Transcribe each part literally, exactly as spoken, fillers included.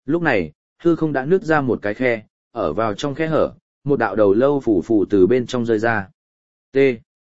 Lúc này, hư không đã nứt ra một cái khe, ở vào trong khe hở, một đạo đầu lâu phủ phủ từ bên trong rơi ra. T.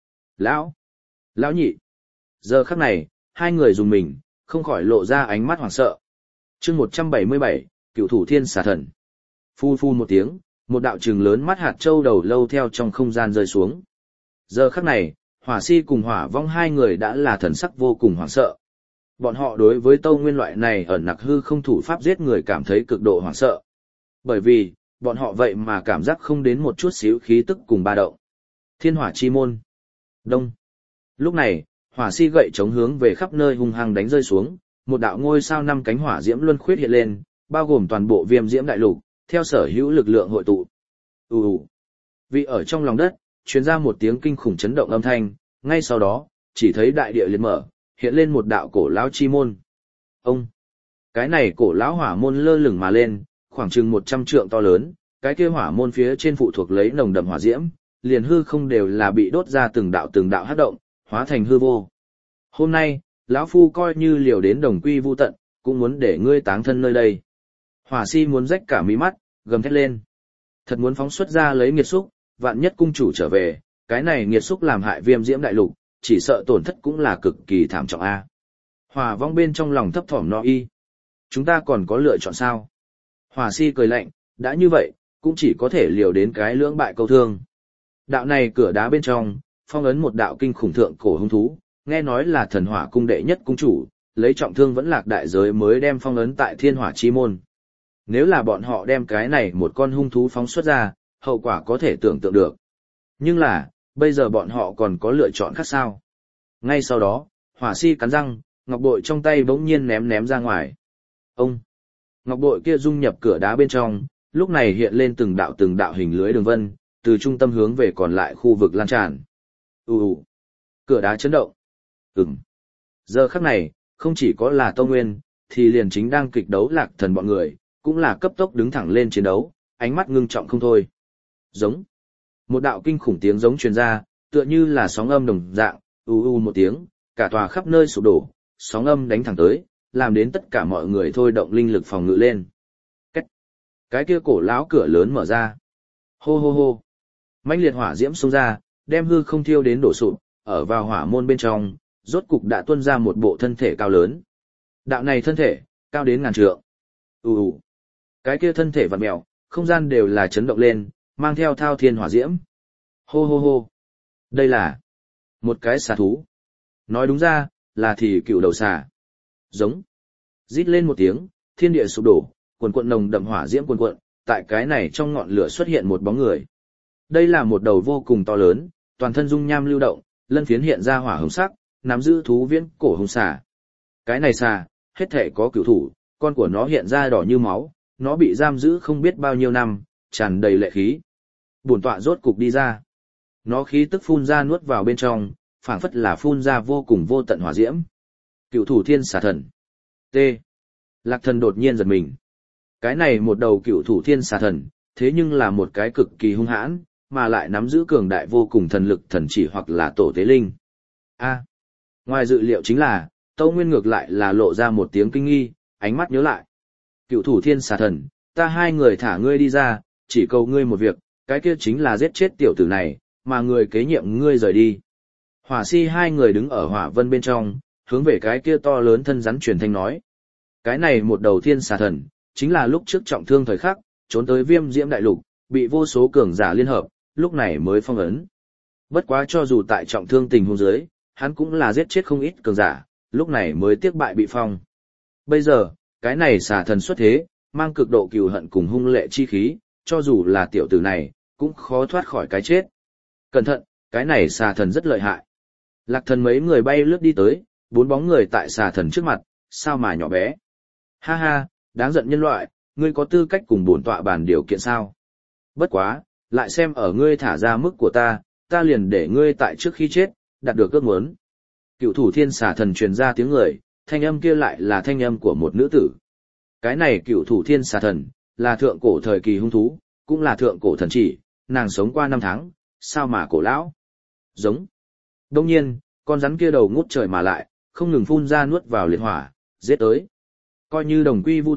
Lão! Lão nhị! Giờ khắc này, hai người dùng mình, không khỏi lộ ra ánh mắt hoảng sợ. chương một trăm bảy mươi bảy, Cựu thủ thiên xà thần. Phu phu một tiếng, một đạo trừng lớn mắt hạt châu đầu lâu theo trong không gian rơi xuống. Giờ khắc này, Hỏa Si cùng Hỏa Vong hai người đã là thần sắc vô cùng hoảng sợ. Bọn họ đối với Tâu Nguyên loại này ẩn nặc hư không thủ pháp giết người cảm thấy cực độ hoảng sợ. Bởi vì, bọn họ vậy mà cảm giác không đến một chút xíu khí tức cùng ba động. Thiên Hỏa Chi Môn. Đông. Lúc này, Hỏa Si gậy chống hướng về khắp nơi hung hăng đánh rơi xuống, một đạo ngôi sao năm cánh hỏa diễm luân khuyết hiện lên, bao gồm toàn bộ Viêm Diễm Đại Lục, theo sở hữu lực lượng hội tụ. Ù ù. Vì ở trong lòng đất, truyền ra một tiếng kinh khủng chấn động âm thanh, ngay sau đó, chỉ thấy đại địa liệt mở, hiện lên một đạo cổ lão chi môn. Ông. Cái này cổ lão hỏa môn lơ lửng mà lên, khoảng chừng một trăm trượng to lớn, cái kia hỏa môn phía trên phụ thuộc lấy nồng đậm hỏa diễm, liền hư không đều là bị đốt ra từng đạo từng đạo hắc động, hóa thành hư vô. Hôm nay, lão phu coi như liều đến đồng quy vu tận, cũng muốn để ngươi táng thân nơi đây. Hỏa Si muốn rách cả mí mắt, gầm thét lên. Thật muốn phóng xuất ra lấy nghiệt xúc, vạn nhất cung chủ trở về, cái này nghiệt xúc làm hại Viêm Diễm Đại Lục, chỉ sợ tổn thất cũng là cực kỳ thảm trọng a. Hỏa Vong bên trong lòng thấp thỏm no y. Chúng ta còn có lựa chọn sao? Hỏa Si cười lạnh, đã như vậy, cũng chỉ có thể liều đến cái lưỡng bại câu thương. Đạo này cửa đá bên trong, phong ấn một đạo kinh khủng thượng cổ hung thú, nghe nói là thần hỏa cung đệ nhất cung chủ, lấy trọng thương vẫn lạc đại giới mới đem phong ấn tại Thiên Hỏa Chi Môn. Nếu là bọn họ đem cái này một con hung thú phóng xuất ra, hậu quả có thể tưởng tượng được. Nhưng là, bây giờ bọn họ còn có lựa chọn khác sao? Ngay sau đó, Hỏa Si cắn răng, ngọc bội trong tay bỗng nhiên ném ném ra ngoài. Ông! Ngọc bội kia dung nhập cửa đá bên trong, lúc này hiện lên từng đạo từng đạo hình lưới đường vân, từ trung tâm hướng về còn lại khu vực lan tràn. Ù ù! Cửa đá chấn động. Ừm! Giờ khắc này, không chỉ có là Tâu Nguyên, thì liền chính đang kịch đấu Lạc Thần bọn người, cũng là cấp tốc đứng thẳng lên chiến đấu, ánh mắt ngưng trọng không thôi. Giống. Một đạo kinh khủng tiếng giống truyền ra, tựa như là sóng âm đồng dạng, u u một tiếng, cả tòa khắp nơi sụp đổ, sóng âm đánh thẳng tới, làm đến tất cả mọi người thôi động linh lực phòng ngự lên. Cách. Cái kia cổ lão cửa lớn mở ra. Hô hô hô. Mãnh liệt hỏa diễm xông ra, đem hư không thiêu đến đổ sụp, ở vào hỏa môn bên trong, rốt cục đã tuôn ra một bộ thân thể cao lớn. Đạo này thân thể, cao đến ngàn trượng. U u. Cái kia thân thể vặn mèo, không gian đều là chấn động lên, mang theo thao thiên hỏa diễm. Hô hô hô. Đây là một cái xà thú. Nói đúng ra, là thì cựu đầu xà. Giống. Rít lên một tiếng, thiên địa sụp đổ, cuồn cuộn nồng đậm hỏa diễm cuồn cuộn, tại cái này trong ngọn lửa xuất hiện một bóng người. Đây là một đầu vô cùng to lớn, toàn thân dung nham lưu động, lân phiến hiện ra hỏa hồng sắc, nắm giữ thú viễn cổ hùng xà. Cái này xà, hết thể có cửu thủ, con của nó hiện ra đỏ như máu, nó bị giam giữ không biết bao nhiêu năm, tràn đầy lệ khí. Bổn tọa rốt cục đi ra. Nó khí tức phun ra nuốt vào bên trong, phảng phất là phun ra vô cùng vô tận hỏa diễm. Cựu thủ thiên xà thần. T. Lạc Thần đột nhiên giật mình. Cái này một đầu cựu thủ thiên xà thần, thế nhưng là một cái cực kỳ hung hãn, mà lại nắm giữ cường đại vô cùng thần lực thần chỉ hoặc là tổ tế linh. A. Ngoài dự liệu chính là, Tâu Nguyên ngược lại là lộ ra một tiếng kinh nghi, ánh mắt nhớ lại. Cựu thủ thiên xà thần, ta hai người thả ngươi đi ra, chỉ cầu ngươi một việc, cái kia chính là giết chết tiểu tử này, mà người kế nhiệm ngươi rời đi. Hỏa Si hai người đứng ở hỏa vân bên trong, hướng về cái kia to lớn thân rắn truyền thanh nói. Cái này một đầu thiên xà thần, chính là lúc trước trọng thương thời khắc, trốn tới Viêm Diễm Đại Lục, bị vô số cường giả liên hợp, lúc này mới phong ấn. Bất quá cho dù tại trọng thương tình huống dưới, hắn cũng là giết chết không ít cường giả, lúc này mới tiếc bại bị phong. Bây giờ, cái này xà thần xuất thế, mang cực độ cừu hận cùng hung lệ chi khí, cho dù là tiểu tử này, cũng khó thoát khỏi cái chết. Cẩn thận, cái này xà thần rất lợi hại. Lạc Thần mấy người bay lướt đi tới, bốn bóng người tại xà thần trước mặt, sao mà nhỏ bé. Ha ha, đáng giận nhân loại, ngươi có tư cách cùng bổn tọa bàn điều kiện sao? Bất quá, lại xem ở ngươi thả ra mức của ta, ta liền để ngươi tại trước khi chết, đạt được ước muốn. Cựu thủ thiên xà thần truyền ra tiếng người, thanh âm kia lại là thanh âm của một nữ tử. Cái này cựu thủ thiên xà thần, là thượng cổ thời kỳ hung thú, cũng là thượng cổ thần chỉ, nàng sống qua năm tháng, sao mà cổ lão. Giống. Đông nhiên, con rắn kia đầu ngút trời mà lại, không ngừng phun ra nuốt vào liệt hỏa, giết tới. Coi như đồng quy vu tận,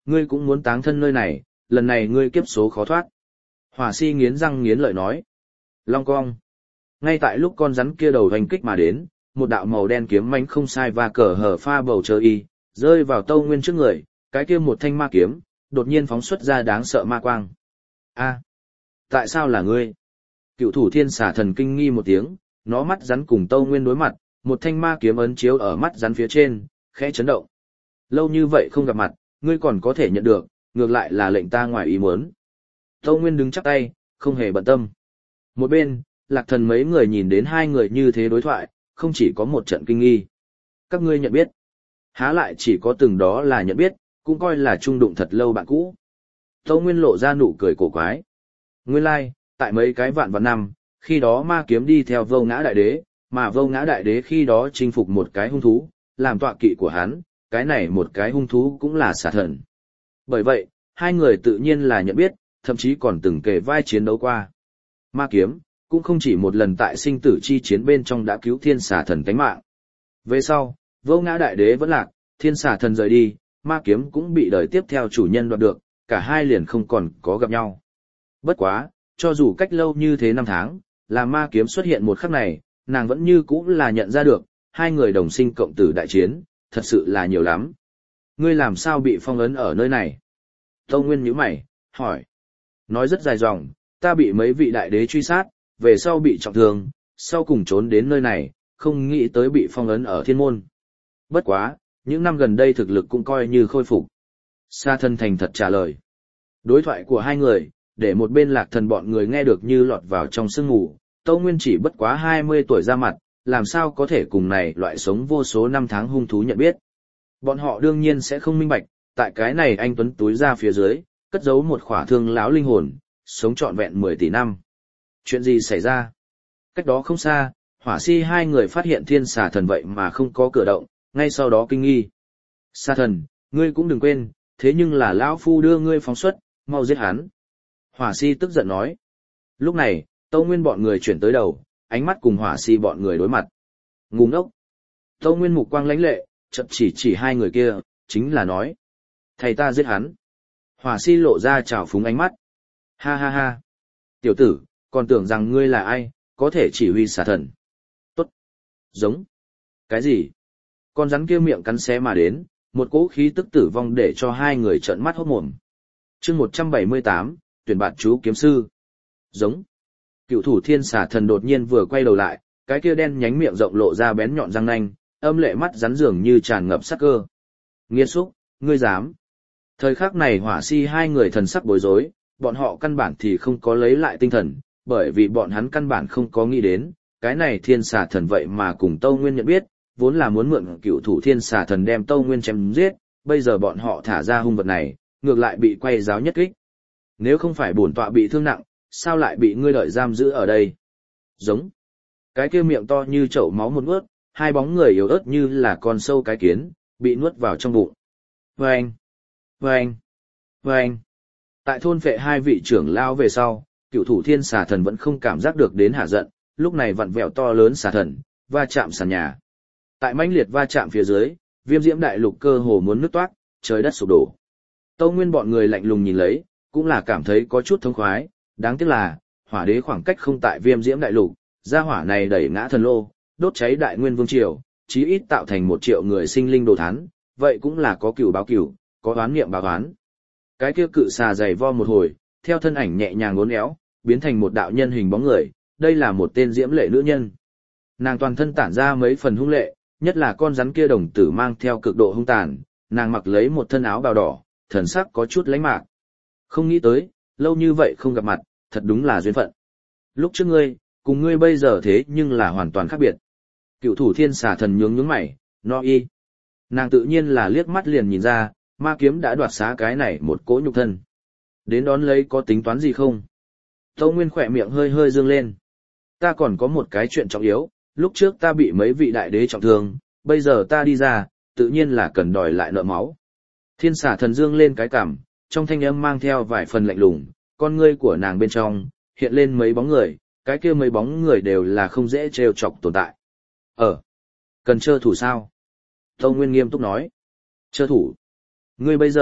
Ngươi cũng muốn táng thân nơi này, lần này ngươi kiếp số khó thoát. Hỏa si nghiến răng nghiến lợi nói. Long cong. Ngay tại lúc con rắn kia đầu hoành kích mà đến, một đạo màu đen kiếm mãnh không sai và cờ hở pha bầu trời y, rơi vào Tâu Nguyên trước người, cái kia một thanh ma kiếm, đột nhiên phóng xuất ra đáng sợ ma quang. A, tại sao là ngươi? Cựu thủ thiên xà thần kinh nghi một tiếng, nó mắt rắn cùng Tâu Nguyên đối mặt, một thanh ma kiếm ấn chiếu ở mắt rắn phía trên, khẽ chấn động. Lâu như vậy không gặp mặt, ngươi còn có thể nhận được, ngược lại là lệnh ta ngoài ý muốn. Tâu Nguyên đứng chắp tay, không hề bận tâm. Một bên, Lạc Thần mấy người nhìn đến hai người như thế đối thoại, không chỉ có một trận kinh nghi. Các ngươi nhận biết. Há lại chỉ có từng đó là nhận biết, cũng coi là trung đụng thật lâu bạn cũ. Tâu Nguyên lộ ra nụ cười cổ quái. Nguyên lai, like, tại mấy cái vạn vạn năm, khi đó ma kiếm đi theo Vô Ngã Đại Đế, mà Vô Ngã Đại Đế khi đó chinh phục một cái hung thú, làm tọa kỵ của hắn, cái này một cái hung thú cũng là xà thần. Bởi vậy, hai người tự nhiên là nhận biết, thậm chí còn từng kề vai chiến đấu qua. Ma kiếm, cũng không chỉ một lần tại sinh tử chi chiến bên trong đã cứu thiên xà thần tánh mạng. Về sau, Vô Ngã Đại Đế vẫn lạc, thiên xà thần rời đi, ma kiếm cũng bị đời tiếp theo chủ nhân đoạt được, cả hai liền không còn có gặp nhau. Bất quá, cho dù cách lâu như thế năm tháng, là ma kiếm xuất hiện một khắc này, nàng vẫn như cũ là nhận ra được, hai người đồng sinh cộng tử đại chiến, thật sự là nhiều lắm. Ngươi làm sao bị phong ấn ở nơi này? Tâu Nguyên nhíu mày, hỏi. Nói rất dài dòng, ta bị mấy vị đại đế truy sát, về sau bị trọng thương, sau cùng trốn đến nơi này, không nghĩ tới bị phong ấn ở thiên môn. Bất quá, những năm gần đây thực lực cũng coi như khôi phục. Sa Thân thành thật trả lời. Đối thoại của hai người, để một bên Lạc Thần bọn người nghe được như lọt vào trong sương ngủ, Tâu Nguyên chỉ bất quá hai mươi tuổi ra mặt, làm sao có thể cùng này loại sống vô số năm tháng hung thú nhận biết. Bọn họ đương nhiên sẽ không minh bạch, tại cái này anh tuấn túi ra phía dưới, cất giấu một khỏa thương láo linh hồn, sống trọn vẹn mười tỷ năm. Chuyện gì xảy ra? Cách đó không xa, Hỏa Si hai người phát hiện thiên xà thần vậy mà không có cửa động, ngay sau đó kinh nghi. Xà thần, ngươi cũng đừng quên, thế nhưng là lão phu đưa ngươi phóng xuất, mau giết hắn. Hỏa Si tức giận nói. Lúc này, Tâu Nguyên bọn người chuyển tới đầu, ánh mắt cùng Hỏa Si bọn người đối mặt. Ngu ngốc. Tâu Nguyên mục quang lãnh lệ, chậm chỉ chỉ hai người kia, chính là nói. Thầy ta giết hắn. Hỏa Si lộ ra trào phúng ánh mắt. Ha ha ha. Tiểu tử, còn tưởng rằng ngươi là ai, có thể chỉ huy xà thần. Tốt. Giống. Cái gì? Con rắn kia miệng cắn xé mà đến, một cỗ khí tức tử vong để cho hai người trợn mắt hốt mồm. Chương một trăm bảy mươi tám, tuyển bạn chú kiếm sư. Giống. Cựu thủ thiên xà thần đột nhiên vừa quay đầu lại, cái kia đen nhánh miệng rộng lộ ra bén nhọn răng nanh, âm lệ mắt rắn dường như tràn ngập sát cơ. Nghiệt xúc, ngươi dám. Thời khắc này Hỏa Si hai người thần sắc bối rối, bọn họ căn bản thì không có lấy lại tinh thần, bởi vì bọn hắn căn bản không có nghĩ đến, cái này thiên xà thần vậy mà cùng Tâu Nguyên nhận biết, vốn là muốn mượn cựu thủ thiên xà thần đem Tâu Nguyên chém giết, bây giờ bọn họ thả ra hung vật này, ngược lại bị quay giáo nhất kích. Nếu không phải bổn tọa bị thương nặng, sao lại bị ngươi đợi giam giữ ở đây? Giống. Cái kia miệng to như chậu máu một nuốt, hai bóng người yếu ớt như là con sâu cái kiến, bị nuốt vào trong bụng. Vâng! Vâng! Vâng! Tại thôn vệ hai vị trưởng lao về sau, cựu thủ thiên xà thần vẫn không cảm giác được đến hạ giận, lúc này vặn vẹo to lớn xà thần, va chạm sàn nhà. Tại mãnh liệt va chạm phía dưới, viêm diễm đại lục cơ hồ muốn nứt toát, trời đất sụp đổ. Tâu Nguyên bọn người lạnh lùng nhìn lấy, cũng là cảm thấy có chút thống khoái, đáng tiếc là, hỏa đế khoảng cách không tại viêm diễm đại lục, gia hỏa này đẩy ngã thần lô, đốt cháy đại nguyên vương triều, chí ít tạo thành một triệu người sinh linh đồ thán, vậy cũng là có cửu báo cửu, có oán niệm báo oán. Cái kia cự xà dày vo một hồi, theo thân ảnh nhẹ nhàng uốn éo, biến thành một đạo nhân hình bóng người, đây là một tên diễm lệ nữ nhân. Nàng toàn thân tản ra mấy phần hung lệ, nhất là con rắn kia đồng tử mang theo cực độ hung tàn, nàng mặc lấy một thân áo bào đỏ, thần sắc có chút lãnh mạc. Không nghĩ tới, lâu như vậy không gặp mặt, thật đúng là duyên phận. Lúc trước ngươi, cùng ngươi bây giờ thế nhưng là hoàn toàn khác biệt. Cựu thủ thiên xà thần nhướng nhướng mày, no y. Nàng tự nhiên là liếc mắt liền nhìn ra, ma kiếm đã đoạt xá cái này một cỗ nhục thân. Đến đón lấy có tính toán gì không? Tâu Nguyên khỏe miệng hơi hơi dương lên. Ta còn có một cái chuyện trọng yếu, lúc trước ta bị mấy vị đại đế trọng thương, bây giờ ta đi ra, tự nhiên là cần đòi lại nợ máu. Thiên xà thần dương lên cái cằm, trong thanh âm mang theo vài phần lạnh lùng, con ngươi của nàng bên trong, hiện lên mấy bóng người, cái kia mấy bóng người đều là không dễ trêu chọc tồn tại. Ờ, cần trơ thủ sao? Tâu Nguyên nghiêm túc nói. Trơ thủ. Ngươi bây giờ,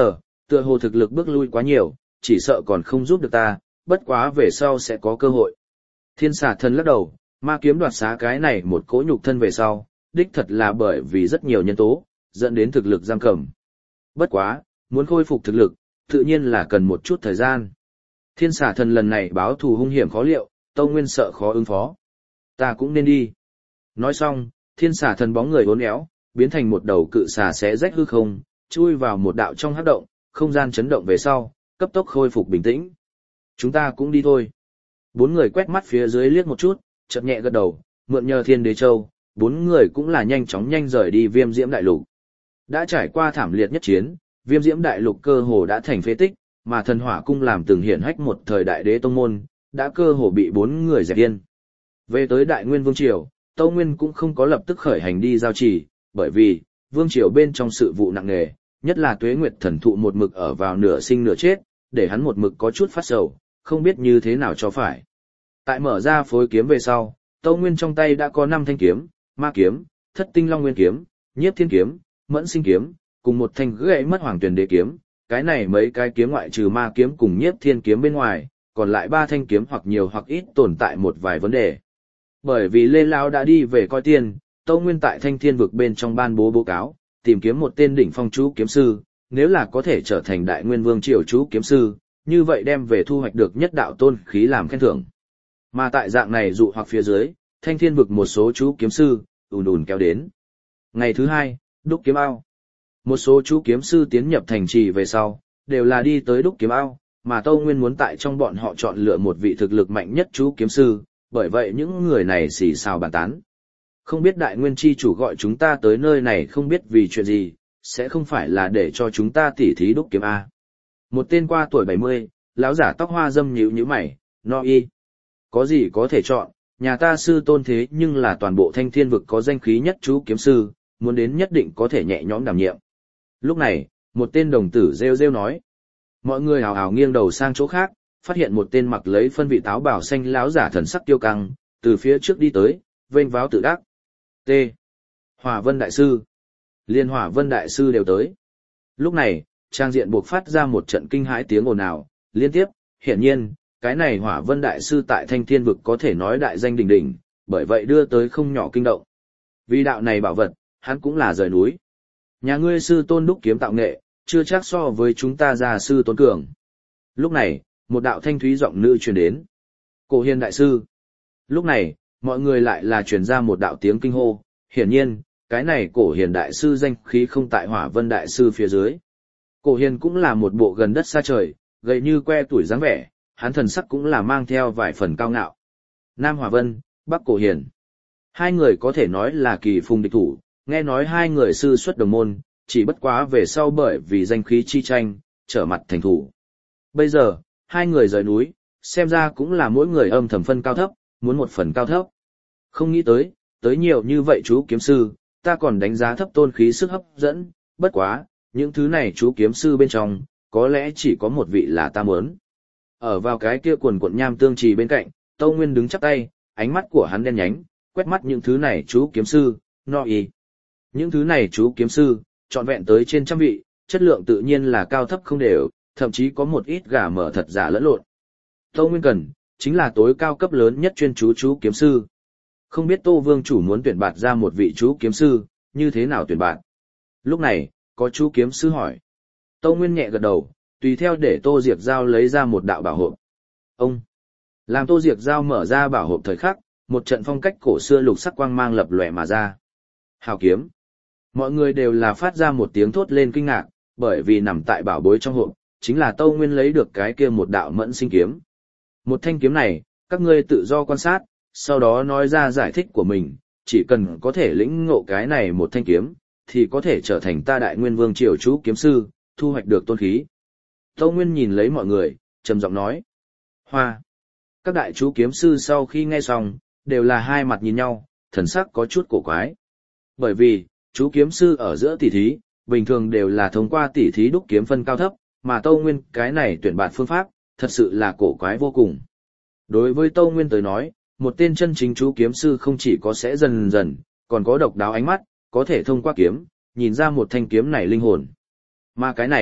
tựa hồ thực lực bước lui quá nhiều, chỉ sợ còn không giúp được ta, bất quá về sau sẽ có cơ hội. Thiên xà thần lắc đầu, ma kiếm đoạt xá cái này một cỗ nhục thân về sau, đích thật là bởi vì rất nhiều nhân tố, dẫn đến thực lực giam cầm. Bất quá, muốn khôi phục thực lực, tự nhiên là cần một chút thời gian. Thiên xà thần lần này báo thù hung hiểm khó liệu, Tâu Nguyên sợ khó ứng phó. Ta cũng nên đi. Nói xong, thiên xà thần bóng người uốn éo, biến thành một đầu cự xà xé rách hư không, chui vào một đạo trong hắc động, không gian chấn động về sau, cấp tốc khôi phục bình tĩnh. Chúng ta cũng đi thôi. Bốn người quét mắt phía dưới liếc một chút, chợt nhẹ gật đầu, mượn nhờ Thiên Đế Châu, bốn người cũng là nhanh chóng nhanh rời đi Viêm Diễm Đại Lục. Đã trải qua thảm liệt nhất chiến, Viêm Diễm Đại Lục cơ hồ đã thành phế tích, mà Thần Hỏa Cung làm từng hiển hách một thời đại đế tông môn, đã cơ hồ bị bốn người dẹp yên. Về tới Đại Nguyên Vương Triều, Tâu Nguyên cũng không có lập tức khởi hành đi giao trì, bởi vì, Vương Triều bên trong sự vụ nặng nề, nhất là Tuế Nguyệt Thần Thụ một mực ở vào nửa sinh nửa chết, để hắn một mực có chút phát sầu, không biết như thế nào cho phải. Tại mở ra phối kiếm về sau, Tâu Nguyên trong tay đã có năm thanh kiếm, Ma kiếm, Thất Tinh Long Nguyên kiếm, Nhiếp Thiên kiếm, Mẫn Sinh kiếm, cùng một thanh gãy mất Hoàng Tuyền Đế kiếm. Cái này mấy cái kiếm ngoại trừ Ma kiếm cùng Nhiếp Thiên kiếm bên ngoài, còn lại ba thanh kiếm hoặc nhiều hoặc ít tồn tại một vài vấn đề. Bởi vì Lê Lão đã đi về coi tiền, Tâu Nguyên tại Thanh Thiên vực bên trong ban bố báo cáo, tìm kiếm một tên đỉnh phong chú kiếm sư, nếu là có thể trở thành Đại Nguyên Vương triều chú kiếm sư, như vậy đem về thu hoạch được nhất đạo tôn khí làm khen thưởng. Mà tại dạng này dụ hoặc phía dưới, Thanh Thiên vực một số chú kiếm sư ùn ùn kéo đến. Ngày thứ hai, Đúc Kiếm Ao. Một số chú kiếm sư tiến nhập thành trì về sau, đều là đi tới Đúc Kiếm Ao, mà Tâu Nguyên muốn tại trong bọn họ chọn lựa một vị thực lực mạnh nhất chú kiếm sư, bởi vậy những người này xì xào bàn tán. Không biết Đại Nguyên chi chủ gọi chúng ta tới nơi này không biết vì chuyện gì, sẽ không phải là để cho chúng ta tỉ thí đúc kiếm A. Một tên qua tuổi bảy mươi, lão giả tóc hoa râm nhíu nhíu mày, no y. Có gì có thể chọn, nhà ta sư tôn thế nhưng là toàn bộ Thanh Thiên vực có danh khí nhất chú kiếm sư, muốn đến nhất định có thể nhẹ nhõm đảm nhiệm. Lúc này, một tên đồng tử rêu rêu nói. Mọi người hào hào nghiêng đầu sang chỗ khác, phát hiện một tên mặc lấy phân vị táo bảo xanh lão giả thần sắc tiêu căng, từ phía trước đi tới, vênh váo tự đắc. T. Hỏa Vân Đại Sư. Liên Hỏa Vân Đại Sư đều tới. Lúc này, trang diện buộc phát ra một trận kinh hãi tiếng ồn ào, liên tiếp, hiển nhiên, cái này Hỏa Vân Đại Sư tại Thanh Thiên vực có thể nói đại danh đỉnh đỉnh, bởi vậy đưa tới không nhỏ kinh động. Vì đạo này bảo vật, hắn cũng là rời núi. Nhà ngươi sư tôn đúc kiếm tạo nghệ, chưa chắc so với chúng ta già sư tôn cường. Lúc này, một đạo thanh thúy giọng nữ truyền đến. Cổ Hiền Đại Sư. Lúc này, mọi người lại là truyền ra một đạo tiếng kinh hô, hiển nhiên, cái này Cổ Hiền Đại Sư danh khí không tại Hỏa Vân Đại Sư phía dưới. Cổ Hiền cũng là một bộ gần đất xa trời, gầy như que tuổi dáng vẻ, hắn thần sắc cũng là mang theo vài phần cao ngạo. Nam Hỏa Vân, Bắc Cổ Hiền. Hai người có thể nói là kỳ phùng địch thủ, nghe nói hai người sư xuất đồng môn, chỉ bất quá về sau bởi vì danh khí chi tranh, trở mặt thành thủ. Bây giờ, hai người rời núi, xem ra cũng là mỗi người âm thầm phân cao thấp, muốn một phần cao thấp. Không nghĩ tới, tới nhiều như vậy chú kiếm sư, ta còn đánh giá thấp tôn khí sức hấp dẫn, bất quá, những thứ này chú kiếm sư bên trong, có lẽ chỉ có một vị là ta muốn. Ở vào cái kia quần quận nham tương trì bên cạnh, Tâu Nguyên đứng chắp tay, ánh mắt của hắn đen nhánh, quét mắt những thứ này chú kiếm sư, no y. Những thứ này chú kiếm sư, trọn vẹn tới trên trăm vị, chất lượng tự nhiên là cao thấp không đều, thậm chí có một ít gà mở thật giả lẫn lộn. Tâu Nguyên cần, chính là tối cao cấp lớn nhất chuyên chú chú kiếm sư. Không biết Tô Vương chủ muốn tuyển bạt ra một vị chú kiếm sư, như thế nào tuyển bạt? Lúc này, có chú kiếm sư hỏi. Tâu Nguyên nhẹ gật đầu, tùy theo để Tô Diệc Giao lấy ra một đạo bảo hộp. Ông! Làm Tô Diệc Giao mở ra bảo hộp thời khắc, một trận phong cách cổ xưa lục sắc quang mang lập lòe mà ra. Hào kiếm! Mọi người đều là phát ra một tiếng thốt lên kinh ngạc, bởi vì nằm tại bảo bối trong hộp, chính là Tâu Nguyên lấy được cái kia một đạo mẫn sinh kiếm. Một thanh kiếm này, các ngươi tự do quan sát, sau đó nói ra giải thích của mình, chỉ cần có thể lĩnh ngộ cái này một thanh kiếm, thì có thể trở thành ta Đại Nguyên Vương triều chú kiếm sư, thu hoạch được tôn khí. Tâu Nguyên nhìn lấy mọi người, trầm giọng nói. Hoa! Các đại chú kiếm sư sau khi nghe xong, đều là hai mặt nhìn nhau, thần sắc có chút cổ quái. Bởi vì, chú kiếm sư ở giữa tỷ thí, bình thường đều là thông qua tỷ thí đúc kiếm phân cao thấp, mà Tâu Nguyên cái này tuyển bạt phương pháp, thật sự là cổ quái vô cùng. Đối với Tâu Nguyên tới nói, một tên chân chính chú kiếm sư không chỉ có sẽ dần dần, còn có độc đáo ánh mắt, có thể thông qua kiếm, nhìn ra một thanh kiếm này linh hồn. Mà cái này,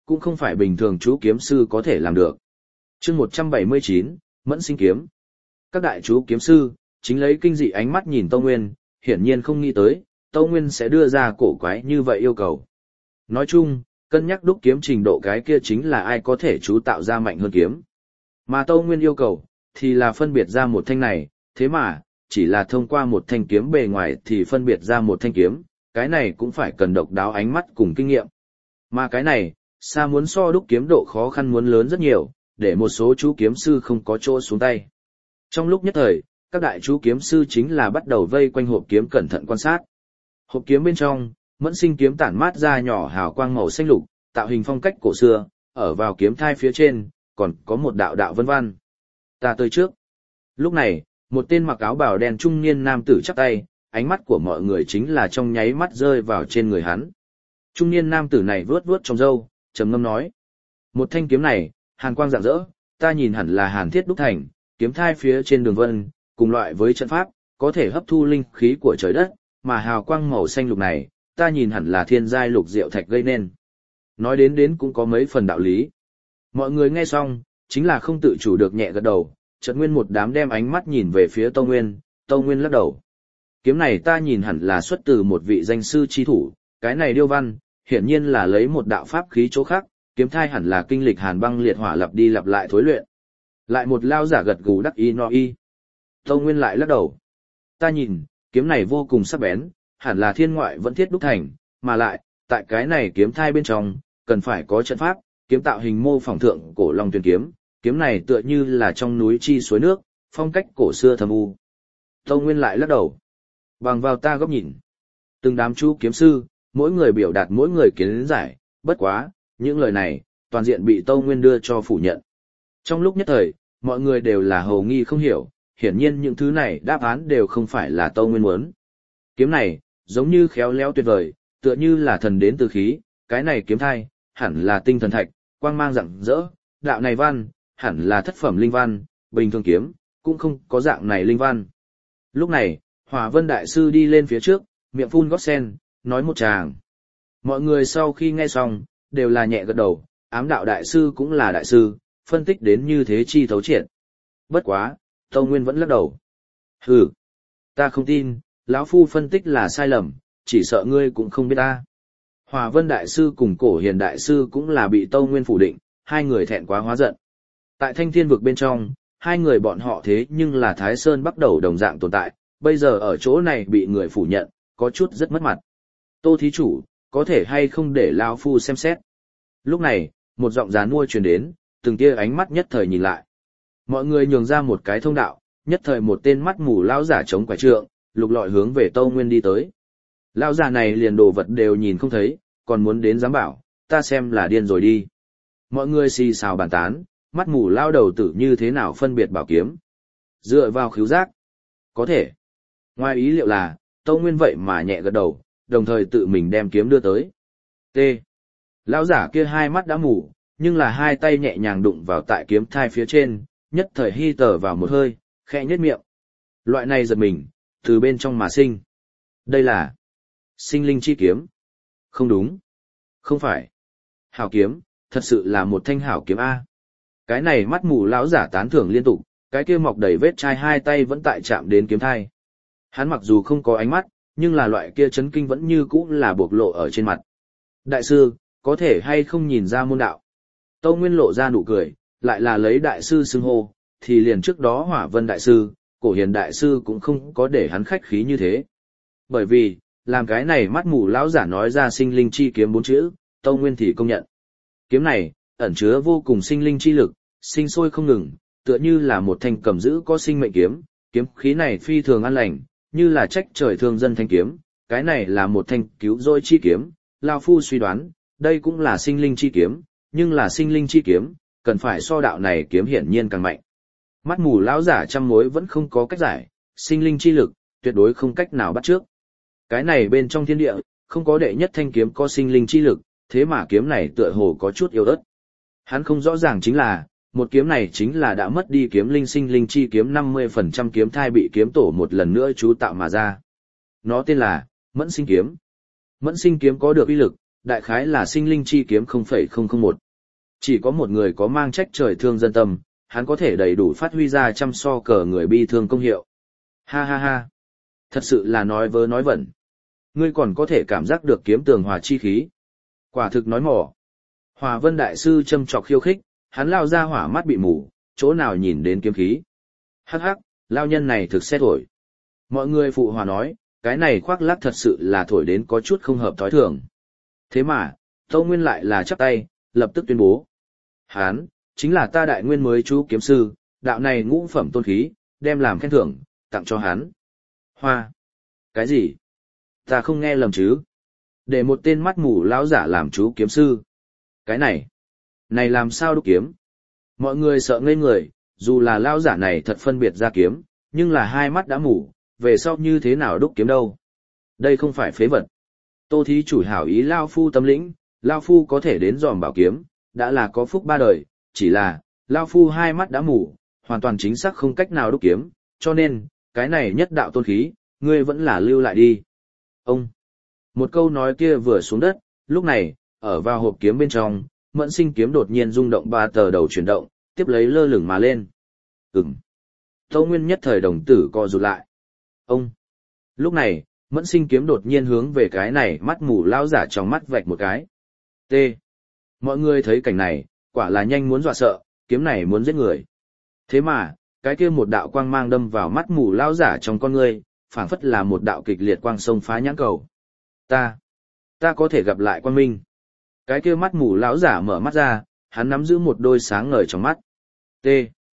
cũng không phải bình thường chú kiếm sư có thể làm được. Chương một trăm bảy mươi chín, Mẫn Sinh kiếm. Các đại chú kiếm sư chính lấy kinh dị ánh mắt nhìn Tâu Nguyên, hiển nhiên không nghĩ tới Tâu Nguyên sẽ đưa ra cổ quái như vậy yêu cầu. Nói chung, cân nhắc đúc kiếm trình độ cái kia chính là ai có thể chú tạo ra mạnh hơn kiếm. Mà Tâu Nguyên yêu cầu thì là phân biệt ra một thanh này, thế mà chỉ là thông qua một thanh kiếm bề ngoài thì phân biệt ra một thanh kiếm, cái này cũng phải cần độc đáo ánh mắt cùng kinh nghiệm. Mà cái này, xa muốn so đúc kiếm độ khó khăn muốn lớn rất nhiều, để một số chú kiếm sư không có chỗ xuống tay. Trong lúc nhất thời, các đại chú kiếm sư chính là bắt đầu vây quanh hộp kiếm cẩn thận quan sát. Hộp kiếm bên trong, Mẫn Sinh kiếm tản mát ra nhỏ hào quang màu xanh lục, tạo hình phong cách cổ xưa, ở vào kiếm thai phía trên, còn có một đạo đạo vân vân. Ta tới trước. Lúc này, một tên mặc áo bào đen trung niên nam tử chắp tay, ánh mắt của mọi người chính là trong nháy mắt rơi vào trên người hắn. Trung niên nam tử này vuốt vuốt trong râu, trầm ngâm nói: một thanh kiếm này, hàn quang rạng rỡ, ta nhìn hẳn là hàn thiết đúc thành, kiếm thai phía trên đường vân, cùng loại với trận pháp, có thể hấp thu linh khí của trời đất, mà hào quang màu xanh lục này, ta nhìn hẳn là thiên giai lục diệu thạch gây nên. Nói đến đến cũng có mấy phần đạo lý. Mọi người nghe xong, chính là không tự chủ được nhẹ gật đầu, chợt nguyên một đám đem ánh mắt nhìn về phía Tâu Nguyên, Tâu Nguyên lắc đầu. Kiếm này ta nhìn hẳn là xuất từ một vị danh sư chi thủ, cái này điêu văn, hiển nhiên là lấy một đạo pháp khí chỗ khác, kiếm thai hẳn là kinh lịch hàn băng liệt hỏa lặp đi lặp lại thối luyện. Lại một lao giả gật gù đắc y no y. Tâu Nguyên lại lắc đầu. Ta nhìn, kiếm này vô cùng sắc bén, hẳn là thiên ngoại vẫn thiết đúc thành, mà lại, tại cái này kiếm thai bên trong, cần phải có trận pháp, kiếm tạo hình mô phỏng thượng cổ long tuyền kiếm, kiếm này tựa như là trong núi chi suối nước, phong cách cổ xưa thâm u. Tâu Nguyên lại lắc đầu. Bằng vào ta góc nhìn. Từng đám chú kiếm sư, mỗi người biểu đạt mỗi người kiến giải, bất quá, những lời này, toàn diện bị Tâu Nguyên đưa cho phủ nhận. Trong lúc nhất thời, mọi người đều là hầu nghi không hiểu, hiển nhiên những thứ này đáp án đều không phải là Tâu Nguyên muốn. Kiếm này, giống như khéo léo tuyệt vời, tựa như là thần đến từ khí, cái này kiếm thai, hẳn là tinh thần thạch, quang mang rạng rỡ, đạo này văn, hẳn là thất phẩm linh văn, bình thường kiếm, cũng không có dạng này linh văn. Lúc này, Hỏa Vân Đại Sư đi lên phía trước, miệng phun gót sen, nói một tràng. Mọi người sau khi nghe xong, đều là nhẹ gật đầu, ám đạo Đại Sư cũng là Đại Sư, phân tích đến như thế chi thấu triệt. Bất quá, Tâu Nguyên vẫn lắc đầu. Hừ, ta không tin, lão phu phân tích là sai lầm, chỉ sợ ngươi cũng không biết ta. Hỏa Vân Đại Sư cùng Cổ Hiền Đại Sư cũng là bị Tâu Nguyên phủ định, hai người thẹn quá hóa giận. Tại Thanh Thiên vực bên trong, hai người bọn họ thế nhưng là Thái Sơn bắt đầu đồng dạng tồn tại, bây giờ ở chỗ này bị người phủ nhận, có chút rất mất mặt. Tô thí chủ, có thể hay không để lão phu xem xét. Lúc này, một giọng gián mua truyền đến, từng tia ánh mắt nhất thời nhìn lại. Mọi người nhường ra một cái thông đạo, nhất thời một tên mắt mù lão giả chống quải trượng, lục lọi hướng về Tâu Nguyên đi tới. Lão giả này liền đồ vật đều nhìn không thấy, còn muốn đến giám bảo, ta xem là điên rồi đi. Mọi người xì xào bàn tán, mắt mù lao đầu tử như thế nào phân biệt bảo kiếm. Dựa vào khứu giác. Có thể. Ngoài ý liệu là, Tâu Nguyên vậy mà nhẹ gật đầu, đồng thời tự mình đem kiếm đưa tới. T. Lão giả kia hai mắt đã mù, nhưng là hai tay nhẹ nhàng đụng vào tại kiếm thai phía trên, nhất thời hy tờ vào một hơi, khẽ nhếch miệng. Loại này giật mình, từ bên trong mà sinh. Đây là sinh linh chi kiếm. Không đúng. Không phải. Hảo kiếm, thật sự là một thanh hảo kiếm A. Cái này mắt mù lão giả tán thưởng liên tục, cái kia mọc đầy vết chai hai tay vẫn tại chạm đến kiếm thai. Hắn mặc dù không có ánh mắt, nhưng là loại kia chấn kinh vẫn như cũ là bộc lộ ở trên mặt. Đại sư, có thể hay không nhìn ra môn đạo? Tâu Nguyên lộ ra nụ cười, lại là lấy đại sư xưng hô, thì liền trước đó Hỏa Vân Đại Sư, Cổ Hiền Đại Sư cũng không có để hắn khách khí như thế. Bởi vì, làm cái này mắt mù lão giả nói ra sinh linh chi kiếm bốn chữ, Tâu Nguyên thì công nhận. Kiếm này, ẩn chứa vô cùng sinh linh chi lực, sinh sôi không ngừng, tựa như là một thanh cầm giữ có sinh mệnh kiếm, kiếm khí này phi thường an lành, như là trách trời thương dân thanh kiếm, cái này là một thanh cứu rỗi chi kiếm, lão phu suy đoán, đây cũng là sinh linh chi kiếm, nhưng là sinh linh chi kiếm, cần phải so đạo này kiếm hiển nhiên càng mạnh. Mắt mù lão giả trăm mối vẫn không có cách giải, sinh linh chi lực, tuyệt đối không cách nào bắt trước. Cái này bên trong thiên địa, không có đệ nhất thanh kiếm có sinh linh chi lực, thế mà kiếm này tựa hồ có chút yếu ớt. Hắn không rõ ràng chính là, một kiếm này chính là đã mất đi kiếm linh sinh linh chi kiếm năm mươi phần trăm kiếm thai bị kiếm tổ một lần nữa chú tạo mà ra. Nó tên là Mẫn Sinh kiếm. Mẫn Sinh kiếm có được uy lực, đại khái là sinh linh chi kiếm không phẩy không không một. Chỉ có một người có mang trách trời thương dân tâm, hắn có thể đầy đủ phát huy ra trăm so cờ người bi thương công hiệu. Ha ha ha. Thật sự là nói vớ nói vẩn. Ngươi còn có thể cảm giác được kiếm tường hòa chi khí. Quả thực nói mỏ. Hòa Vân Đại Sư châm chọc khiêu khích, hắn lao ra hỏa mắt bị mù, chỗ nào nhìn đến kiếm khí. Hắc hắc, lao nhân này thực sẽ thổi. Mọi người phụ hòa nói, cái này khoác lác thật sự là thổi đến có chút không hợp thói thường. Thế mà, Tâu Nguyên lại là chắp tay, lập tức tuyên bố. Hán, chính là ta đại nguyên mới chú kiếm sư, đạo này ngũ phẩm tôn khí, đem làm khen thưởng, tặng cho hắn. Hoa. Cái gì? Ta không nghe lầm chứ? Để một tên mắt mù lão giả làm chú kiếm sư. Cái này, này làm sao đúc kiếm? Mọi người sợ ngây người, dù là lão giả này thật phân biệt ra kiếm, nhưng là hai mắt đã mù, về sau như thế nào đúc kiếm đâu? Đây không phải phế vật. Tô thí chủ hảo ý Lao Phu tâm lĩnh, Lao Phu có thể đến dòm bảo kiếm, đã là có phúc ba đời, chỉ là, Lao Phu hai mắt đã mù, hoàn toàn chính xác không cách nào đúc kiếm, cho nên, cái này nhất đạo tôn khí, ngươi vẫn là lưu lại đi. Ông! Một câu nói kia vừa xuống đất, lúc này, ở vào hộp kiếm bên trong, Mẫn Sinh kiếm đột nhiên rung động ba tờ đầu chuyển động, tiếp lấy lơ lửng mà lên. Ừm! Tâu Nguyên nhất thời đồng tử co rụt lại. Ông! Lúc này, Mẫn Sinh kiếm đột nhiên hướng về cái này mắt mù lao giả trong mắt vạch một cái. T. Mọi người thấy cảnh này, quả là nhanh muốn dọa sợ, kiếm này muốn giết người. Thế mà, cái kia một đạo quang mang đâm vào mắt mù lao giả trong con ngươi, phảng phất là một đạo kịch liệt quang sông phá nhãn cầu. Ta, ta có thể gặp lại quang minh. Cái kia mắt mù lão giả mở mắt ra, hắn nắm giữ một đôi sáng ngời trong mắt. T.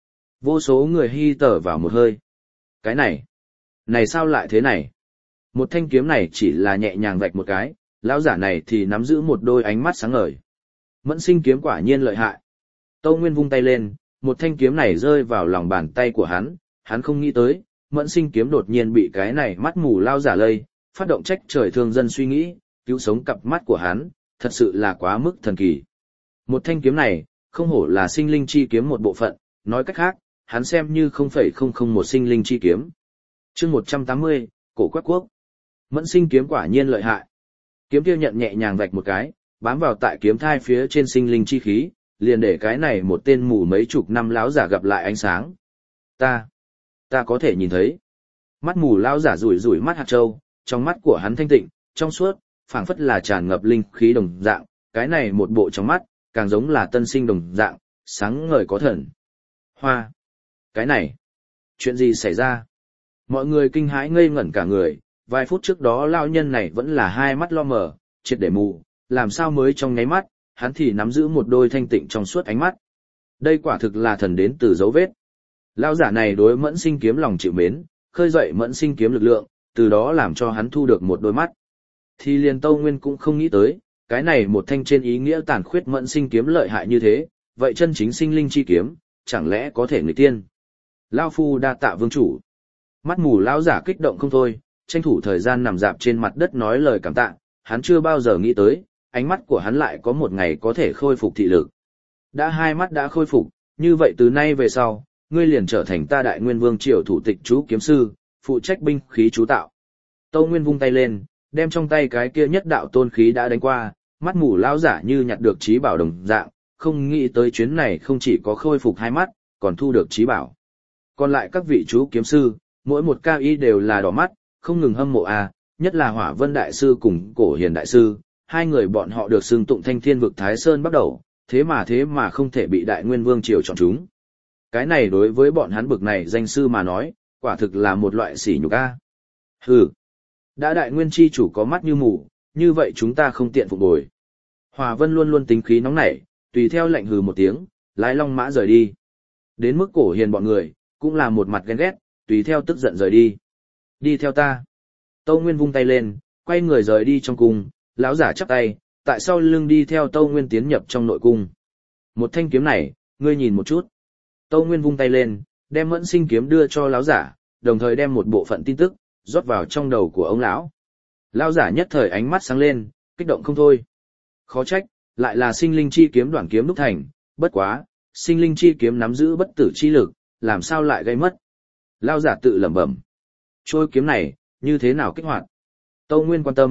Vô số người hy tở vào một hơi. Cái này, này sao lại thế này? Một thanh kiếm này chỉ là nhẹ nhàng vạch một cái, lão giả này thì nắm giữ một đôi ánh mắt sáng ngời. Mẫn Sinh kiếm quả nhiên lợi hại. Tâu Nguyên vung tay lên, một thanh kiếm này rơi vào lòng bàn tay của hắn, hắn không nghĩ tới, Mẫn Sinh kiếm đột nhiên bị cái này mắt mù lao giả lây, phát động trách trời thương dân suy nghĩ, cứu sống cặp mắt của hắn, thật sự là quá mức thần kỳ. Một thanh kiếm này, không hổ là sinh linh chi kiếm một bộ phận, nói cách khác, hắn xem như không phẩy không không một sinh linh chi kiếm. Chương một trăm tám mươi, Cổ Quách Quốc. Mẫn Sinh kiếm quả nhiên lợi hại. Kiếm kia nhận nhẹ nhàng vạch một cái, bám vào tại kiếm thai phía trên sinh linh chi khí, liền để cái này một tên mù mấy chục năm lão giả gặp lại ánh sáng. Ta, ta có thể nhìn thấy. Mắt mù lão giả rủi rủi mắt hạt châu, trong mắt của hắn thanh tịnh, trong suốt, phảng phất là tràn ngập linh khí đồng dạng, cái này một bộ trong mắt, càng giống là tân sinh đồng dạng, sáng ngời có thần. Hoa, cái này, chuyện gì xảy ra? Mọi người kinh hãi ngây ngẩn cả người, vài phút trước đó lão nhân này vẫn là hai mắt lo mờ, triệt để mù, làm sao mới trong nháy mắt, hắn thì nắm giữ một đôi thanh tịnh trong suốt ánh mắt. Đây quả thực là thần đến từ dấu vết. Lão giả này đối Mẫn Sinh kiếm lòng chịu mến, khơi dậy Mẫn Sinh kiếm lực lượng, từ đó làm cho hắn thu được một đôi mắt. Thì liền Tâu Nguyên cũng không nghĩ tới, cái này một thanh trên ý nghĩa tàn khuyết Mẫn Sinh kiếm lợi hại như thế, vậy chân chính sinh linh chi kiếm, chẳng lẽ có thể người tiên. Lão phu đa tạ vương chủ. Mắt mù lão giả kích động không thôi, tranh thủ thời gian nằm dạp trên mặt đất nói lời cảm tạ, hắn chưa bao giờ nghĩ tới, ánh mắt của hắn lại có một ngày có thể khôi phục thị lực. Đã hai mắt đã khôi phục, như vậy từ nay về sau, ngươi liền trở thành ta đại nguyên vương triều thủ tịch chú kiếm sư, phụ trách binh khí chú tạo. Tâu Nguyên vung tay lên, đem trong tay cái kia nhất đạo tôn khí đã đánh qua, mắt mù lão giả như nhặt được trí bảo đồng dạng, không nghĩ tới chuyến này không chỉ có khôi phục hai mắt, còn thu được trí bảo. Còn lại các vị chú kiếm sư, mỗi một cao y đều là đỏ mắt, không ngừng hâm mộ à, nhất là Hỏa Vân Đại Sư cùng Cổ Hiền Đại Sư, hai người bọn họ được xưng tụng thanh thiên vực Thái Sơn bắt đầu, thế mà thế mà không thể bị Đại Nguyên Vương triều chọn chúng. Cái này đối với bọn hắn bực này danh sư mà nói, quả thực là một loại sỉ nhục a. Hừ, đã Đại Nguyên chi chủ có mắt như mù, như vậy chúng ta không tiện phục bồi. Hỏa Vân luôn luôn tính khí nóng nảy, tùy theo lệnh hừ một tiếng, lái long mã rời đi. Đến mức Cổ Hiền bọn người, cũng là một mặt ghen ghét, tùy theo tức giận rời đi. Đi theo ta. Tâu Nguyên vung tay lên, quay người rời đi trong cung, lão giả chắp tay, tại sau lưng đi theo Tâu Nguyên tiến nhập trong nội cung. Một thanh kiếm này, ngươi nhìn một chút. Tâu Nguyên vung tay lên, đem Mẫn Sinh kiếm đưa cho lão giả, đồng thời đem một bộ phận tin tức rót vào trong đầu của ông lão. Lão giả nhất thời ánh mắt sáng lên, kích động không thôi. Khó trách, lại là sinh linh chi kiếm đoạn kiếm đúc thành, bất quá, sinh linh chi kiếm nắm giữ bất tử chi lực, làm sao lại gây mất. Lão giả tự lẩm bẩm. Trôi kiếm này, như thế nào kích hoạt? Tâu Nguyên quan tâm,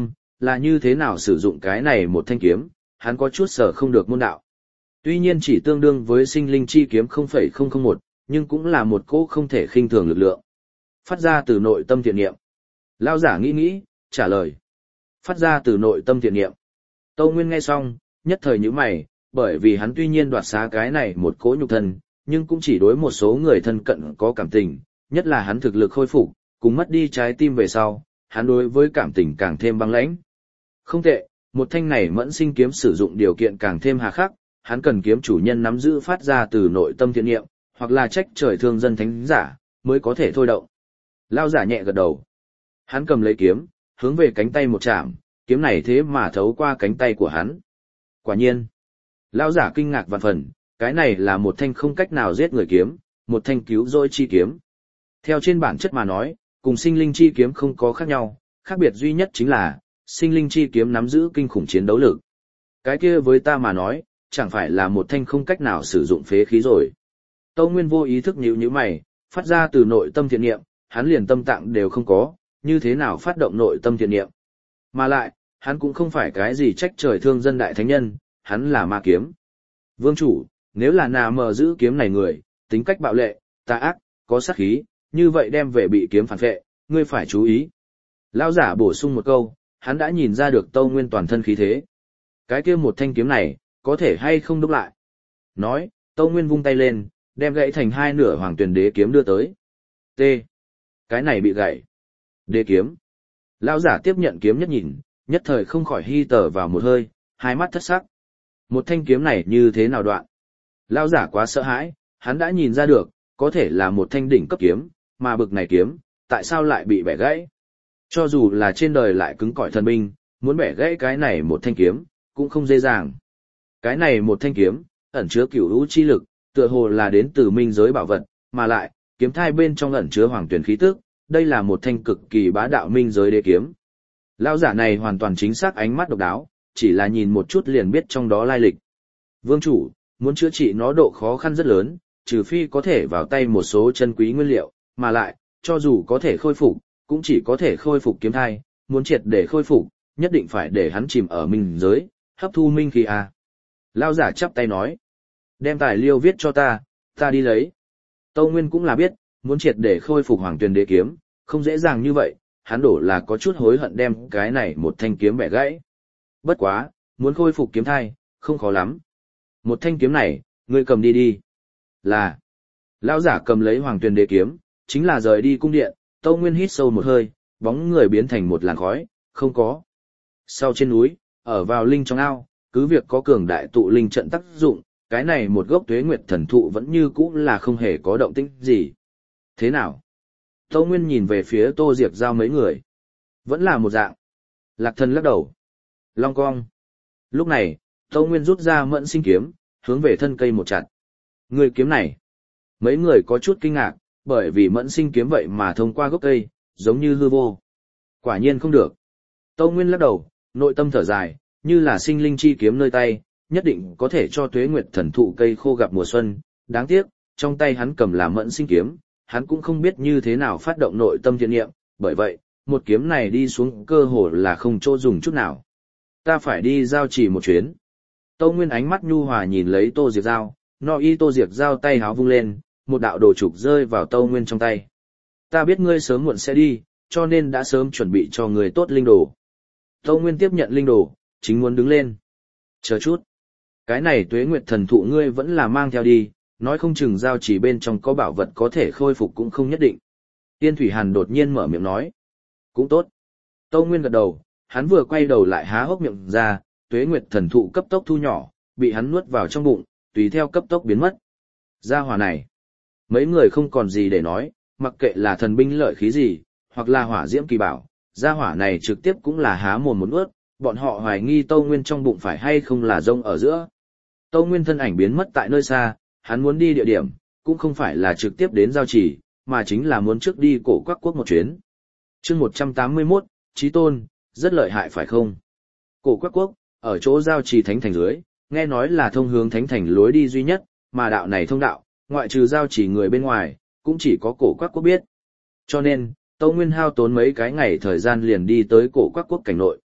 là như thế nào sử dụng cái này một thanh kiếm, hắn có chút sở không được môn đạo. Tuy nhiên chỉ tương đương với sinh linh chi kiếm không phẩy không không một, nhưng cũng là một cỗ không thể khinh thường lực lượng. Phát ra từ nội tâm thiện niệm. Lão giả nghĩ nghĩ, trả lời. Phát ra từ nội tâm thiện niệm. Tâu Nguyên nghe xong, nhất thời nhíu mày, bởi vì hắn tuy nhiên đoạt xá cái này một cỗ nhục thân, nhưng cũng chỉ đối một số người thân cận có cảm tình, nhất là hắn thực lực khôi phục, cùng mất đi trái tim về sau, hắn đối với cảm tình càng thêm băng lãnh. Không tệ, một thanh này mẫn sinh kiếm sử dụng điều kiện càng thêm hà khắc, hắn cần kiếm chủ nhân nắm giữ phát ra từ nội tâm thiện niệm, hoặc là trách trời thương dân thánh giả, mới có thể thôi động. Lao giả nhẹ gật đầu. Hắn cầm lấy kiếm, hướng về cánh tay một chạm, kiếm này thế mà thấu qua cánh tay của hắn. Quả nhiên. Lao giả kinh ngạc vạn phần, cái này là một thanh không cách nào giết người kiếm, một thanh cứu rỗi chi kiếm. Theo trên bản chất mà nói, cùng sinh linh chi kiếm không có khác nhau, khác biệt duy nhất chính là, sinh linh chi kiếm nắm giữ kinh khủng chiến đấu lực. Cái kia với ta mà nói, chẳng phải là một thanh không cách nào sử dụng phế khí rồi. Tâu Nguyên vô ý thức nhíu nhíu mày, phát ra từ nội tâm thiện niệm, hắn liền tâm tạng đều không có, như thế nào phát động nội tâm thiện niệm. Mà lại, hắn cũng không phải cái gì trách trời thương dân đại thánh nhân, hắn là ma kiếm. Vương chủ, nếu là nà mờ giữ kiếm này người, tính cách bạo lệ, tà ác, có sát khí, như vậy đem về bị kiếm phản vệ, ngươi phải chú ý. Lão giả bổ sung một câu, hắn đã nhìn ra được Tâu Nguyên toàn thân khí thế. Cái kia một thanh kiếm này, có thể hay không đúc lại. Nói, Tâu Nguyên vung tay lên, đem gãy thành hai nửa hoàng tuyển đế kiếm đưa tới. T. Cái này bị gãy. Đế kiếm. Lão giả tiếp nhận kiếm nhất nhìn, nhất thời không khỏi hy tở vào một hơi, hai mắt thất sắc. Một thanh kiếm này như thế nào đoạn? Lão giả quá sợ hãi, hắn đã nhìn ra được, có thể là một thanh đỉnh cấp kiếm, mà bực này kiếm, tại sao lại bị bẻ gãy? Cho dù là trên đời lại cứng cỏi thần binh, muốn bẻ gãy cái này một thanh kiếm, cũng không dễ dàng. Cái này một thanh kiếm, ẩn chứa cửu hữu chi lực, tựa hồ là đến từ minh giới bảo vật, mà lại, kiếm thai bên trong ẩn chứa hoàng tuyển khí tức, đây là một thanh cực kỳ bá đạo minh giới đế kiếm. Lão giả này hoàn toàn chính xác ánh mắt độc đáo, chỉ là nhìn một chút liền biết trong đó lai lịch. Vương chủ, muốn chữa trị nó độ khó khăn rất lớn, trừ phi có thể vào tay một số chân quý nguyên liệu, mà lại, cho dù có thể khôi phục, cũng chỉ có thể khôi phục kiếm thai, muốn triệt để khôi phục, nhất định phải để hắn chìm ở minh giới, hấp thu minh khí à. Lão giả chắp tay nói, đem tài liêu viết cho ta, ta đi lấy. Tâu Nguyên cũng là biết, muốn triệt để khôi phục hoàng tuyển đế kiếm, không dễ dàng như vậy, hắn đổ là có chút hối hận đem cái này một thanh kiếm bẻ gãy. Bất quá, muốn khôi phục kiếm thai, không khó lắm. Một thanh kiếm này, ngươi cầm đi đi. Là, lão giả cầm lấy hoàng tuyển đế kiếm, chính là rời đi cung điện. Tâu Nguyên hít sâu một hơi, bóng người biến thành một làn khói, không có. Sau trên núi, ở vào linh trong ao, cứ việc có cường đại tụ linh trận tác dụng, cái này một gốc tuế nguyệt thần thụ vẫn như cũ là không hề có động tĩnh gì. Thế nào? Tâu Nguyên nhìn về phía Tô Diệc Giao mấy người. Vẫn là một dạng. Lạc Thần lắc đầu. Long cong. Lúc này, Tâu Nguyên rút ra mẫn sinh kiếm, hướng về thân cây một chặt. Người kiếm này. Mấy người có chút kinh ngạc, bởi vì mẫn sinh kiếm vậy mà thông qua gốc cây, giống như hư vô. Quả nhiên không được. Tâu Nguyên lắc đầu, nội tâm thở dài, như là sinh linh chi kiếm nơi tay, nhất định có thể cho tuế nguyệt thần thụ cây khô gặp mùa xuân. Đáng tiếc, trong tay hắn cầm là mẫn sinh kiếm, hắn cũng không biết như thế nào phát động nội tâm thiện niệm, bởi vậy, một kiếm này đi xuống cơ hồ là không chỗ dùng chút nào. Ta phải đi giao chỉ một chuyến. Tâu Nguyên ánh mắt nhu hòa nhìn lấy Tô Diệc Giao, no y Tô Diệc Giao tay háo vung lên, một đạo đồ trục rơi vào Tâu Nguyên trong tay. Ta biết ngươi sớm muộn sẽ đi, cho nên đã sớm chuẩn bị cho người tốt linh đồ. Tâu Nguyên tiếp nhận linh đồ, chính muốn đứng lên. Chờ chút. Cái này tuế nguyệt thần thụ ngươi vẫn là mang theo đi, nói không chừng giao chỉ bên trong có bảo vật có thể khôi phục cũng không nhất định. Tiên Thủy Hàn đột nhiên mở miệng nói. Cũng tốt. Tâu Nguyên gật đầu, hắn vừa quay đầu lại há hốc miệng ra, tuế nguyệt thần thụ cấp tốc thu nhỏ, bị hắn nuốt vào trong bụng, tùy theo cấp tốc biến mất. Gia hỏa này. Mấy người không còn gì để nói, mặc kệ là thần binh lợi khí gì, hoặc là hỏa diễm kỳ bảo, gia hỏa này trực tiếp cũng là há mồm một nuốt, bọn họ hoài nghi Tâu Nguyên trong bụng phải hay không là rông ở giữa. Tâu Nguyên thân ảnh biến mất tại nơi xa, hắn muốn đi địa điểm, cũng không phải là trực tiếp đến giao chỉ, mà chính là muốn trước đi cổ Quắc Quốc một chuyến. chương một trăm tám mươi mốt, Chí Tôn, rất lợi hại phải không? Cổ Quắc Quốc, ở chỗ giao trì thánh thành dưới, nghe nói là thông hướng thánh thành lối đi duy nhất, mà đạo này thông đạo, ngoại trừ giao chỉ người bên ngoài, cũng chỉ có cổ Quắc Quốc biết. Cho nên, Tâu Nguyên hao tốn mấy cái ngày thời gian liền đi tới cổ Quắc Quốc cảnh nội.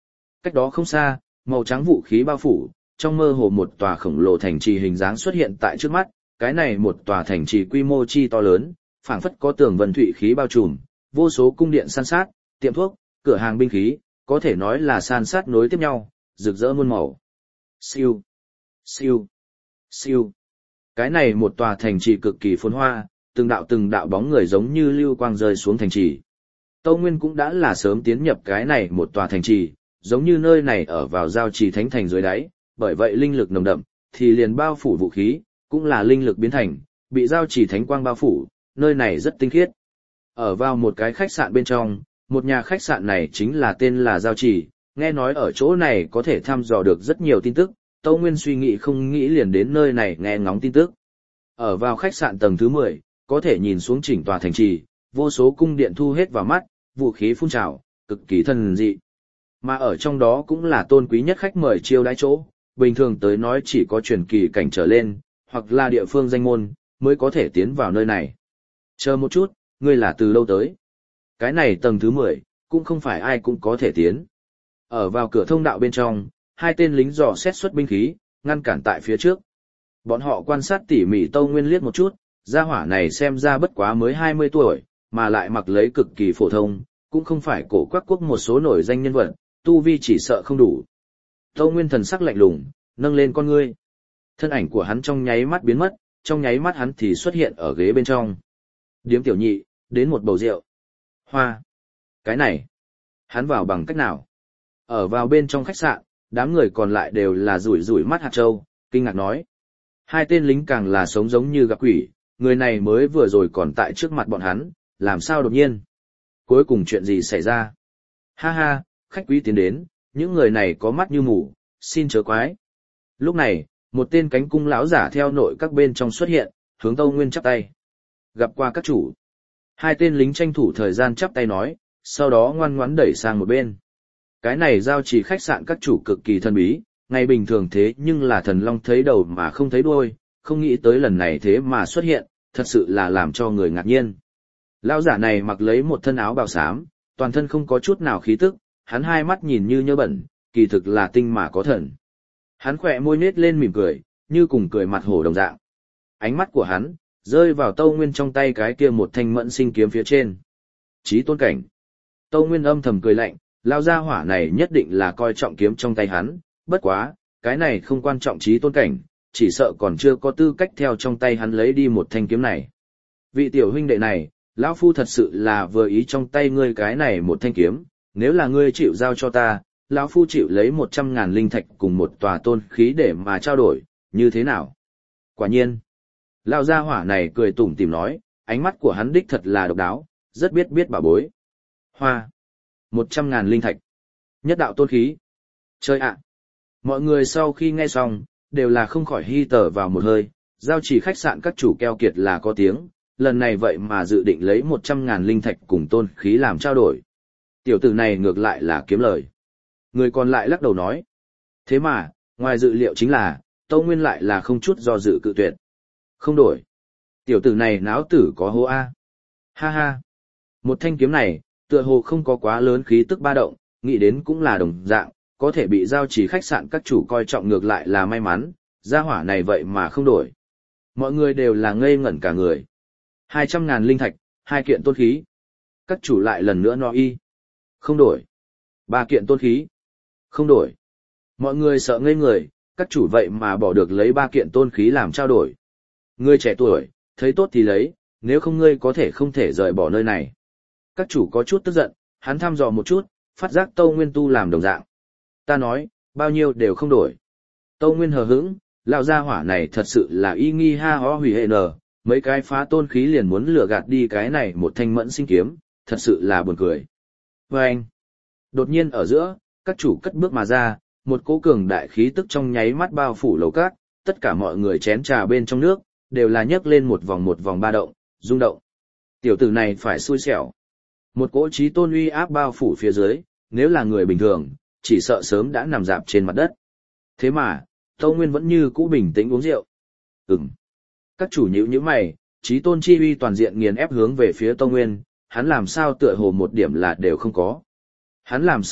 Cách đó không xa, màu trắng vũ khí bao phủ, trong mơ hồ một tòa khổng lồ thành trì hình dáng xuất hiện tại trước mắt, cái này một tòa thành trì quy mô chi to lớn, phảng phất có tường vân thụy khí bao trùm, vô số cung điện san sát, tiệm thuốc, cửa hàng binh khí, có thể nói là san sát nối tiếp nhau, rực rỡ muôn màu. Siêu, siêu, siêu. Cái này một tòa thành trì cực kỳ phồn hoa, từng đạo từng đạo bóng người giống như lưu quang rơi xuống thành trì. Tâu Nguyên cũng đã là sớm tiến nhập cái này một tòa thành trì, giống như nơi này ở vào giao trì thánh thành dưới đáy, bởi vậy linh lực nồng đậm, thì liền bao phủ vũ khí, cũng là linh lực biến thành, bị giao trì thánh quang bao phủ, nơi này rất tinh khiết. Ở vào một cái khách sạn bên trong, một nhà khách sạn này chính là tên là Giao Trì, nghe nói ở chỗ này có thể thăm dò được rất nhiều tin tức, Tâu Nguyên suy nghĩ không nghĩ liền đến nơi này nghe ngóng tin tức. Ở vào khách sạn tầng thứ mười, có thể nhìn xuống chỉnh tòa thành trì, vô số cung điện thu hết vào mắt, vũ khí phun trào, cực kỳ thần dị. Mà ở trong đó cũng là tôn quý nhất khách mời chiêu đãi chỗ, bình thường tới nói chỉ có truyền kỳ cảnh trở lên, hoặc là địa phương danh môn, mới có thể tiến vào nơi này. Chờ một chút, ngươi là từ đâu tới? Cái này tầng thứ mười, cũng không phải ai cũng có thể tiến. Ở vào cửa thông đạo bên trong, hai tên lính dò xét xuất binh khí, ngăn cản tại phía trước. Bọn họ quan sát tỉ mỉ Tâu Nguyên liếc một chút, gia hỏa này xem ra bất quá mới hai mươi tuổi, mà lại mặc lấy cực kỳ phổ thông, cũng không phải cổ quắc quốc một số nổi danh nhân vật, tu vi chỉ sợ không đủ. Tâu Nguyên thần sắc lạnh lùng, nâng lên con ngươi. Thân ảnh của hắn trong nháy mắt biến mất, trong nháy mắt hắn thì xuất hiện ở ghế bên trong. Điếm tiểu nhị, đến một bầu rượu. Hoa. Cái này. Hắn vào bằng cách nào? Ở vào bên trong khách sạn, đám người còn lại đều là rủi rủi mắt hạt trâu, kinh ngạc nói. Hai tên lính càng là sống giống như gặp quỷ, người này mới vừa rồi còn tại trước mặt bọn hắn, làm sao đột nhiên? Cuối cùng chuyện gì xảy ra? Ha ha, khách quý tiến đến, những người này có mắt như mù, xin chớ quái. Lúc này, một tên cánh cung lão giả theo nội các bên trong xuất hiện, hướng Tâu Nguyên chắp tay. Gặp qua các chủ. Hai tên lính tranh thủ thời gian chắp tay nói, sau đó ngoan ngoãn đẩy sang một bên. Cái này giao trì khách sạn các chủ cực kỳ thân bí, ngày bình thường thế nhưng là thần long thấy đầu mà không thấy đuôi, không nghĩ tới lần này thế mà xuất hiện, thật sự là làm cho người ngạc nhiên. Lão giả này mặc lấy một thân áo bào xám, toàn thân không có chút nào khí tức, hắn hai mắt nhìn như nhơ bẩn, kỳ thực là tinh mà có thần. Hắn khỏe môi nết lên mỉm cười, như cùng cười mặt hổ đồng dạng. Ánh mắt của hắn rơi vào Tâu Nguyên trong tay cái kia một thanh mẫn sinh kiếm phía trên. Chí tôn cảnh. Tâu Nguyên âm thầm cười lạnh, lao gia hỏa này nhất định là coi trọng kiếm trong tay hắn, bất quá, cái này không quan trọng chí tôn cảnh, chỉ sợ còn chưa có tư cách theo trong tay hắn lấy đi một thanh kiếm này. Vị tiểu huynh đệ này, lão phu thật sự là vừa ý trong tay ngươi cái này một thanh kiếm, nếu là ngươi chịu giao cho ta, lão phu chịu lấy một trăm ngàn linh thạch cùng một tòa tôn khí để mà trao đổi, như thế nào? Quả nhiên, lão gia hỏa này cười tủm tỉm nói, ánh mắt của hắn đích thật là độc đáo, rất biết biết bảo bối. Hoa, một trăm ngàn linh thạch, nhất đạo tôn khí. Chơi ạ! Mọi người sau khi nghe xong, đều là không khỏi hi tở vào một hơi, giao chỉ khách sạn các chủ keo kiệt là có tiếng, lần này vậy mà dự định lấy một trăm ngàn linh thạch cùng tôn khí làm trao đổi. Tiểu tử này ngược lại là kiếm lời. Người còn lại lắc đầu nói. Thế mà, ngoài dự liệu chính là, Tâu Nguyên lại là không chút do dự cự tuyệt. Không đổi. Tiểu tử này náo tử có hô a. Ha ha. Một thanh kiếm này, tựa hồ không có quá lớn khí tức ba động, nghĩ đến cũng là đồng dạng, có thể bị giao chỉ khách sạn các chủ coi trọng ngược lại là may mắn, gia hỏa này vậy mà không đổi. Mọi người đều là ngây ngẩn cả người. Hai trăm ngàn linh thạch, hai kiện tôn khí. Các chủ lại lần nữa no y. Không đổi. Ba kiện tôn khí. Không đổi. Mọi người sợ ngây người, các chủ vậy mà bỏ được lấy ba kiện tôn khí làm trao đổi. Ngươi trẻ tuổi, thấy tốt thì lấy, nếu không ngươi có thể không thể rời bỏ nơi này. Các chủ có chút tức giận, hắn thăm dò một chút, phát giác Tâu Nguyên tu làm đồng dạng. Ta nói, bao nhiêu đều không đổi. Tâu Nguyên hờ hững, lão gia hỏa này thật sự là y nghi ha ho hủy hệ nở, mấy cái phá tôn khí liền muốn lừa gạt đi cái này một thanh mẫn sinh kiếm, thật sự là buồn cười. Và anh, đột nhiên ở giữa, các chủ cất bước mà ra, một cỗ cường đại khí tức trong nháy mắt bao phủ lầu cát, tất cả mọi người chén trà bên trong nước, đều là nhấc lên một vòng một vòng ba động, rung động. Tiểu tử này phải xui xẻo. Một cỗ trí tôn uy áp bao phủ phía dưới, nếu là người bình thường, chỉ sợ sớm đã nằm dạp trên mặt đất. Thế mà, Tâu Nguyên vẫn như cũ bình tĩnh uống rượu. Ừm. Các chủ nhíu nhíu mày, trí tôn chi uy toàn diện nghiền ép hướng về phía Tâu Nguyên, hắn làm sao tựa hồ một điểm là đều không có. Hắn làm sao biết,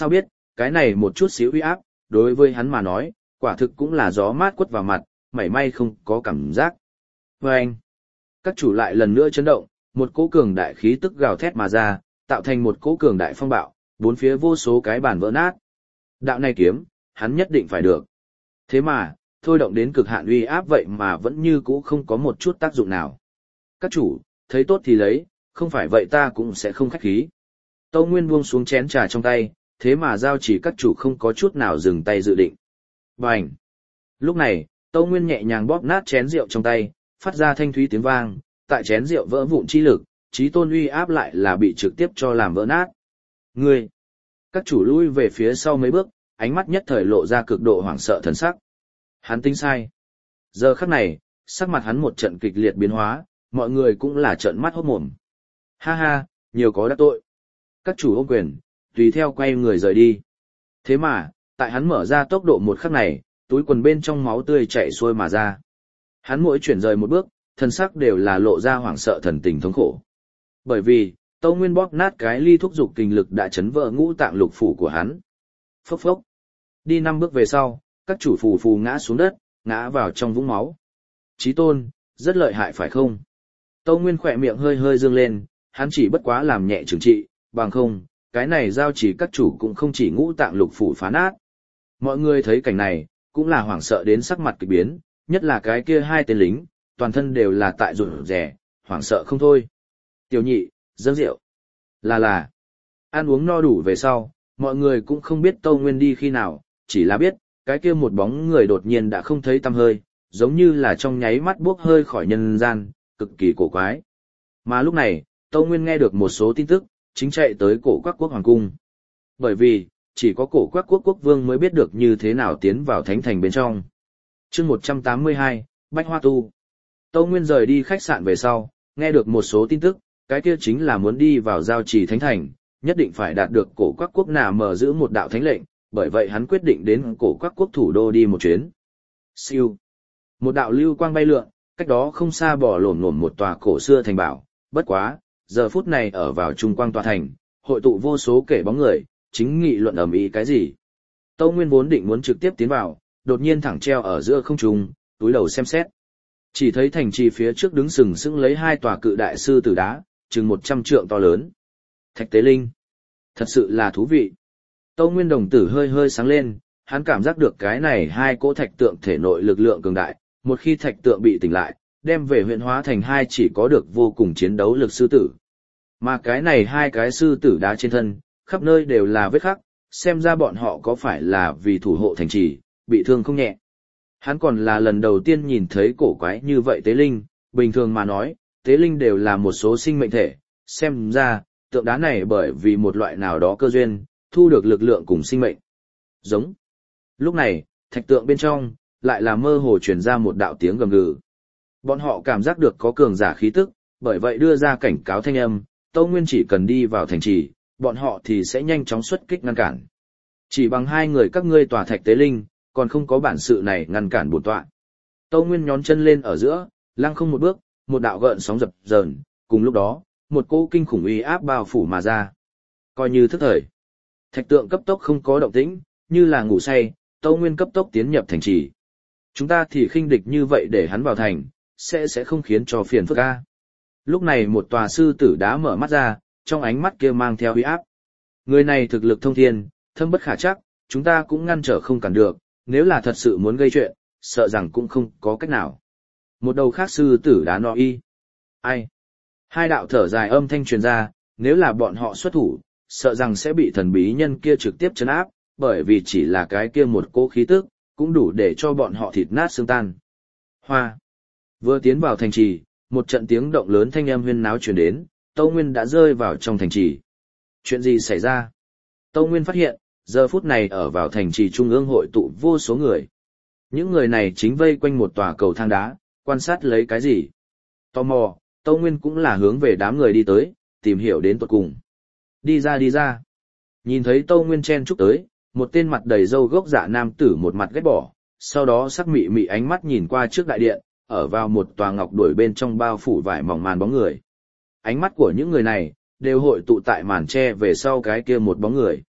cái này một chút xíu uy áp, đối với hắn mà nói, quả thực cũng là gió mát quất vào mặt, mảy may không có cảm giác. Và anh, các chủ lại lần nữa chấn động, một cỗ cường đại khí tức gào thét mà ra, tạo thành một cỗ cường đại phong bạo, bốn phía vô số cái bàn vỡ nát. Đạo này kiếm, hắn nhất định phải được. Thế mà, thôi động đến cực hạn uy áp vậy mà vẫn như cũ không có một chút tác dụng nào. Các chủ, thấy tốt thì lấy, không phải vậy ta cũng sẽ không khách khí. Tâu Nguyên buông xuống chén trà trong tay, thế mà giao chỉ các chủ không có chút nào dừng tay dự định. Bành! Lúc này, Tâu Nguyên nhẹ nhàng bóp nát chén rượu trong tay, phát ra thanh thúy tiếng vang, tại chén rượu vỡ vụn chi lực, chí tôn uy áp lại là bị trực tiếp cho làm vỡ nát. Ngươi! Các chủ lui về phía sau mấy bước, ánh mắt nhất thời lộ ra cực độ hoảng sợ thần sắc. Hắn tính sai. Giờ khắc này, sắc mặt hắn một trận kịch liệt biến hóa, mọi người cũng là trợn mắt hốt mồm. Ha ha, nhiều có đắc tội. Các chủ ôm quyền, tùy theo quay người rời đi. Thế mà, tại hắn mở ra tốc độ một khắc này, túi quần bên trong máu tươi chảy xuôi mà ra. Hắn mỗi chuyển rời một bước, thần sắc đều là lộ ra hoảng sợ thần tình thống khổ. Bởi vì, Tâu Nguyên bóp nát cái ly thúc dục kinh lực đã chấn vỡ ngũ tạng lục phủ của hắn. Phốc phốc. Đi năm bước về sau, các chủ phù phù ngã xuống đất, ngã vào trong vũng máu. Chí tôn, rất lợi hại phải không? Tâu Nguyên khỏe miệng hơi hơi dương lên, hắn chỉ bất quá làm nhẹ trừng trị, bằng không, cái này giao chỉ các chủ cũng không chỉ ngũ tạng lục phủ phá nát. Mọi người thấy cảnh này, cũng là hoảng sợ đến sắc mặt kỳ biến, nhất là cái kia hai tên lính, toàn thân đều là tại rụt rè, hoảng sợ không thôi. Tiểu nhị, dâng rượu. Là là. Ăn uống no đủ về sau, mọi người cũng không biết Tâu Nguyên đi khi nào, chỉ là biết, cái kia một bóng người đột nhiên đã không thấy tăm hơi, giống như là trong nháy mắt buốc hơi khỏi nhân gian, cực kỳ cổ quái. Mà lúc này, Tâu Nguyên nghe được một số tin tức, chính chạy tới cổ Quắc quốc hoàng cung. Bởi vì, chỉ có cổ Quắc quốc quốc vương mới biết được như thế nào tiến vào thánh thành bên trong. Chương một trăm tám mươi hai, Bách Hoa Tu. Tâu Nguyên rời đi khách sạn về sau, nghe được một số tin tức, cái kia chính là muốn đi vào giao trì thánh thành, nhất định phải đạt được cổ Quắc quốc nào mở giữ một đạo thánh lệnh, bởi vậy hắn quyết định đến cổ Quắc quốc thủ đô đi một chuyến. Siêu. Một đạo lưu quang bay lượn, cách đó không xa bỏ lổm lổm một tòa cổ xưa thành bảo, bất quá, giờ phút này ở vào trung quang tòa thành, hội tụ vô số kẻ bóng người, chính nghị luận ầm ĩ cái gì. Tâu Nguyên vốn định muốn trực tiếp tiến vào, đột nhiên thẳng treo ở giữa không trung, túi đầu xem xét. Chỉ thấy thành trì phía trước đứng sừng sững lấy hai tòa cự đại sư tử đá, chừng một trăm trượng to lớn. Thạch Tế Linh. Thật sự là thú vị. Tâu Nguyên đồng tử hơi hơi sáng lên, hắn cảm giác được cái này hai cỗ thạch tượng thể nội lực lượng cường đại, một khi thạch tượng bị tỉnh lại, đem về huyện hóa thành hai chỉ có được vô cùng chiến đấu lực sư tử. Mà cái này hai cái sư tử đá trên thân, khắp nơi đều là vết khắc, xem ra bọn họ có phải là vì thủ hộ thành trì, bị thương không nhẹ. Hắn còn là lần đầu tiên nhìn thấy cổ quái như vậy tế linh, bình thường mà nói, tế linh đều là một số sinh mệnh thể, xem ra, tượng đá này bởi vì một loại nào đó cơ duyên, thu được lực lượng cùng sinh mệnh. Giống. Lúc này, thạch tượng bên trong, lại là mơ hồ truyền ra một đạo tiếng gầm gừ. Bọn họ cảm giác được có cường giả khí tức, bởi vậy đưa ra cảnh cáo thanh âm, Tâu Nguyên chỉ cần đi vào thành trì, bọn họ thì sẽ nhanh chóng xuất kích ngăn cản. Chỉ bằng hai người các ngươi tòa thạch tế linh, còn không có bản sự này ngăn cản bổn tọa. Tâu Nguyên nhón chân lên ở giữa, lăng không một bước, một đạo gợn sóng dập dờn, cùng lúc đó, một cỗ kinh khủng uy áp bao phủ mà ra. Coi như thức thời. Thạch tượng cấp tốc không có động tĩnh, như là ngủ say, Tâu Nguyên cấp tốc tiến nhập thành trì. Chúng ta thì khinh địch như vậy để hắn vào thành, sẽ sẽ không khiến cho phiền phức a. Lúc này một tòa sư tử đá mở mắt ra, trong ánh mắt kia mang theo uy áp. Người này thực lực thông thiên, thâm bất khả trắc, chúng ta cũng ngăn trở không cản được, nếu là thật sự muốn gây chuyện, sợ rằng cũng không có cách nào. Một đầu khác sư tử đá no y. Ai? Hai đạo thở dài âm thanh truyền ra, nếu là bọn họ xuất thủ, sợ rằng sẽ bị thần bí nhân kia trực tiếp trấn áp, bởi vì chỉ là cái kia một cỗ khí tức, cũng đủ để cho bọn họ thịt nát xương tan. Hoa. Vừa tiến vào thành trì, một trận tiếng động lớn thanh âm huyên náo truyền đến, Tâu Nguyên đã rơi vào trong thành trì. Chuyện gì xảy ra? Tâu Nguyên phát hiện, giờ phút này ở vào thành trì trung ương hội tụ vô số người. Những người này chính vây quanh một tòa cầu thang đá, quan sát lấy cái gì? Tò mò, Tâu Nguyên cũng là hướng về đám người đi tới, tìm hiểu đến tuột cùng. Đi ra đi ra. Nhìn thấy Tâu Nguyên chen chúc tới, một tên mặt đầy râu gốc dạ nam tử một mặt ghét bỏ, sau đó sắc mị mị ánh mắt nhìn qua trước đại điện, ở vào một tòa ngọc đuổi bên trong bao phủ vải mỏng màn bóng người. Ánh mắt của những người này, đều hội tụ tại màn tre về sau cái kia một bóng người.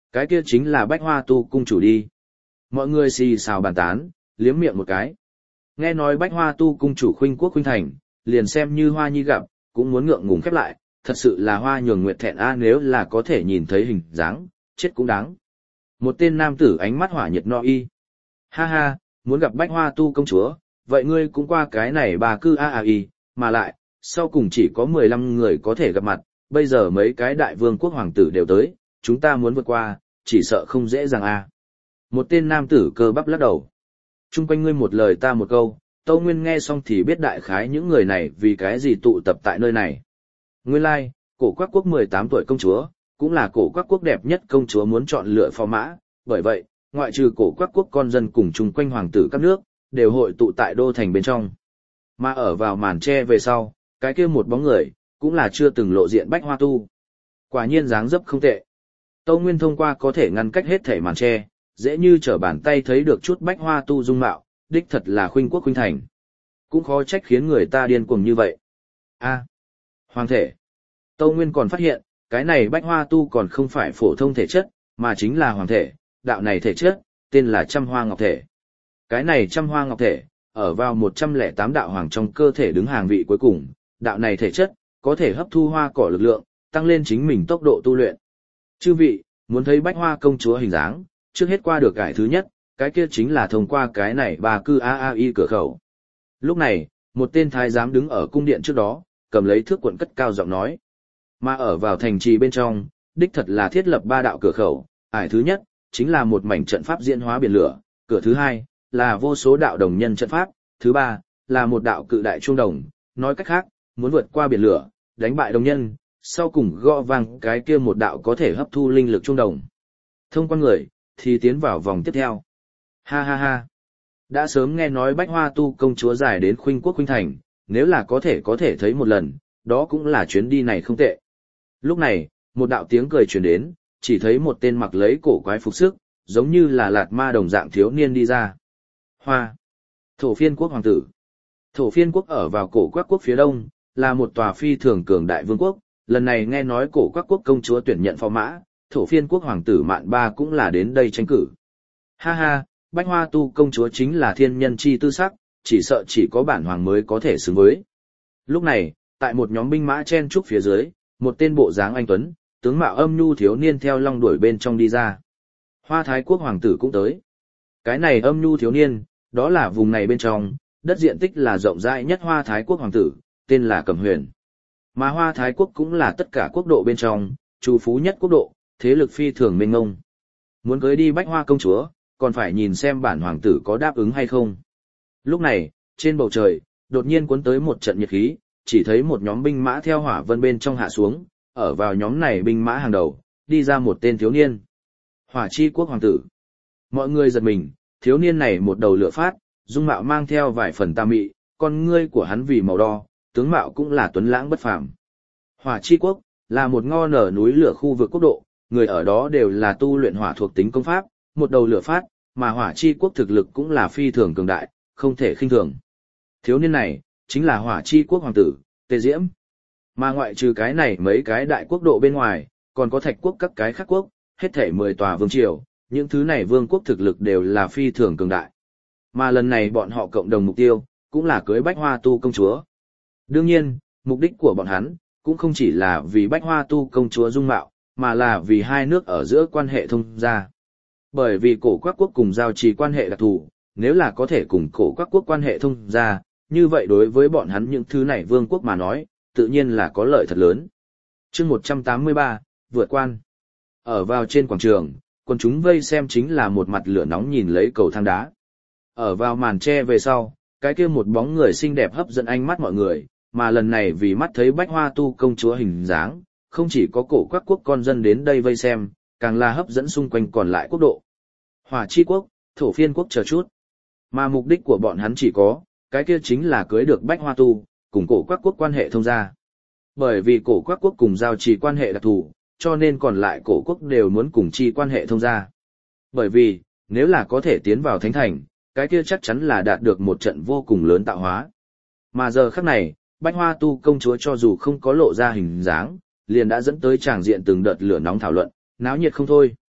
Cái kia chính là Bách Hoa Tu cung chủ đi. Mọi người xì xào bàn tán, liếm miệng một cái. Nghe nói Bách Hoa Tu cung chủ khuynh quốc khuynh thành, liền xem như Hoa Nhi gặp, cũng muốn ngượng ngùng khép lại, thật sự là Hoa Nhường Nguyệt thẹn a, nếu là có thể nhìn thấy hình dáng, chết cũng đáng. Một tên nam tử ánh mắt hỏa nhiệt no y. Ha ha, muốn gặp Bách Hoa Tu công chúa, vậy ngươi cũng qua cái này bà cư a a y, mà lại, sau cùng chỉ có mười lăm người có thể gặp mặt, bây giờ mấy cái đại vương quốc hoàng tử đều tới, chúng ta muốn vượt qua, chỉ sợ không dễ dàng a. Một tên nam tử cơ bắp lắc đầu. Trung quanh ngươi một lời ta một câu, Tâu Nguyên nghe xong thì biết đại khái những người này vì cái gì tụ tập tại nơi này. Nguyên lai, like, cổ Quắc quốc mười tám tuổi công chúa, cũng là cổ Quắc quốc đẹp nhất công chúa muốn chọn lựa phò mã, bởi vậy, ngoại trừ cổ Quắc quốc con dân cùng chung quanh hoàng tử các nước, đều hội tụ tại đô thành bên trong. Mà ở vào màn tre về sau, cái kia một bóng người, cũng là chưa từng lộ diện Bách Hoa Tu. Quả nhiên dáng dấp không tệ. Tâu Nguyên thông qua có thể ngăn cách hết thể màn tre, dễ như trở bàn tay thấy được chút Bách Hoa Tu dung mạo, đích thật là khuynh quốc khuynh thành. Cũng khó trách khiến người ta điên cuồng như vậy. A, hoàng thể. Tâu Nguyên còn phát hiện, cái này Bách Hoa Tu còn không phải phổ thông thể chất, mà chính là hoàng thể, đạo này thể chất, tên là Trăm Hoa Ngọc Thể. Cái này Trăm Hoa Ngọc Thể, ở vào một trăm lẻ tám đạo hoàng trong cơ thể đứng hàng vị cuối cùng, đạo này thể chất, có thể hấp thu hoa cỏ lực lượng, tăng lên chính mình tốc độ tu luyện. Chư vị, muốn thấy Bách Hoa công chúa hình dáng, trước hết qua được cải thứ nhất, cái kia chính là thông qua cái này bà cư a a y cửa khẩu. Lúc này, một tên thái giám đứng ở cung điện trước đó, cầm lấy thước cuộn cất cao giọng nói. Mà ở vào thành trì bên trong, đích thật là thiết lập ba đạo cửa khẩu, ải thứ nhất, chính là một mảnh trận pháp diễn hóa biển lửa, cửa thứ hai, là vô số đạo đồng nhân trận pháp, thứ ba, là một đạo cự đại chuông đồng, nói cách khác, muốn vượt qua biển lửa, đánh bại đồng nhân, sau cùng gõ vang cái kia một đạo có thể hấp thu linh lực chuông đồng. Thông qua người, thì tiến vào vòng tiếp theo. Ha ha ha. Đã sớm nghe nói Bách Hoa Tu công chúa dài đến khuynh quốc khuynh thành, nếu là có thể có thể thấy một lần, đó cũng là chuyến đi này không tệ. Lúc này, một đạo tiếng cười truyền đến, chỉ thấy một tên mặc lấy cổ quái phục sức, giống như là lạt ma đồng dạng thiếu niên đi ra. Hoa. Thổ Phiên quốc hoàng tử. Thổ Phiên quốc ở vào cổ Quắc quốc phía đông, là một tòa phi thường cường đại vương quốc, lần này nghe nói cổ Quắc quốc công chúa tuyển nhận phò mã, Thổ Phiên quốc hoàng tử Mạn Ba cũng là đến đây tranh cử. Ha ha, Bách Hoa Tu công chúa chính là thiên nhân chi tư sắc, chỉ sợ chỉ có bản hoàng mới có thể xứng với. Lúc này, tại một nhóm binh mã chen trúc phía dưới, một tên bộ dáng anh tuấn, tướng mạo âm nhu thiếu niên theo long đuổi bên trong đi ra. Hoa Thái quốc hoàng tử cũng tới. Cái này âm nhu thiếu niên, đó là vùng này bên trong, đất diện tích là rộng rãi nhất Hoa Thái quốc hoàng tử, tên là Cẩm Huyền. Mà Hoa Thái quốc cũng là tất cả quốc độ bên trong, trù phú nhất quốc độ, thế lực phi thường mênh mông. Muốn cưới đi Bách Hoa công chúa, còn phải nhìn xem bản hoàng tử có đáp ứng hay không. Lúc này, trên bầu trời, đột nhiên cuốn tới một trận nhiệt khí, chỉ thấy một nhóm binh mã theo hỏa vân bên trong hạ xuống, ở vào nhóm này binh mã hàng đầu, đi ra một tên thiếu niên. Hỏa Chi quốc hoàng tử. Mọi người giật mình, thiếu niên này một đầu lửa phát, dung mạo mang theo vài phần tà mị, con ngươi của hắn vì màu đo, tướng mạo cũng là tuấn lãng bất phàm. Hỏa Chi quốc là một ngo nở núi lửa khu vực quốc độ, người ở đó đều là tu luyện hỏa thuộc tính công pháp, một đầu lửa phát, mà Hỏa Chi quốc thực lực cũng là phi thường cường đại, không thể khinh thường. Thiếu niên này chính là Hỏa Chi quốc hoàng tử Tề Diễm. Mà ngoại trừ cái này mấy cái đại quốc độ bên ngoài, còn có Thạch quốc các cái khác quốc, hết thảy mười tòa vương triều, những thứ này vương quốc thực lực đều là phi thường cường đại. Mà lần này bọn họ cộng đồng mục tiêu, cũng là cưới Bách Hoa Tu công chúa. Đương nhiên, mục đích của bọn hắn, cũng không chỉ là vì Bách Hoa Tu công chúa dung mạo, mà là vì hai nước ở giữa quan hệ thông gia. Bởi vì cổ Quắc quốc cùng giao trì quan hệ đặc thù, nếu là có thể cùng cổ Quắc quốc quan hệ thông gia, như vậy đối với bọn hắn những thứ này vương quốc mà nói, tự nhiên là có lợi thật lớn. Chương một trăm tám mươi ba, vượt quan. Ở vào trên quảng trường, quần chúng vây xem chính là một mặt lửa nóng nhìn lấy cầu thang đá. Ở vào màn tre về sau, cái kia một bóng người xinh đẹp hấp dẫn ánh mắt mọi người, mà lần này vì mắt thấy Bách Hoa Tu công chúa hình dáng, không chỉ có cổ Quắc quốc con dân đến đây vây xem, càng là hấp dẫn xung quanh còn lại quốc độ. Hỏa Chi quốc, Thổ Phiên quốc chờ chút. Mà mục đích của bọn hắn chỉ có, cái kia chính là cưới được Bách Hoa Tu, cùng cổ Quắc quốc quan hệ thông gia. Bởi vì cổ Quắc quốc cùng giao trì quan hệ đặc thù, cho nên còn lại cổ quốc đều muốn cùng chi quan hệ thông gia. Bởi vì, nếu là có thể tiến vào thánh thành, cái kia chắc chắn là đạt được một trận vô cùng lớn tạo hóa. Mà giờ khắc này, Bách Hoa Tu công chúa cho dù không có lộ ra hình dáng, liền đã dẫn tới tràng diện từng đợt lửa nóng thảo luận, náo nhiệt không thôi.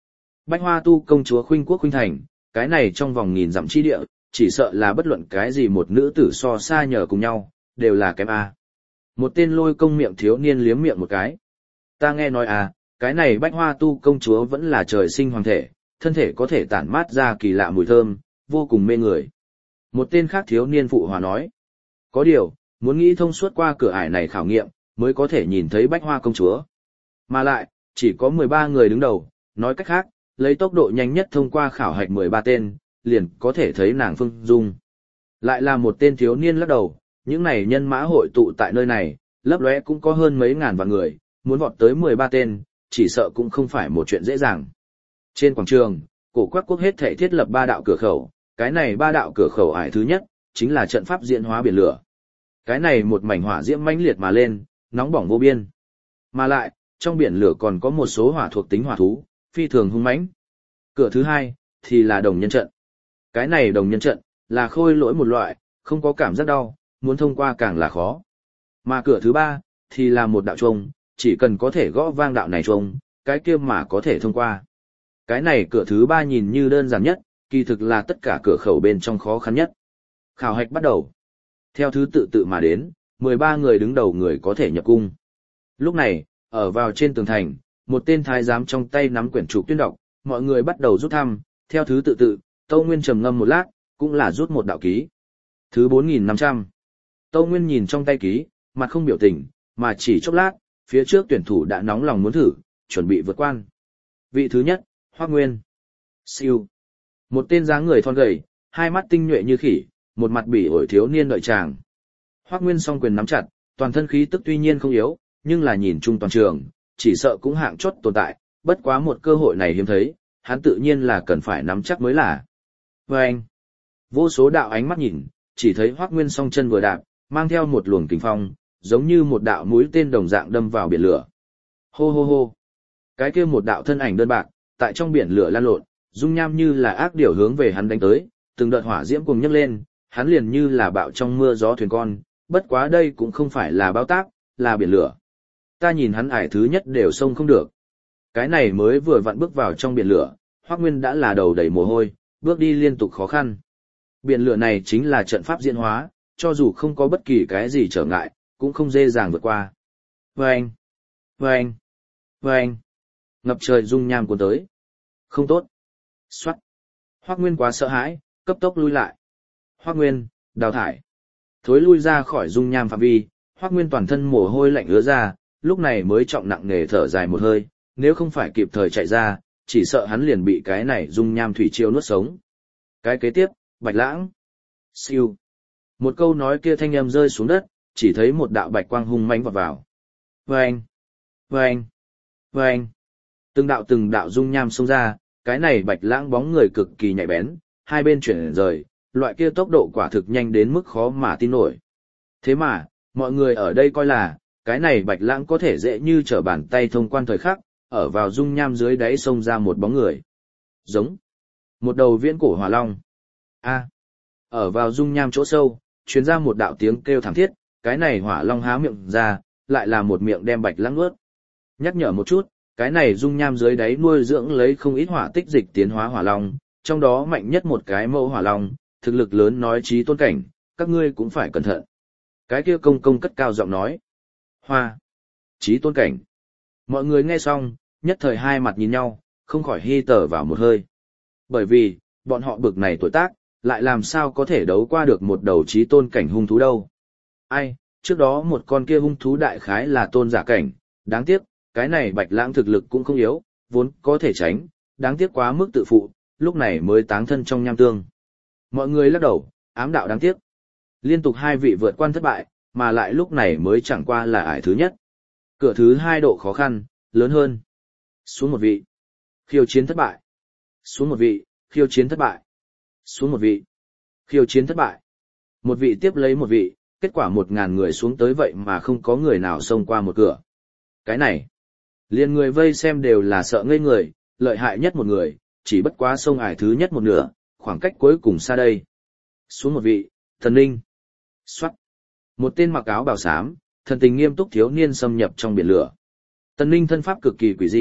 Bách Hoa Tu công chúa khuynh quốc khuynh thành, cái này trong vòng nghìn dặm chi địa, chỉ sợ là bất luận cái gì một nữ tử so xa nhờ cùng nhau, đều là kém a. Một tên lôi công miệng thiếu niên liếm miệng một cái. Ta nghe nói à, cái này Bách Hoa Tu công chúa vẫn là trời sinh hoàng thể, thân thể có thể tản mát ra kỳ lạ mùi thơm, vô cùng mê người. Một tên khác thiếu niên phụ hòa nói. Có điều, muốn nghĩ thông suốt qua cửa ải này khảo nghiệm, mới có thể nhìn thấy Bách Hoa công chúa. Mà lại, chỉ có mười ba người đứng đầu, nói cách khác, lấy tốc độ nhanh nhất thông qua khảo hạch mười ba tên, liền có thể thấy nàng Phương Dung. Lại là một tên thiếu niên lắc đầu, những này nhân mã hội tụ tại nơi này, lấp lóe cũng có hơn mấy ngàn vạn người, muốn vọt tới mười ba tên, chỉ sợ cũng không phải một chuyện dễ dàng. Trên quảng trường, cổ Quắc quốc hết thể thiết lập ba đạo cửa khẩu, cái này ba đạo cửa khẩu ải thứ nhất, chính là trận pháp diễn hóa biển lửa. Cái này một mảnh hỏa diễm mãnh liệt mà lên, nóng bỏng vô biên. Mà lại, trong biển lửa còn có một số hỏa thuộc tính hỏa thú, phi thường hung mãnh. Cửa thứ hai, thì là đồng nhân trận. Cái này đồng nhân trận, là khôi lỗi một loại, không có cảm giác đau, muốn thông qua càng là khó. Mà cửa thứ ba, thì là một đạo chuông, chỉ cần có thể gõ vang đạo này chuông, cái kia mà có thể thông qua. Cái này cửa thứ ba nhìn như đơn giản nhất, kỳ thực là tất cả cửa khẩu bên trong khó khăn nhất. Khảo hạch bắt đầu. Theo thứ tự tự mà đến, mười ba người đứng đầu người có thể nhập cung. Lúc này, ở vào trên tường thành, một tên thái giám trong tay nắm quyển trục tuyên đọc, mọi người bắt đầu rút thăm, theo thứ tự tự, Tâu Nguyên trầm ngâm một lát, cũng là rút một đạo ký. Thứ bốn nghìn năm trăm. Tâu Nguyên nhìn trong tay ký, mặt không biểu tình, mà chỉ chốc lát, phía trước tuyển thủ đã nóng lòng muốn thử, chuẩn bị vượt quan. Vị thứ nhất, Hoắc Nguyên. Siêu. Một tên dáng người thon gầy, hai mắt tinh nhuệ như khỉ, một mặt bỉ ổi thiếu niên đợi chàng. Hoắc Nguyên song quyền nắm chặt, toàn thân khí tức tuy nhiên không yếu, nhưng là nhìn chung toàn trường, chỉ sợ cũng hạng chót tồn tại, bất quá một cơ hội này hiếm thấy, hắn tự nhiên là cần phải nắm chắc mới là. Và anh, vô số đạo ánh mắt nhìn, chỉ thấy Hoắc Nguyên song chân vừa đạp, mang theo một luồng kình phong, giống như một đạo mũi tên đồng dạng đâm vào biển lửa. Hô hô hô. Cái kia một đạo thân ảnh đơn bạc, tại trong biển lửa lan lộn, dung nham như là ác điểu hướng về hắn đánh tới, từng đợt hỏa diễm cùng nhấc lên, hắn liền như là bạo trong mưa gió thuyền con, bất quá đây cũng không phải là bao tác, là biển lửa. Ta nhìn hắn ải thứ nhất đều xông không được. Cái này mới vừa vặn bước vào trong biển lửa, Hoắc Nguyên đã là đầu đầy mồ hôi, bước đi liên tục khó khăn. Biển lửa này chính là trận pháp diễn hóa, cho dù không có bất kỳ cái gì trở ngại, cũng không dễ dàng vượt qua. Vâng! Vâng! Vâng! Ngập trời dung nham cuốn tới. Không tốt! Xoát! Hoắc Nguyên quá sợ hãi, cấp tốc lui lại. Hoắc Nguyên, đào thải. Thối lui ra khỏi dung nham phạm vi, Hoắc Nguyên toàn thân mồ hôi lạnh ứa ra, lúc này mới trọng nặng nề thở dài một hơi, nếu không phải kịp thời chạy ra, chỉ sợ hắn liền bị cái này dung nham thủy triều nuốt sống. Cái kế tiếp, Bạch Lãng. Siêu. Một câu nói kia thanh âm rơi xuống đất, chỉ thấy một đạo bạch quang hung mãnh vọt vào. Vâng! Vâng! Vâng! Từng đạo từng đạo dung nham xông ra, cái này Bạch Lãng bóng người cực kỳ nhạy bén, hai bên chuyển rời, loại kia tốc độ quả thực nhanh đến mức khó mà tin nổi. Thế mà, mọi người ở đây coi là, cái này Bạch Lãng có thể dễ như trở bàn tay thông quan thời khắc, ở vào dung nham dưới đáy xông ra một bóng người. Giống. Một đầu viễn cổ hỏa long. A. Ở vào dung nham chỗ sâu, truyền ra một đạo tiếng kêu thảm thiết, cái này hỏa long há miệng ra, lại là một miệng đem Bạch Lãng nuốt. Nhắc nhở một chút, cái này dung nham dưới đáy nuôi dưỡng lấy không ít hỏa tích dịch tiến hóa hỏa long, trong đó mạnh nhất một cái mẫu hỏa long, thực lực lớn nói trí tôn cảnh, các ngươi cũng phải cẩn thận. Cái kia công công cất cao giọng nói. Hoa. Trí tôn cảnh. Mọi người nghe xong, nhất thời hai mặt nhìn nhau, không khỏi hi tở vào một hơi. Bởi vì, bọn họ bực này tuổi tác, lại làm sao có thể đấu qua được một đầu trí tôn cảnh hung thú đâu. Ai, trước đó một con kia hung thú đại khái là tôn giả cảnh, đáng tiếc, cái này Bạch Lãng thực lực cũng không yếu, vốn có thể tránh, đáng tiếc quá mức tự phụ, lúc này mới táng thân trong nham tương. Mọi người lắc đầu, ám đạo đáng tiếc. Liên tục hai vị vượt quan thất bại, mà lại lúc này mới chẳng qua là ải thứ nhất. Cửa thứ hai độ khó khăn, lớn hơn. Xuống một vị. Khiêu chiến thất bại. Xuống một vị, khiêu chiến thất bại. Xuống một vị. Khiêu chiến thất bại. Một vị tiếp lấy một vị, kết quả một ngàn người xuống tới vậy mà không có người nào xông qua một cửa. Cái này, liền người vây xem đều là sợ ngây người, lợi hại nhất một người, chỉ bất quá sông ải thứ nhất một nửa, khoảng cách cuối cùng xa đây. Xuống một vị, Thần Ninh. Xoát. Một tên mặc áo bào xám, thần tình nghiêm túc thiếu niên xâm nhập trong biển lửa. Tần Ninh thân pháp cực kỳ quỷ dị,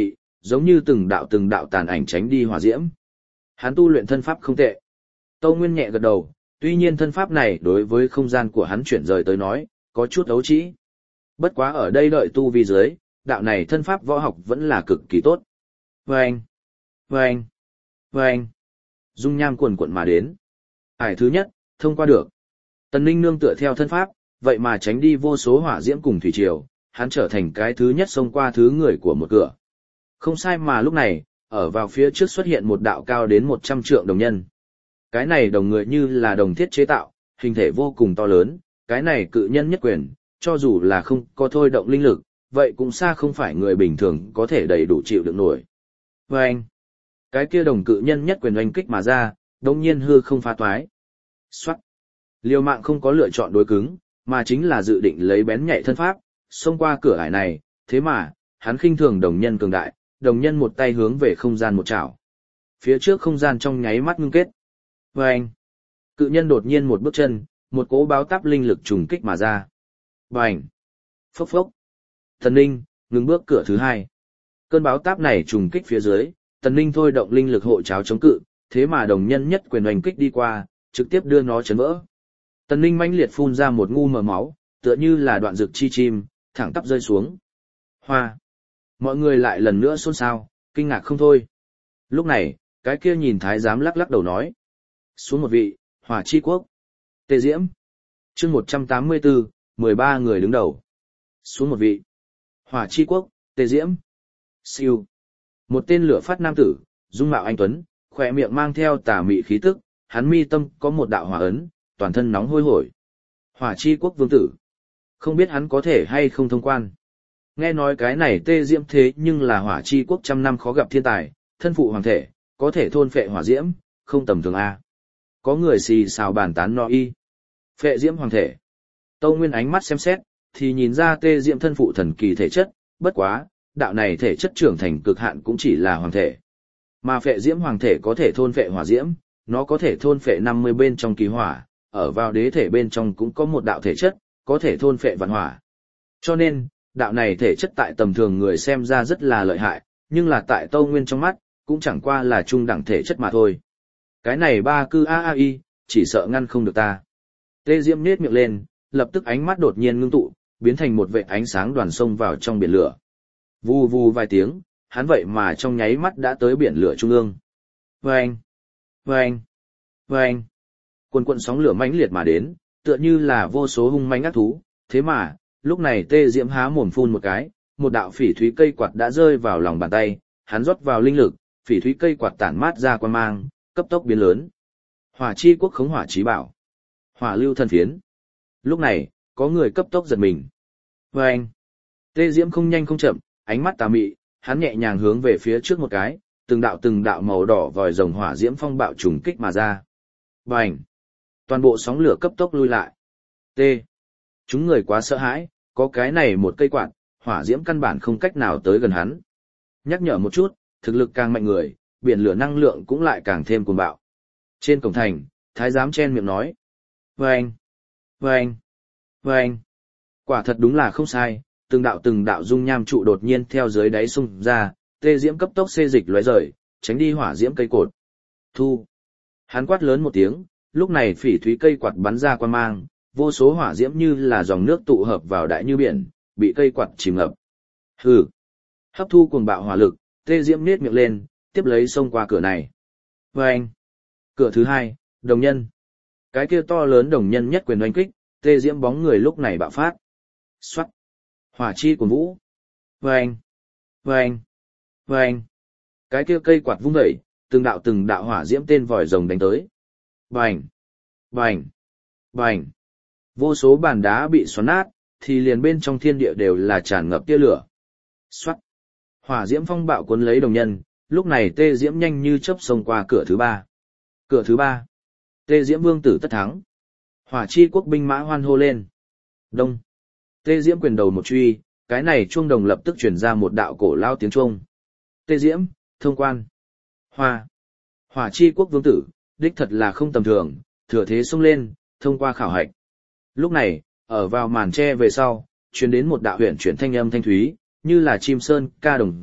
giống như từng đạo từng đạo tàn ảnh tránh đi hỏa diễm. Hắn tu luyện thân pháp không tệ. Tâu Nguyên nhẹ gật đầu, tuy nhiên thân pháp này đối với không gian của hắn chuyển rời tới nói, có chút ấu trĩ. Bất quá ở đây đợi tu vi dưới, đạo này thân pháp võ học vẫn là cực kỳ tốt. Vâng! Vâng! Vâng! Dung nham cuồn cuộn mà đến. Ải thứ nhất, thông qua được. Tần Ninh nương tựa theo thân pháp, vậy mà tránh đi vô số hỏa diễm cùng thủy triều, hắn trở thành cái thứ nhất xông qua thứ người của một cửa. Không sai mà lúc này, ở vào phía trước xuất hiện một đạo cao đến một trăm trượng đồng nhân. Cái này đồng người như là đồng thiết chế tạo, hình thể vô cùng to lớn, cái này cự nhân nhất quyền, cho dù là không có thôi động linh lực, vậy cũng xa không phải người bình thường có thể đầy đủ chịu đựng nổi. Và anh, cái kia đồng cự nhân nhất quyền oanh kích mà ra, đồng nhiên hư không phá toái. Xoát. Liều mạng không có lựa chọn đối cứng, mà chính là dự định lấy bén nhạy thân pháp, xông qua cửa ải này, thế mà, hắn khinh thường đồng nhân cường đại, đồng nhân một tay hướng về không gian một chảo. Phía trước không gian trong nháy mắt ngưng kết. Và anh, cự nhân đột nhiên một bước chân, một cỗ báo táp linh lực trùng kích mà ra. Bành! Phốc phốc! Tần Ninh, ngừng bước cửa thứ hai. Cơn báo táp này trùng kích phía dưới, Tần Ninh thôi động linh lực hộ cháo chống cự, thế mà đồng nhân nhất quyền oanh kích đi qua, trực tiếp đưa nó chấn vỡ. Tần Ninh mãnh liệt phun ra một ngu mờ máu, tựa như là đoạn dược chi chim, thẳng tắp rơi xuống. Hoa! Mọi người lại lần nữa xôn xao, kinh ngạc không thôi. Lúc này, cái kia nhìn thái giám lắc lắc đầu nói. Xuống một vị, Hỏa Chi Quốc. Tề Diễm. Chương một trăm tám mươi tư, mười ba người đứng đầu. Xuống một vị. Hỏa Chi Quốc, Tề Diễm. Siêu. Một tên lửa phát nam tử, dung mạo anh tuấn, khỏe miệng mang theo tà mị khí tức, hắn mi tâm có một đạo hỏa ấn, toàn thân nóng hôi hổi. Hỏa Chi Quốc vương tử. Không biết hắn có thể hay không thông quan. Nghe nói cái này Tê Diễm thế nhưng là Hỏa Chi Quốc trăm năm khó gặp thiên tài, thân phụ hoàng thể, có thể thôn phệ hỏa diễm, không tầm thường a. Có người xì xào bàn tán no y. Phệ diễm hoàng thể. Tâu Nguyên ánh mắt xem xét, thì nhìn ra Tê Diễm thân phụ thần kỳ thể chất, bất quá, đạo này thể chất trưởng thành cực hạn cũng chỉ là hoàng thể. Mà phệ diễm hoàng thể có thể thôn phệ hỏa diễm, nó có thể thôn phệ năm mươi bên trong kỳ hỏa, ở vào đế thể bên trong cũng có một đạo thể chất, có thể thôn phệ vạn hỏa. Cho nên, đạo này thể chất tại tầm thường người xem ra rất là lợi hại, nhưng là tại Tâu Nguyên trong mắt, cũng chẳng qua là trung đẳng thể chất mà thôi. Cái này ba cư a a i, chỉ sợ ngăn không được ta. Tê Diễm nết miệng lên, lập tức ánh mắt đột nhiên ngưng tụ, biến thành một vệt ánh sáng đoàn sông vào trong biển lửa. Vù vù vài tiếng, hắn vậy mà trong nháy mắt đã tới biển lửa trung ương. Vâng! Vâng! Vâng! Quần quần sóng lửa mãnh liệt mà đến, tựa như là vô số hung mãnh ác thú, thế mà, lúc này Tê Diễm há mồm phun một cái, một đạo phỉ thúy cây quạt đã rơi vào lòng bàn tay, hắn rót vào linh lực, phỉ thúy cây quạt tản mát ra quang mang, cấp tốc biến lớn. Hỏa Chi Quốc khống hỏa chí bảo. Hỏa lưu thần phiến. Lúc này, có người cấp tốc giật mình. Và anh, Tê Diễm không nhanh không chậm, ánh mắt tà mị, hắn nhẹ nhàng hướng về phía trước một cái, từng đạo từng đạo màu đỏ vòi rồng hỏa diễm phong bạo trùng kích mà ra. Bành! Toàn bộ sóng lửa cấp tốc lui lại. T. Chúng người quá sợ hãi, có cái này một cây quạt, hỏa diễm căn bản không cách nào tới gần hắn. Nhắc nhở một chút, thực lực càng mạnh người, biển lửa năng lượng cũng lại càng thêm cuồng bạo. Trên cổng thành, thái giám chen miệng nói. Vâng! Vâng! Vâng! Quả thật đúng là không sai, từng đạo từng đạo dung nham trụ đột nhiên theo dưới đáy xung ra, Tê Diễm cấp tốc xê dịch lóe rời, tránh đi hỏa diễm cây cột. Thu! Hắn quát lớn một tiếng, lúc này phỉ thúy cây quạt bắn ra quang mang, vô số hỏa diễm như là dòng nước tụ hợp vào đại như biển, bị cây quạt chìm ngập. Hừ! Hấp thu cuồng bạo hỏa lực, Tê Diễm nết miệng lên, tiếp lấy xông qua cửa này. Vâng! Cửa thứ hai, đồng nhân. Cái kia to lớn đồng nhân nhất quyền oanh kích, Tê Diễm bóng người lúc này bạo phát. Xoát! Hỏa chi của vũ. Vâng! Vâng! Vâng! Cái kia cây quạt vung dậy, từng đạo từng đạo hỏa diễm tên vòi rồng đánh tới. Bành! Bành! Bành! Vô số bàn đá bị xoắn nát, thì liền bên trong thiên địa đều là tràn ngập tia lửa. Xoát! Hỏa diễm phong bạo cuốn lấy đồng nhân, lúc này Tê Diễm nhanh như chớp xông qua cửa thứ ba. Cửa thứ ba. Tê Diễm vương tử tất thắng. Hỏa Chi Quốc binh mã hoan hô lên. Đông. Tê Diễm quyền đầu một truy, cái này chuông đồng lập tức truyền ra một đạo cổ lao tiếng chuông. Tê Diễm, thông quan. Hoa. Hỏa Chi Quốc vương tử, đích thật là không tầm thường, thừa thế xông lên, thông qua khảo hạch. Lúc này, ở vào màn tre về sau, truyền đến một đạo huyền chuyển thanh âm thanh thúy, như là chim sơn ca đồng dạng,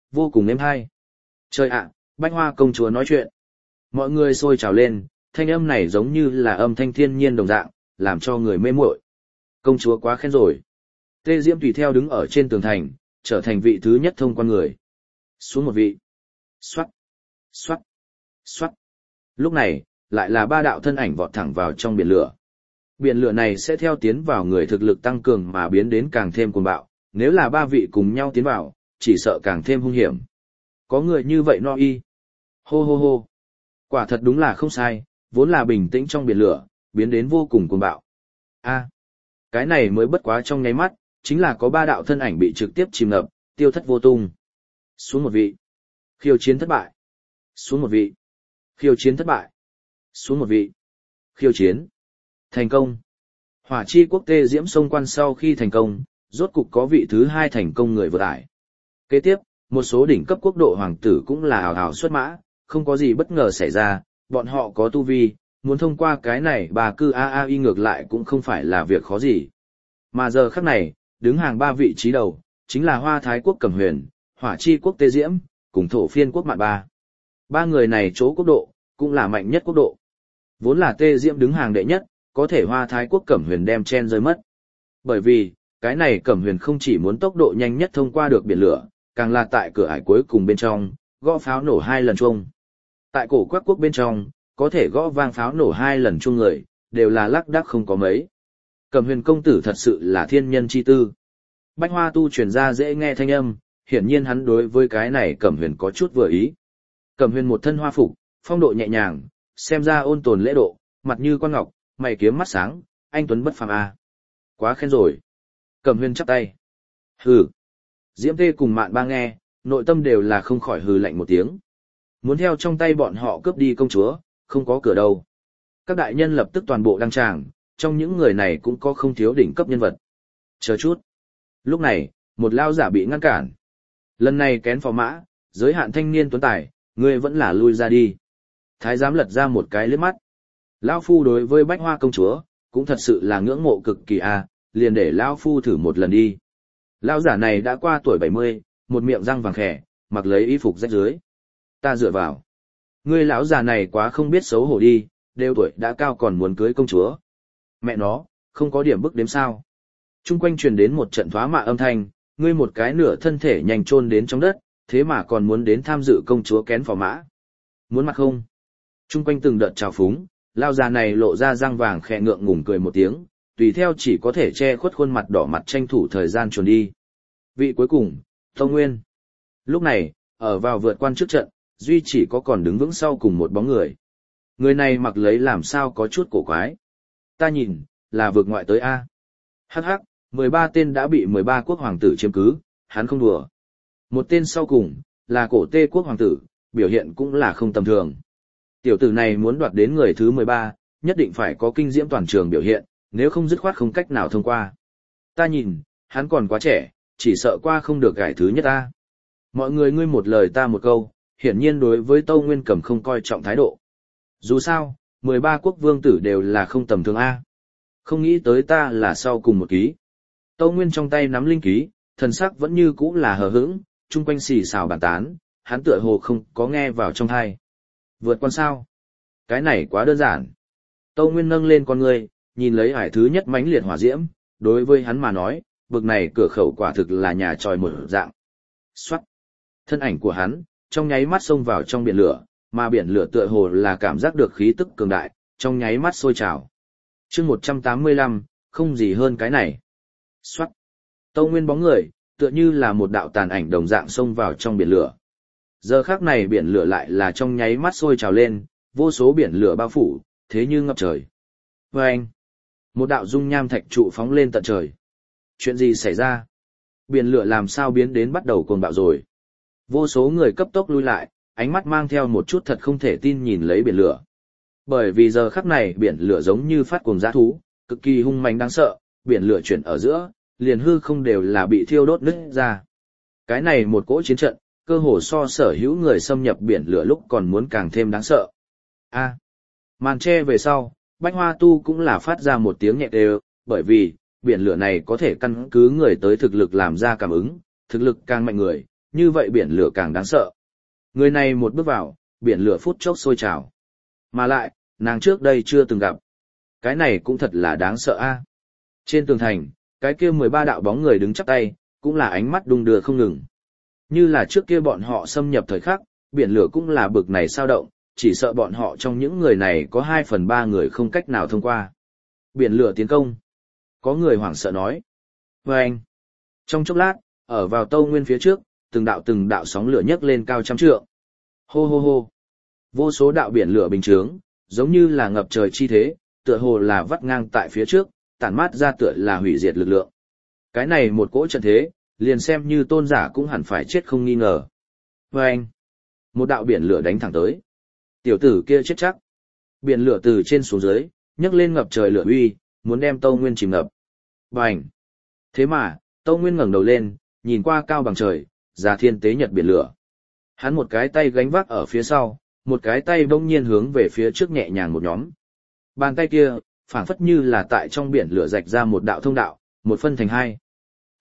vô cùng êm hay. Trời ạ, Bách Hoa công chúa nói chuyện. Mọi người sôi trào lên, thanh âm này giống như là âm thanh thiên nhiên đồng dạng, làm cho người mê muội. Công chúa quá khen rồi. Tê Diễm tùy theo đứng ở trên tường thành, trở thành vị thứ nhất thông quan người. Xuống một vị. Xoát, xoát, xoát. Lúc này, lại là ba đạo thân ảnh vọt thẳng vào trong biển lửa. Biển lửa này sẽ theo tiến vào người thực lực tăng cường mà biến đến càng thêm cuồng bạo, nếu là ba vị cùng nhau tiến vào, chỉ sợ càng thêm hung hiểm. Có người như vậy no y. Hô hô hô. Quả thật đúng là không sai, vốn là bình tĩnh trong biển lửa, biến đến vô cùng cuồng bạo. A, cái này mới bất quá trong nháy mắt, chính là có ba đạo thân ảnh bị trực tiếp chìm ngập, tiêu thất vô tung. Xuống một vị. Khiêu chiến thất bại. Xuống một vị. Khiêu chiến thất bại. Xuống một vị. Khiêu chiến. Thành công. Hỏa chi quốc Tê Diễm xông quan sau khi thành công, rốt cục có vị thứ hai thành công người vượt ải. Kế tiếp, một số đỉnh cấp quốc độ hoàng tử cũng là hào hào xuất mã, không có gì bất ngờ xảy ra, bọn họ có tu vi, muốn thông qua cái này bà cư a a y ngược lại cũng không phải là việc khó gì. Mà giờ khắc này, đứng hàng ba vị trí đầu, chính là Hoa Thái quốc Cẩm Huyền, Hỏa chi quốc Tê Diễm, cùng Thổ Phiên quốc Mạn Ba. Ba người này chỗ quốc độ, cũng là mạnh nhất quốc độ. Vốn là Tê Diễm đứng hàng đệ nhất, có thể Hoa Thái quốc Cẩm Huyền đem chen rơi mất. Bởi vì, cái này Cẩm Huyền không chỉ muốn tốc độ nhanh nhất thông qua được biển lửa, càng là tại cửa ải cuối cùng bên trong, gõ pháo nổ hai lần chuông. Tại cổ Quắc quốc bên trong, có thể gõ vang pháo nổ hai lần chuông người, đều là lác đác không có mấy. Cẩm Huyền công tử thật sự là thiên nhân chi tư. Bách Hoa tu truyền ra dễ nghe thanh âm, hiển nhiên hắn đối với cái này Cẩm Huyền có chút vừa ý. Cẩm Huyền một thân hoa phục, phong độ nhẹ nhàng, xem ra ôn tồn lễ độ, mặt như quan ngọc, mày kiếm mắt sáng, anh tuấn bất phàm a. Quá khen rồi. Cẩm Huyền chắp tay. Hừ. Diễm Tê cùng Mạn Ba nghe, nội tâm đều là không khỏi hừ lạnh một tiếng. Muốn theo trong tay bọn họ cướp đi công chúa, không có cửa đâu. Các đại nhân lập tức toàn bộ đăng tràng, trong những người này cũng có không thiếu đỉnh cấp nhân vật. Chờ chút. Lúc này, một lao giả bị ngăn cản. Lần này kén phò mã, giới hạn thanh niên tuấn tài, ngươi vẫn là lui ra đi. Thái giám lật ra một cái liếc mắt. Lão phu đối với Bách Hoa công chúa, cũng thật sự là ngưỡng mộ cực kỳ a, liền để lão phu thử một lần đi. Lão giả này đã qua tuổi bảy mươi, một miệng răng vàng khẻ, mặc lấy y phục rách rưới. Ta dựa vào. Ngươi lão già này quá không biết xấu hổ đi, đều tuổi đã cao còn muốn cưới công chúa. Mẹ nó, không có điểm bức đếm sao. Trung quanh truyền đến một trận thoá mạ âm thanh, ngươi một cái nửa thân thể nhanh chôn đến trong đất, thế mà còn muốn đến tham dự công chúa kén phò mã. Muốn mặt không? Trung quanh từng đợt trào phúng, lao già này lộ ra răng vàng khẽ ngượng ngùng cười một tiếng, tùy theo chỉ có thể che khuất khuôn mặt đỏ mặt tranh thủ thời gian chuồn đi. Vị cuối cùng, Tông Nguyên. Lúc này, ở vào vượt quan trước trận, duy chỉ có còn đứng vững sau cùng một bóng người. Người này mặc lấy làm sao có chút cổ quái. Ta nhìn, là vượt ngoại tới A. Hắc hắc, mười ba tên đã bị mười ba quốc hoàng tử chiếm cứ, hắn không đùa. Một tên sau cùng, là cổ Tê quốc hoàng tử, biểu hiện cũng là không tầm thường. Tiểu tử này muốn đoạt đến người thứ mười ba, nhất định phải có kinh diễm toàn trường biểu hiện, nếu không dứt khoát không cách nào thông qua. Ta nhìn, hắn còn quá trẻ, chỉ sợ qua không được gải thứ nhất ta. Mọi người ngươi một lời ta một câu, hiển nhiên đối với Tâu Nguyên Cẩm không coi trọng thái độ. Dù sao, mười ba quốc vương tử đều là không tầm thường A. Không nghĩ tới ta là sau cùng một ký. Tâu Nguyên trong tay nắm linh ký, thần sắc vẫn như cũ là hờ hững, chung quanh xì xào bàn tán, hắn tựa hồ không có nghe vào trong tai. Vượt quan sao? Cái này quá đơn giản. Tâu Nguyên nâng lên con người, nhìn lấy hải thứ nhất mãnh liệt hỏa diễm, đối với hắn mà nói, vực này cửa khẩu quả thực là nhà tròi mở dạng. Xoát. Thân ảnh của hắn, trong nháy mắt xông vào trong biển lửa, mà biển lửa tựa hồ là cảm giác được khí tức cường đại, trong nháy mắt sôi trào. Chương một trăm tám mươi lăm, không gì hơn cái này. Xoát. Tâu Nguyên bóng người, tựa như là một đạo tàn ảnh đồng dạng xông vào trong biển lửa. Giờ khắc này biển lửa lại là trong nháy mắt sôi trào lên, vô số biển lửa bao phủ, thế như ngập trời. Và anh, một đạo dung nham thạch trụ phóng lên tận trời. Chuyện gì xảy ra? Biển lửa làm sao biến đến bắt đầu cuồng bạo rồi? Vô số người cấp tốc lui lại, ánh mắt mang theo một chút thật không thể tin nhìn lấy biển lửa. Bởi vì giờ khắc này biển lửa giống như phát cuồng dã thú, cực kỳ hung mãnh đáng sợ, biển lửa chuyển ở giữa, liền hư không đều là bị thiêu đốt nứt ra. Cái này một cỗ chiến trận, cơ hồ so sở hữu người xâm nhập biển lửa lúc còn muốn càng thêm đáng sợ. A. Màn che về sau, Bách Hoa Tu cũng là phát ra một tiếng nhẹ đều, bởi vì, biển lửa này có thể căn cứ người tới thực lực làm ra cảm ứng, thực lực càng mạnh người, như vậy biển lửa càng đáng sợ. Người này một bước vào, biển lửa phút chốc sôi trào. Mà lại, nàng trước đây chưa từng gặp. Cái này cũng thật là đáng sợ a. Trên tường thành, cái kia mười ba đạo bóng người đứng chắp tay, cũng là ánh mắt đung đưa không ngừng. Như là trước kia bọn họ xâm nhập thời khắc, biển lửa cũng là bực này sao động, chỉ sợ bọn họ trong những người này có hai phần ba người không cách nào thông qua. Biển lửa tiến công. Có người hoảng sợ nói. Và anh. Trong chốc lát, ở vào Tâu Nguyên phía trước, từng đạo từng đạo sóng lửa nhấc lên cao trăm trượng. Hô hô hô. Vô số đạo biển lửa bình chướng, giống như là ngập trời chi thế, tựa hồ là vắt ngang tại phía trước, tản mát ra tựa là hủy diệt lực lượng. Cái này một cỗ trận thế, liền xem như tôn giả cũng hẳn phải chết không nghi ngờ. Và anh. Một đạo biển lửa đánh thẳng tới. Tiểu tử kia chết chắc. Biển lửa từ trên xuống dưới, nhấc lên ngập trời lửa uy, muốn đem Tâu Nguyên chìm ngập. Bành! Thế mà, Tâu Nguyên ngẩng đầu lên, nhìn qua cao bằng trời, già thiên tế nhật biển lửa. Hắn một cái tay gánh vác ở phía sau, một cái tay bỗng nhiên hướng về phía trước nhẹ nhàng một nhóm. Bàn tay kia, phảng phất như là tại trong biển lửa rạch ra một đạo thông đạo, một phân thành hai. T.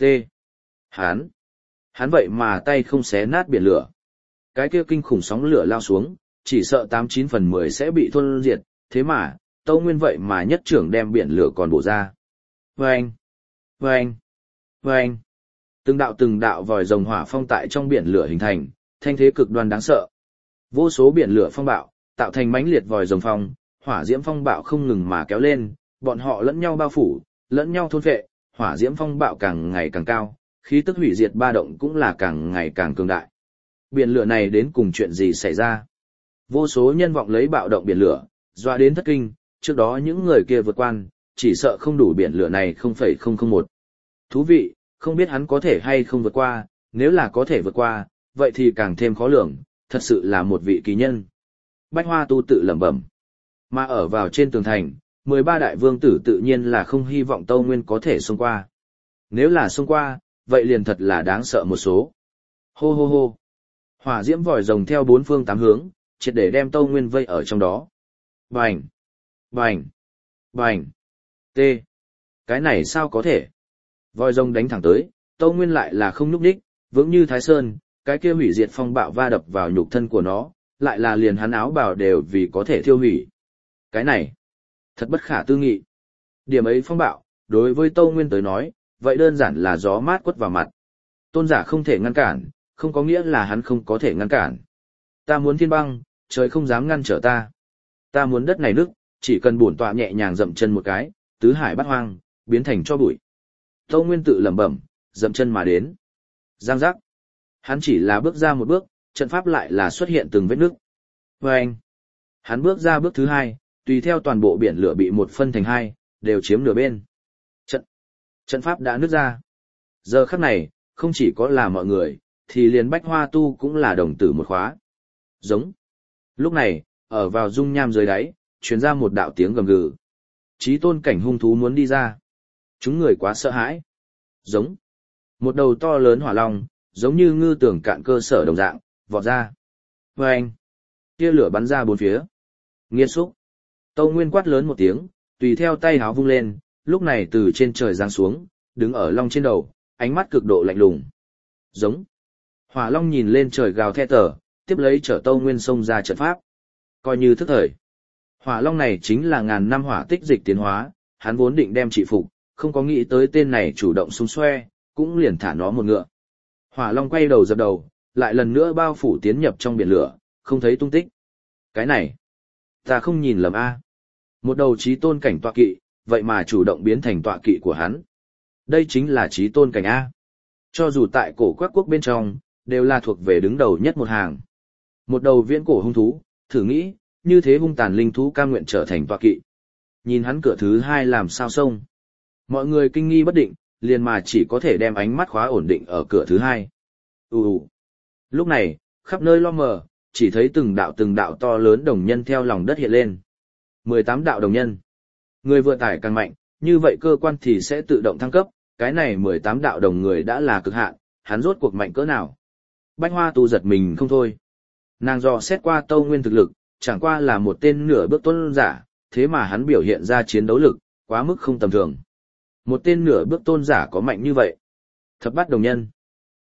Hắn! Hắn vậy mà tay không xé nát biển lửa. Cái kia kinh khủng sóng lửa lao xuống, chỉ sợ tám chín phần mười sẽ bị thôn diệt, thế mà, Tâu Nguyên vậy mà nhất trưởng đem biển lửa còn bổ ra. Vâng! Vâng! Vâng! Từng đạo từng đạo vòi rồng hỏa phong tại trong biển lửa hình thành, thanh thế cực đoan đáng sợ. Vô số biển lửa phong bạo, tạo thành mãnh liệt vòi rồng phong, hỏa diễm phong bạo không ngừng mà kéo lên, bọn họ lẫn nhau bao phủ, lẫn nhau thôn phệ, hỏa diễm phong bạo càng ngày càng cao, khí tức hủy diệt ba động cũng là càng ngày càng cường đại. Biển lửa này đến cùng chuyện gì xảy ra? Vô số nhân vọng lấy bạo động biển lửa, doa đến thất kinh, trước đó những người kia vượt quan, chỉ sợ không đủ biển lửa này không phẩy không không một. Thú vị, không biết hắn có thể hay không vượt qua, nếu là có thể vượt qua, vậy thì càng thêm khó lường, thật sự là một vị kỳ nhân. Bách Hoa Tu tự lẩm bẩm. Mà ở vào trên tường thành, mười ba đại vương tử tự nhiên là không hy vọng Tâu Nguyên có thể xông qua. Nếu là xông qua, vậy liền thật là đáng sợ một số. Hô hô hô. Hỏa diễm vòi rồng theo bốn phương tám hướng, triệt để đem Tâu Nguyên vây ở trong đó. Bành! Bành! Bành! T! Cái này sao có thể? Vòi rồng đánh thẳng tới, Tâu Nguyên lại là không nhúc nhích, vững như Thái Sơn, cái kia hủy diệt phong bạo va đập vào nhục thân của nó, lại là liền hắn áo bào đều vì có thể thiêu hủy. Cái này, thật bất khả tư nghị. Điểm ấy phong bạo, đối với Tâu Nguyên tới nói, vậy đơn giản là gió mát quất vào mặt. Tôn giả không thể ngăn cản, không có nghĩa là hắn không có thể ngăn cản. Ta muốn thiên băng, trời không dám ngăn trở ta. Ta muốn đất này nứt, chỉ cần bổn tọa nhẹ nhàng dậm chân một cái, tứ hải bát hoang, biến thành cho bụi. Tâu Nguyên tự lẩm bẩm, dậm chân mà đến. Giang giác. Hắn chỉ là bước ra một bước, trận pháp lại là xuất hiện từng vết nứt. Và anh. Hắn bước ra bước thứ hai, tùy theo toàn bộ biển lửa bị một phân thành hai, đều chiếm nửa bên. Trận. Trận pháp đã nứt ra. Giờ khắc này, không chỉ có là mọi người, thì liền Bách Hoa Tu cũng là đồng tử một khóa. Giống. Lúc này, ở vào dung nham dưới đáy, truyền ra một đạo tiếng gầm gừ. Chí tôn cảnh hung thú muốn đi ra. Chúng người quá sợ hãi. Giống. Một đầu to lớn hỏa long, giống như ngư tưởng cạn cơ sở đồng dạng, vọt ra. Và anh. Tia lửa bắn ra bốn phía. Nghiên xúc. Tâu Nguyên quát lớn một tiếng, tùy theo tay háo vung lên, lúc này từ trên trời giáng xuống, đứng ở long trên đầu, ánh mắt cực độ lạnh lùng. Giống. Hỏa long nhìn lên trời gào thét tở, tiếp lấy chở Tâu Nguyên xông ra trận pháp. Coi như thức thời. Hỏa long này chính là ngàn năm hỏa tích dịch tiến hóa, hắn vốn định đem trị phục, không có nghĩ tới tên này chủ động xung xoe, cũng liền thả nó một ngựa. Hỏa long quay đầu dập đầu, lại lần nữa bao phủ tiến nhập trong biển lửa, không thấy tung tích. Cái này, ta không nhìn lầm a. Một đầu chí tôn cảnh tọa kỵ, vậy mà chủ động biến thành tọa kỵ của hắn. Đây chính là chí tôn cảnh a. Cho dù tại cổ quắc quốc bên trong, đều là thuộc về đứng đầu nhất một hàng. Một đầu viễn cổ hung thú, thử nghĩ, như thế hung tàn linh thú cam nguyện trở thành tọa kỵ. Nhìn hắn cửa thứ hai làm sao xông. Mọi người kinh nghi bất định, liền mà chỉ có thể đem ánh mắt khóa ổn định ở cửa thứ hai. Ù ù. Lúc này, khắp nơi lo mờ, chỉ thấy từng đạo từng đạo to lớn đồng nhân theo lòng đất hiện lên. mười tám đạo đồng nhân. Người vừa tải càng mạnh, như vậy cơ quan thì sẽ tự động thăng cấp, cái này mười tám đạo đồng người đã là cực hạn, hắn rốt cuộc mạnh cỡ nào. Bách Hoa Tu giật mình không thôi. Nàng dò xét qua Tâu Nguyên thực lực, chẳng qua là một tên nửa bước tôn giả, thế mà hắn biểu hiện ra chiến đấu lực, quá mức không tầm thường. Một tên nửa bước tôn giả có mạnh như vậy. Thập bát đồng nhân.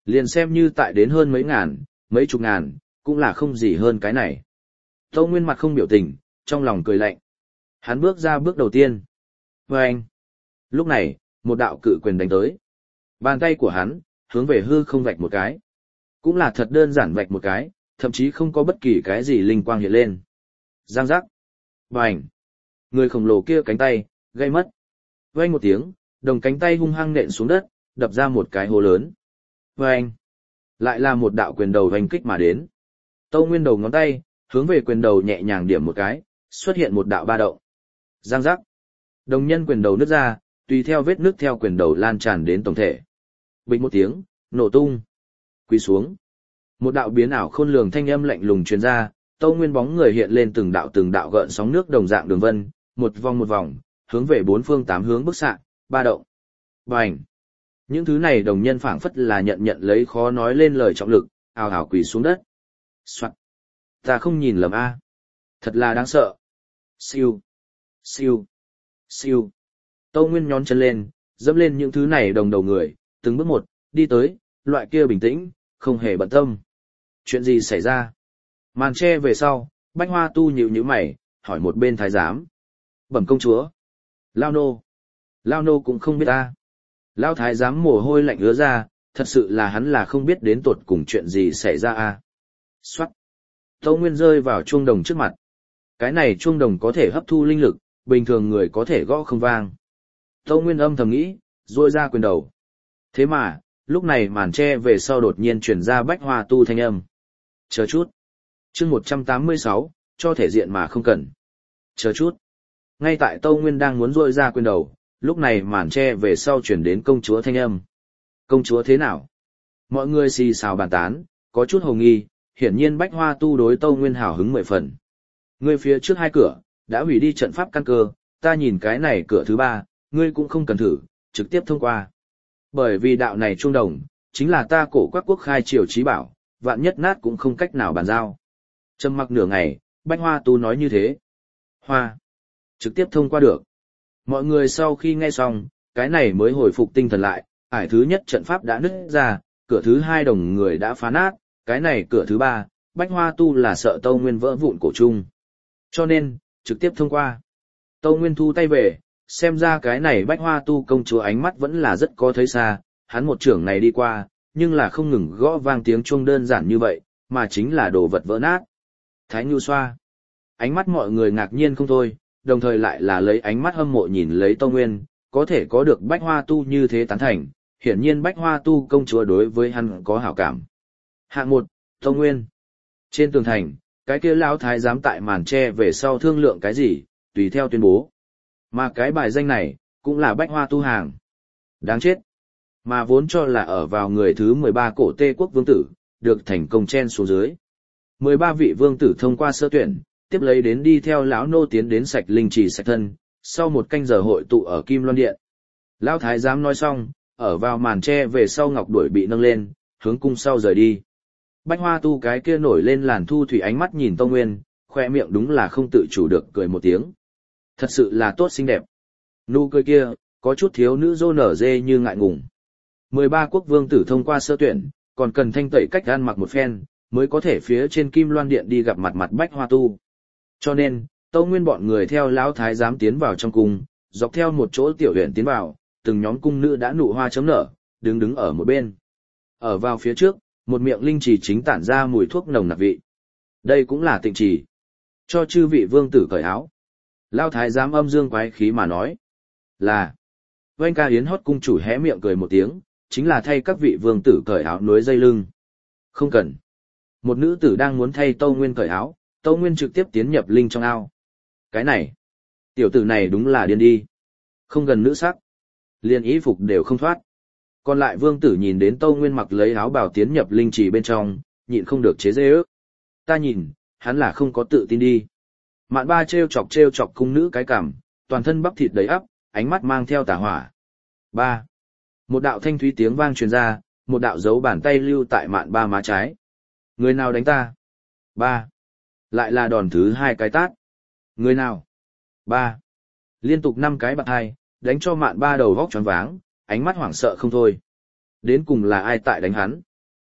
Liền xem như tại đến hơn mấy ngàn, mấy chục ngàn, cũng là không gì hơn cái này. Tâu Nguyên mặt không biểu tình, trong lòng cười lạnh. Hắn bước ra bước đầu tiên. Và anh. Lúc này, một đạo cự quyền đánh tới. Bàn tay của hắn, hướng về hư không vạch một cái. Cũng là thật đơn giản vạch một cái, thậm chí không có bất kỳ cái gì linh quang hiện lên. Giang giác. Bành. Người khổng lồ kia cánh tay, gây mất. Vang một tiếng, đồng cánh tay hung hăng nện xuống đất, đập ra một cái hố lớn. Vang. Lại là một đạo quyền đầu hoành kích mà đến. Tâu Nguyên đầu ngón tay, hướng về quyền đầu nhẹ nhàng điểm một cái, xuất hiện một đạo ba động. Giang giác. Đồng nhân quyền đầu nứt ra, tùy theo vết nứt theo quyền đầu lan tràn đến tổng thể. Bình một tiếng, nổ tung. Quỳ xuống. Một đạo biến ảo khôn lường thanh âm lạnh lùng truyền ra, Tâu Nguyên bóng người hiện lên từng đạo từng đạo gợn sóng nước đồng dạng đường vân, một vòng một vòng, hướng về bốn phương tám hướng bức xạ, ba động. Bành. Những thứ này đồng nhân phảng phất là nhận nhận lấy khó nói lên lời trọng lực, ào ào quỳ xuống đất. Soạt. Ta không nhìn lầm a. Thật là đáng sợ. Siêu. Siêu. Siêu. Tâu Nguyên nhón chân lên, dẫm lên những thứ này đồng đầu người, từng bước một, đi tới, loại kia bình tĩnh, không hề bận tâm. Chuyện gì xảy ra? Màn che về sau, Bách Hoa Tu nhíu nhíu mày, hỏi một bên thái giám. Bẩm công chúa. Lao nô. Lao nô cũng không biết ta. Lao thái giám mồ hôi lạnh ứa ra, thật sự là hắn là không biết đến tột cùng chuyện gì xảy ra a. Xoát. Tâu Nguyên rơi vào chuông đồng trước mặt. Cái này chuông đồng có thể hấp thu linh lực, bình thường người có thể gõ không vang. Tâu Nguyên âm thầm nghĩ, rôi ra quyền đầu. Thế mà, lúc này màn che về sau đột nhiên truyền ra Bách Hoa Tu thanh âm. Chờ chút. chương một trăm tám mươi sáu, cho thể diện mà không cần. Chờ chút. Ngay tại Tâu Nguyên đang muốn rôi ra quyền đầu, lúc này màn che về sau chuyển đến công chúa thanh âm. Công chúa thế nào? Mọi người xì xào bàn tán, có chút hồ nghi, hiển nhiên Bách Hoa Tu đối Tâu Nguyên hào hứng mười phần. Ngươi phía trước hai cửa, đã hủy đi trận pháp căn cơ, ta nhìn cái này cửa thứ ba, ngươi cũng không cần thử, trực tiếp thông qua. Bởi vì đạo này chuông đồng, chính là ta cổ các quốc khai triều trí bảo, vạn nhất nát cũng không cách nào bàn giao. Trầm mặc nửa ngày, Bách Hoa Tu nói như thế. Hoa. Trực tiếp thông qua được. Mọi người sau khi nghe xong, cái này mới hồi phục tinh thần lại, ải thứ nhất trận pháp đã nứt ra, cửa thứ hai đồng người đã phá nát, cái này cửa thứ ba, Bách Hoa Tu là sợ Tâu Nguyên vỡ vụn cổ chung. Cho nên, trực tiếp thông qua. Tâu Nguyên thu tay về, xem ra cái này Bách Hoa Tu công chúa ánh mắt vẫn là rất có thấy xa, hắn một trưởng này đi qua, nhưng là không ngừng gõ vang tiếng chuông đơn giản như vậy, mà chính là đồ vật vỡ nát. Thái Ngưu xoa. Ánh mắt mọi người ngạc nhiên không thôi, đồng thời lại là lấy ánh mắt hâm mộ nhìn lấy Tâu Nguyên, có thể có được Bách Hoa Tu như thế tán thành, hiển nhiên Bách Hoa Tu công chúa đối với hắn có hảo cảm. Hạng một, Tâu Nguyên. Trên tường thành, cái kia lão thái giám tại màn tre về sau thương lượng cái gì, tùy theo tuyên bố. Mà cái bài danh này, cũng là Bách Hoa Tu hàng. Đáng chết. Mà vốn cho là ở vào người thứ mười ba cổ Tê quốc vương tử, được thành công chen xuống dưới. mười ba vị vương tử thông qua sơ tuyển, tiếp lấy đến đi theo lão nô tiến đến sạch linh trì sạch thân, sau một canh giờ hội tụ ở Kim Loan Điện. Lão thái giám nói xong, ở vào màn tre về sau ngọc đuổi bị nâng lên, hướng cung sau rời đi. Bách Hoa Tu cái kia nổi lên làn thu thủy ánh mắt nhìn Tâu Nguyên, khoe miệng đúng là không tự chủ được cười một tiếng. Thật sự là tốt xinh đẹp. Nụ cười kia, có chút thiếu nữ dô nở dê như ngại ngùng. mười ba quốc vương tử thông qua sơ tuyển, còn cần thanh tẩy cách ăn mặc một phen, mới có thể phía trên Kim Loan Điện đi gặp mặt mặt Bách Hoa Tu. Cho nên, Tâu Nguyên bọn người theo lão thái giám tiến vào trong cung, dọc theo một chỗ tiểu huyện tiến vào, từng nhóm cung nữ đã nụ hoa chấm nở, đứng đứng ở một bên. Ở vào phía trước, một miệng linh trì chính tản ra mùi thuốc nồng nặc vị. Đây cũng là tịnh trì. Cho chư vị vương tử cởi áo. Lão thái giám âm dương quái khí mà nói. Là. Oanh ca yến hót cung chủ hé miệng cười một tiếng, chính là thay các vị vương tử cởi áo nối dây lưng. Không cần. Một nữ tử đang muốn thay Tâu Nguyên cởi áo, Tâu Nguyên trực tiếp tiến nhập linh trong ao. Cái này. Tiểu tử này đúng là điên đi. Không gần nữ sắc. Liền y phục đều không thoát. Còn lại vương tử nhìn đến Tâu Nguyên mặc lấy áo bào tiến nhập linh trì bên trong, nhịn không được chế giễu. Ta nhìn, hắn là không có tự tin đi. Mạn ba treo chọc treo chọc cung nữ cái cằm, toàn thân bắp thịt đầy ắp, ánh mắt mang theo tà hỏa. Ba. Một đạo thanh thúy tiếng vang truyền ra, một đạo dấu bàn tay lưu tại mạn ba má trái. Người nào đánh ta? Ba. Lại là đòn thứ hai cái tát. Người nào? Ba. Liên tục năm cái bạt hai, đánh cho mạn ba đầu vóc choáng váng, ánh mắt hoảng sợ không thôi. Đến cùng là ai tại đánh hắn?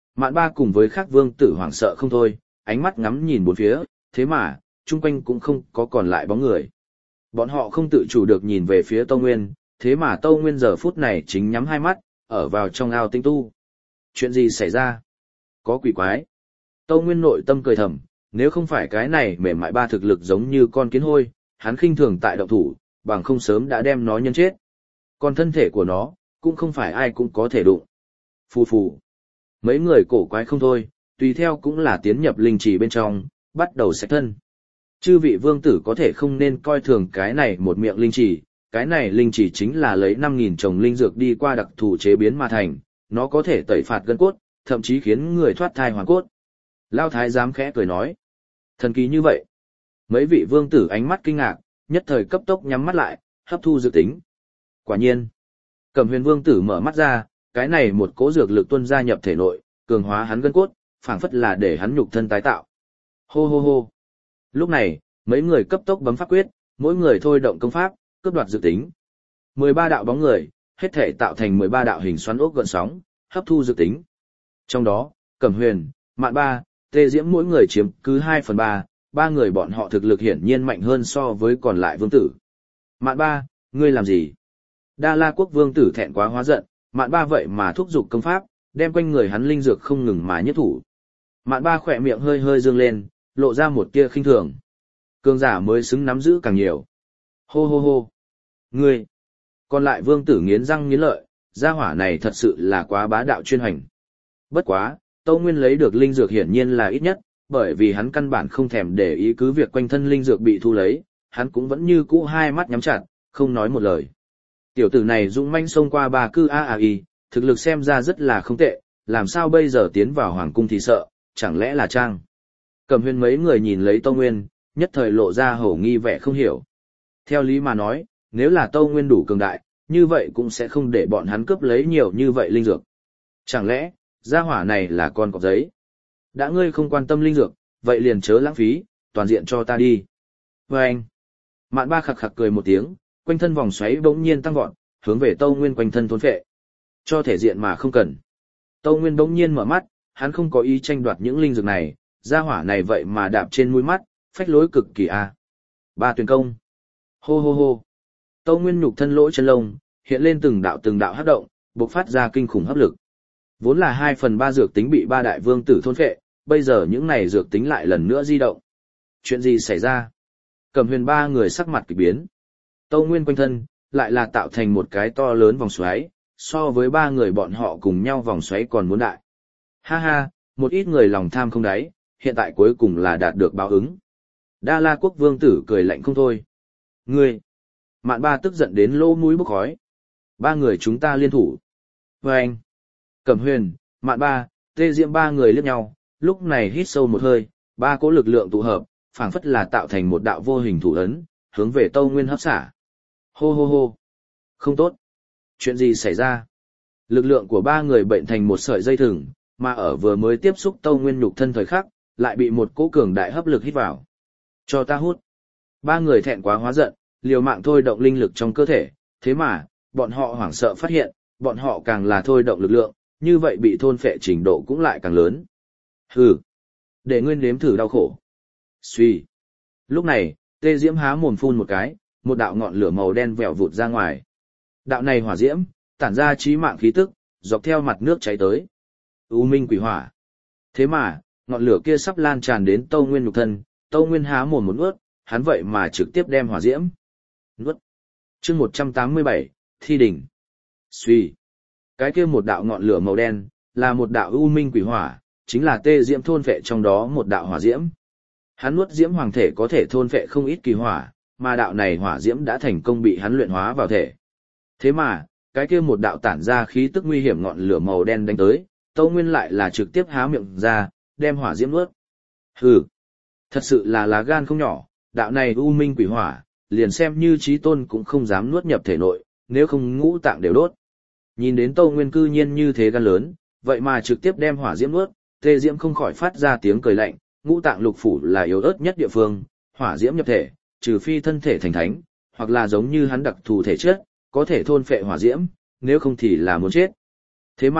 Mạn ba cùng với khác vương tử hoảng sợ không thôi, ánh mắt ngắm nhìn bốn phía, thế mà, chung quanh cũng không có còn lại bóng người. Bọn họ không tự chủ được nhìn về phía Tâu Nguyên, thế mà Tâu Nguyên giờ phút này chính nhắm hai mắt, ở vào trong ao tinh tu. Chuyện gì xảy ra? Có quỷ quái. Tâu Nguyên nội tâm cười thầm, nếu không phải cái này mềm mại ba thực lực giống như con kiến hôi, hắn khinh thường tại động thủ, bằng không sớm đã đem nó nhân chết. Còn thân thể của nó, cũng không phải ai cũng có thể đụng. Phù phù. Mấy người cổ quái không thôi, tùy theo cũng là tiến nhập linh trì bên trong, bắt đầu sạch thân. Chư vị vương tử có thể không nên coi thường cái này một miệng linh trì, cái này linh trì chính là lấy năm nghìn trồng linh dược đi qua đặc thù chế biến mà thành, nó có thể tẩy phạt gân cốt, thậm chí khiến người thoát thai hoàn cốt. Lao thái giám khẽ cười nói, thần kỳ như vậy. Mấy vị vương tử ánh mắt kinh ngạc, nhất thời cấp tốc nhắm mắt lại, hấp thu dược tính. Quả nhiên, Cẩm Huyền vương tử mở mắt ra, cái này một cỗ dược lực tuôn ra nhập thể nội, cường hóa hắn gân cốt, phảng phất là để hắn nhục thân tái tạo. Hô hô hô. Lúc này, mấy người cấp tốc bấm pháp quyết, mỗi người thôi động công pháp, cướp đoạt dược tính. mười ba đạo bóng người, hết thể tạo thành mười ba đạo hình xoắn ốc gợn sóng, hấp thu dược tính. Trong đó, Cẩm Huyền, Mạn Ba, Tê Diễm mỗi người chiếm cứ hai phần ba, ba người bọn họ thực lực hiển nhiên mạnh hơn so với còn lại vương tử. Mạn Ba, ngươi làm gì? Đa La quốc vương tử thẹn quá hóa giận, Mạn Ba vậy mà thúc giục công pháp, đem quanh người hắn linh dược không ngừng mà nhất thủ. Mạn Ba khỏe miệng hơi hơi dương lên, lộ ra một tia khinh thường. Cường giả mới xứng nắm giữ càng nhiều. Hô hô hô. Ngươi. Còn lại vương tử nghiến răng nghiến lợi, gia hỏa này thật sự là quá bá đạo chuyên hành. Bất quá, Tâu Nguyên lấy được linh dược hiển nhiên là ít nhất, bởi vì hắn căn bản không thèm để ý cứ việc quanh thân linh dược bị thu lấy, hắn cũng vẫn như cũ hai mắt nhắm chặt, không nói một lời. Tiểu tử này dũng manh xông qua ba cư a a y, thực lực xem ra rất là không tệ, làm sao bây giờ tiến vào hoàng cung thì sợ, chẳng lẽ là trang. Cẩm Huyền mấy người nhìn lấy Tâu Nguyên, nhất thời lộ ra hổ nghi vẻ không hiểu. Theo lý mà nói, nếu là Tâu Nguyên đủ cường đại, như vậy cũng sẽ không để bọn hắn cướp lấy nhiều như vậy linh dược. Chẳng lẽ, gia hỏa này là con cọp giấy? Đã ngươi không quan tâm linh dược, vậy liền chớ lãng phí, toàn diện cho ta đi. Và anh, Mạn Ba khặc khặc cười một tiếng, quanh thân vòng xoáy bỗng nhiên tăng vọt, hướng về Tâu Nguyên quanh thân thôn phệ. Cho thể diện mà không cần. Tâu Nguyên bỗng nhiên mở mắt, hắn không có ý tranh đoạt những linh dược này, gia hỏa này vậy mà đạp trên mũi mắt, phách lối cực kỳ a. À. Ba tuyển công. Hô hô hô. Tâu Nguyên nhục thân lỗ chân lông, hiện lên từng đạo từng đạo hấp động, bộc phát ra kinh khủng hấp lực. Vốn là hai phần ba dược tính bị ba đại vương tử thôn phệ, bây giờ những này dược tính lại lần nữa di động. Chuyện gì xảy ra? Cẩm Huyền ba người sắc mặt kỳ biến. Tâu Nguyên quanh thân, lại là tạo thành một cái to lớn vòng xoáy, so với ba người bọn họ cùng nhau vòng xoáy còn muốn đại. Ha ha, một ít người lòng tham không đáy, hiện tại cuối cùng là đạt được báo ứng. Đa La quốc vương tử cười lạnh không thôi. Ngươi! Mạn Ba tức giận đến lỗ mũi bốc khói. Ba người chúng ta liên thủ. Và anh! Cẩm Huyền, Mạn Ba, Tê Diễm ba người liếc nhau, lúc này hít sâu một hơi, ba cỗ lực lượng tụ hợp, phảng phất là tạo thành một đạo vô hình thủ ấn, hướng về Tâu Nguyên hấp xả. Hô hô hô! Không tốt! Chuyện gì xảy ra? Lực lượng của ba người bệnh thành một sợi dây thừng, mà ở vừa mới tiếp xúc Tâu Nguyên nhục thân thời khắc, lại bị một cỗ cường đại hấp lực hít vào. Cho ta hút! Ba người thẹn quá hóa giận, liều mạng thôi động linh lực trong cơ thể, thế mà, bọn họ hoảng sợ phát hiện, bọn họ càng là thôi động lực lượng, như vậy bị thôn phệ trình độ cũng lại càng lớn. Hừ! Để ngươi nếm thử đau khổ. Xuy! Lúc này, Tê Diễm há mồm phun một cái, một đạo ngọn lửa màu đen vèo vụt ra ngoài. Đạo này hỏa diễm, tản ra chí mạng khí tức, dọc theo mặt nước cháy tới. U minh quỷ hỏa. Thế mà, ngọn lửa kia sắp lan tràn đến Tâu Nguyên nhục thân, Tâu Nguyên há mồm một nuốt, hắn vậy mà trực tiếp đem hỏa diễm nuốt. Chương một trăm tám mươi bảy, Thi đỉnh. Xuy. Cái kia một đạo ngọn lửa màu đen, là một đạo u minh quỷ hỏa, chính là Tê Diễm thôn phệ trong đó một đạo hỏa diễm. Hắn nuốt diễm hoàng thể có thể thôn phệ không ít kỳ hỏa, mà đạo này hỏa diễm đã thành công bị hắn luyện hóa vào thể. Thế mà, cái kia một đạo tản ra khí tức nguy hiểm ngọn lửa màu đen đánh tới, Tâu Nguyên lại là trực tiếp há miệng ra, đem hỏa diễm nuốt. Hừ, thật sự là lá gan không nhỏ, đạo này u minh quỷ hỏa, liền xem như chí tôn cũng không dám nuốt nhập thể nội, nếu không ngũ tạng đều đốt. Nhìn đến Tâu Nguyên cư nhiên như thế gan lớn, vậy mà trực tiếp đem hỏa diễm nuốt, Tê Diễm không khỏi phát ra tiếng cười lạnh, ngũ tạng lục phủ là yếu ớt nhất địa phương, hỏa diễm nhập thể, trừ phi thân thể thành thánh, hoặc là giống như hắn đặc thù thể chất, có thể thôn phệ hỏa diễm, nếu không thì là muốn chết. Thế mà,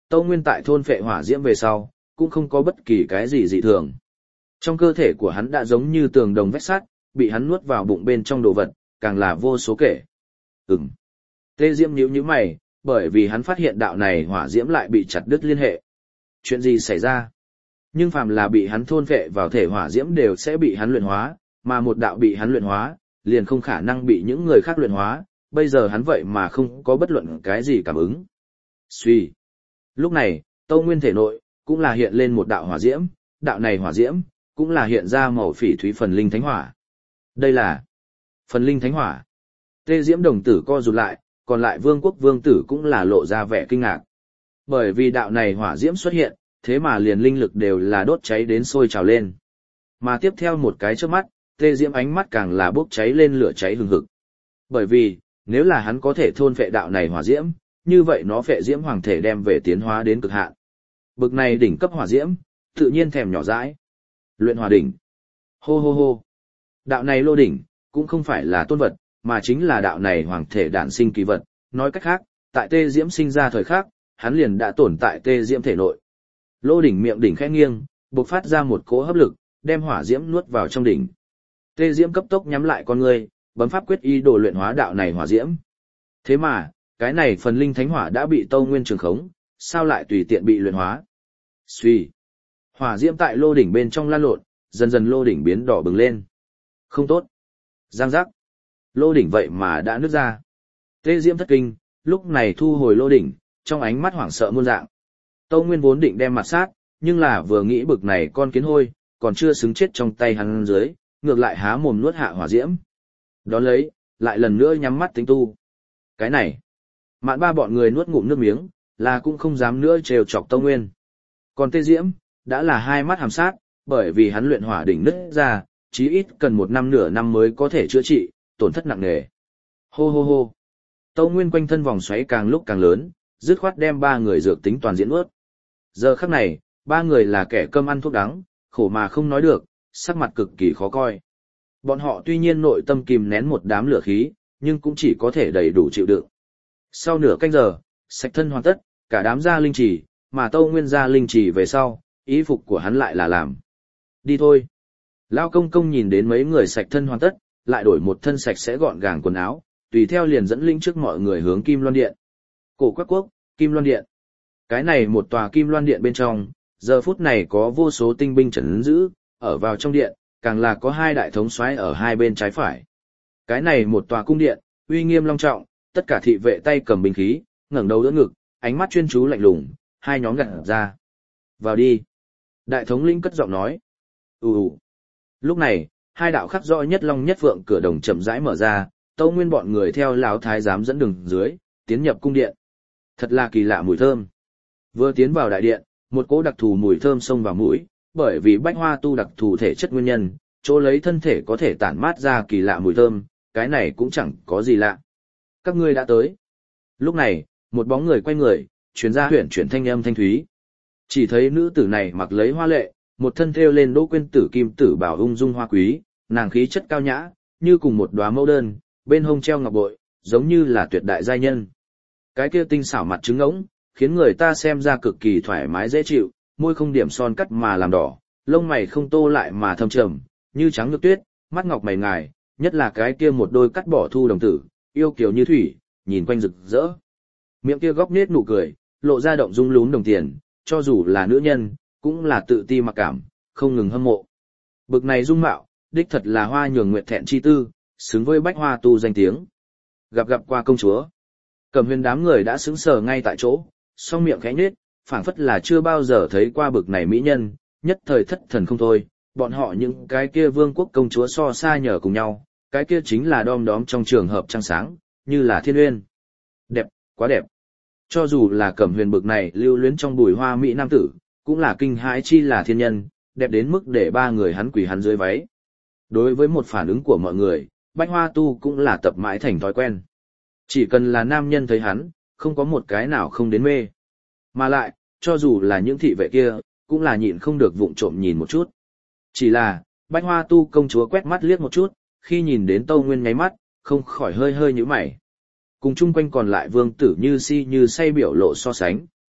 Tâu Nguyên tại thôn phệ hỏa diễm về sau, cũng không có bất kỳ cái gì dị thường. Trong cơ thể của hắn đã giống như tường đồng vách sắt, bị hắn nuốt vào bụng bên trong đồ vật, càng là vô số kể. Ừm. Tê Diễm nhíu nhíu mày, bởi vì hắn phát hiện đạo này hỏa diễm lại bị chặt đứt liên hệ. Chuyện gì xảy ra? Nhưng phàm là bị hắn thôn phệ vào thể hỏa diễm đều sẽ bị hắn luyện hóa, mà một đạo bị hắn luyện hóa, liền không khả năng bị những người khác luyện hóa, bây giờ hắn vậy mà không có bất luận cái gì cảm ứng. Suy. Lúc này, Tâu Nguyên thể nội, cũng là hiện lên một đạo hỏa diễm, đạo này hỏa diễm, cũng là hiện ra màu phỉ thúy phần linh thánh hỏa. Đây là phần linh thánh hỏa. Tê Diễm đồng tử co rụt lại, còn lại vương quốc vương tử cũng là lộ ra vẻ kinh ngạc. Bởi vì đạo này hỏa diễm xuất hiện, thế mà liền linh lực đều là đốt cháy đến sôi trào lên. Mà tiếp theo một cái trước mắt, Tê Diễm ánh mắt càng là bốc cháy lên lửa cháy hừng hực. Bởi vì, nếu là hắn có thể thôn phệ đạo này hỏa diễm, như vậy nó phệ diễm hoàng thể đem về tiến hóa đến cực hạn. Bực này đỉnh cấp hỏa diễm, tự nhiên thèm nhỏ dãi. Luyện hỏa đỉnh. Hô hô hô. Đạo này lô đỉnh, cũng không phải là tôn vật, mà chính là đạo này hoàng thể đản sinh kỳ vật. Nói cách khác, tại Tê Diễm sinh ra thời khắc, hắn liền đã tồn tại Tê Diễm thể nội. Lô đỉnh miệng đỉnh khẽ nghiêng, bộc phát ra một cỗ hấp lực, đem hỏa diễm nuốt vào trong đỉnh. Tê Diễm cấp tốc nhắm lại con ngươi, bấm pháp quyết ý đồ luyện hóa đạo này hỏa diễm. Thế mà, cái này phần linh thánh hỏa đã bị Tâu Nguyên trường khống, sao lại tùy tiện bị luyện hóa? Suy. Hỏa diễm tại lô đỉnh bên trong lan lộn, dần dần lô đỉnh biến đỏ bừng lên. Không tốt. Giang giác. Lô đỉnh vậy mà đã nứt ra. Tê Diễm thất kinh, lúc này thu hồi lô đỉnh, trong ánh mắt hoảng sợ muôn dạng. Tâu Nguyên vốn định đem mặt sát, nhưng là vừa nghĩ bực này con kiến hôi, còn chưa xứng chết trong tay hắn dưới, ngược lại há mồm nuốt hạ hỏa diễm. Đón lấy, lại lần nữa nhắm mắt tính tu. Cái này, Mạn Ba bọn người nuốt ngụm nước miếng, là cũng không dám nữa trêu chọc Tâu Nguyên. Còn Tê Diễm, đã là hai mắt hàm sát, bởi vì hắn luyện hỏa đỉnh nứt ra, chí ít cần một năm nửa năm mới có thể chữa trị, tổn thất nặng nề. Hô hô hô. Tâu Nguyên quanh thân vòng xoáy càng lúc càng lớn, dứt khoát đem ba người dược tính toàn diễn nuốt. Giờ khắc này, ba người là kẻ cơm ăn thuốc đắng, khổ mà không nói được, sắc mặt cực kỳ khó coi. Bọn họ tuy nhiên nội tâm kìm nén một đám lửa khí, nhưng cũng chỉ có thể đầy đủ chịu đựng. Sau nửa canh giờ, sạch thân hoàn tất, cả đám ra linh trì, mà Tâu Nguyên ra linh trì về sau, ý phục của hắn lại là làm. Đi thôi. Lao công công nhìn đến mấy người sạch thân hoàn tất, lại đổi một thân sạch sẽ gọn gàng quần áo, tùy theo liền dẫn linh trước mọi người hướng Kim Loan Điện. Cổ Quắc Quốc, Kim Loan Điện. Cái này một tòa Kim Loan Điện bên trong, giờ phút này có vô số tinh binh trấn giữ, ở vào trong điện, càng là có hai đại thống soái ở hai bên trái phải. Cái này một tòa cung điện, uy nghiêm long trọng, tất cả thị vệ tay cầm binh khí, ngẩng đầu đỡ ngực, ánh mắt chuyên chú lạnh lùng, hai nhóm gặt ra. Vào đi. Đại thống lĩnh cất giọng nói. Ù ù. Lúc này, hai đạo khắc rõ nhất long nhất phượng cửa đồng chậm rãi mở ra, Tâu Nguyên bọn người theo lão thái giám dẫn đường dưới, tiến nhập cung điện. Thật là kỳ lạ mùi thơm. Vừa tiến vào đại điện, một cỗ đặc thù mùi thơm xông vào mũi, bởi vì bách hoa tu đặc thù thể chất nguyên nhân, chỗ lấy thân thể có thể tản mát ra kỳ lạ mùi thơm, cái này cũng chẳng có gì lạ. Các ngươi đã tới. Lúc này, một bóng người quay người, truyền ra huyền chuyển thanh âm thanh thúy. Chỉ thấy nữ tử này mặc lấy hoa lệ, một thân thêu lên đỗ quyên tử kim tử bảo ung dung hoa quý, nàng khí chất cao nhã, như cùng một đóa mẫu đơn, bên hông treo ngọc bội, giống như là tuyệt đại giai nhân. Cái kia tinh xảo mặt trứng ngỗng, khiến người ta xem ra cực kỳ thoải mái dễ chịu, môi không điểm son cắt mà làm đỏ, lông mày không tô lại mà thâm trầm, như trắng như tuyết, mắt ngọc mày ngài, nhất là cái kia một đôi cắt bỏ thu đồng tử, yêu kiều như thủy, nhìn quanh rực rỡ. Miệng kia góc nết nụ cười, lộ ra động dung lún đồng tiền, cho dù là nữ nhân, cũng là tự ti mặc cảm, không ngừng hâm mộ. Bực này dung mạo, đích thật là hoa nhường nguyệt thẹn chi tư, xứng với bách hoa tu danh tiếng. Gặp gặp qua công chúa. Cẩm Huyền đám người đã sững sờ ngay tại chỗ, song miệng khẽ nhếch, phảng phất là chưa bao giờ thấy qua bực này mỹ nhân, nhất thời thất thần không thôi. Bọn họ những cái kia vương quốc công chúa so xa nhờ cùng nhau, cái kia chính là đom đóm trong trường hợp trăng sáng, như là thiên uyên. Đẹp, quá đẹp. Cho dù là Cẩm Huyền bực này lưu luyến trong bùi hoa mỹ nam tử, cũng là kinh hãi chi là thiên nhân, đẹp đến mức để ba người hắn quỳ hắn dưới váy. Đối với một phản ứng của mọi người, Bách Hoa Tu cũng là tập mãi thành thói quen. Chỉ cần là nam nhân thấy hắn, không có một cái nào không đến mê. Mà lại, cho dù là những thị vệ kia, cũng là nhịn không được vụng trộm nhìn một chút. Chỉ là, Bách Hoa Tu công chúa quét mắt liếc một chút, khi nhìn đến Tâu Nguyên nháy mắt, không khỏi hơi hơi nhíu mày. Cùng chung quanh còn lại vương tử như si như say biểu lộ so sánh,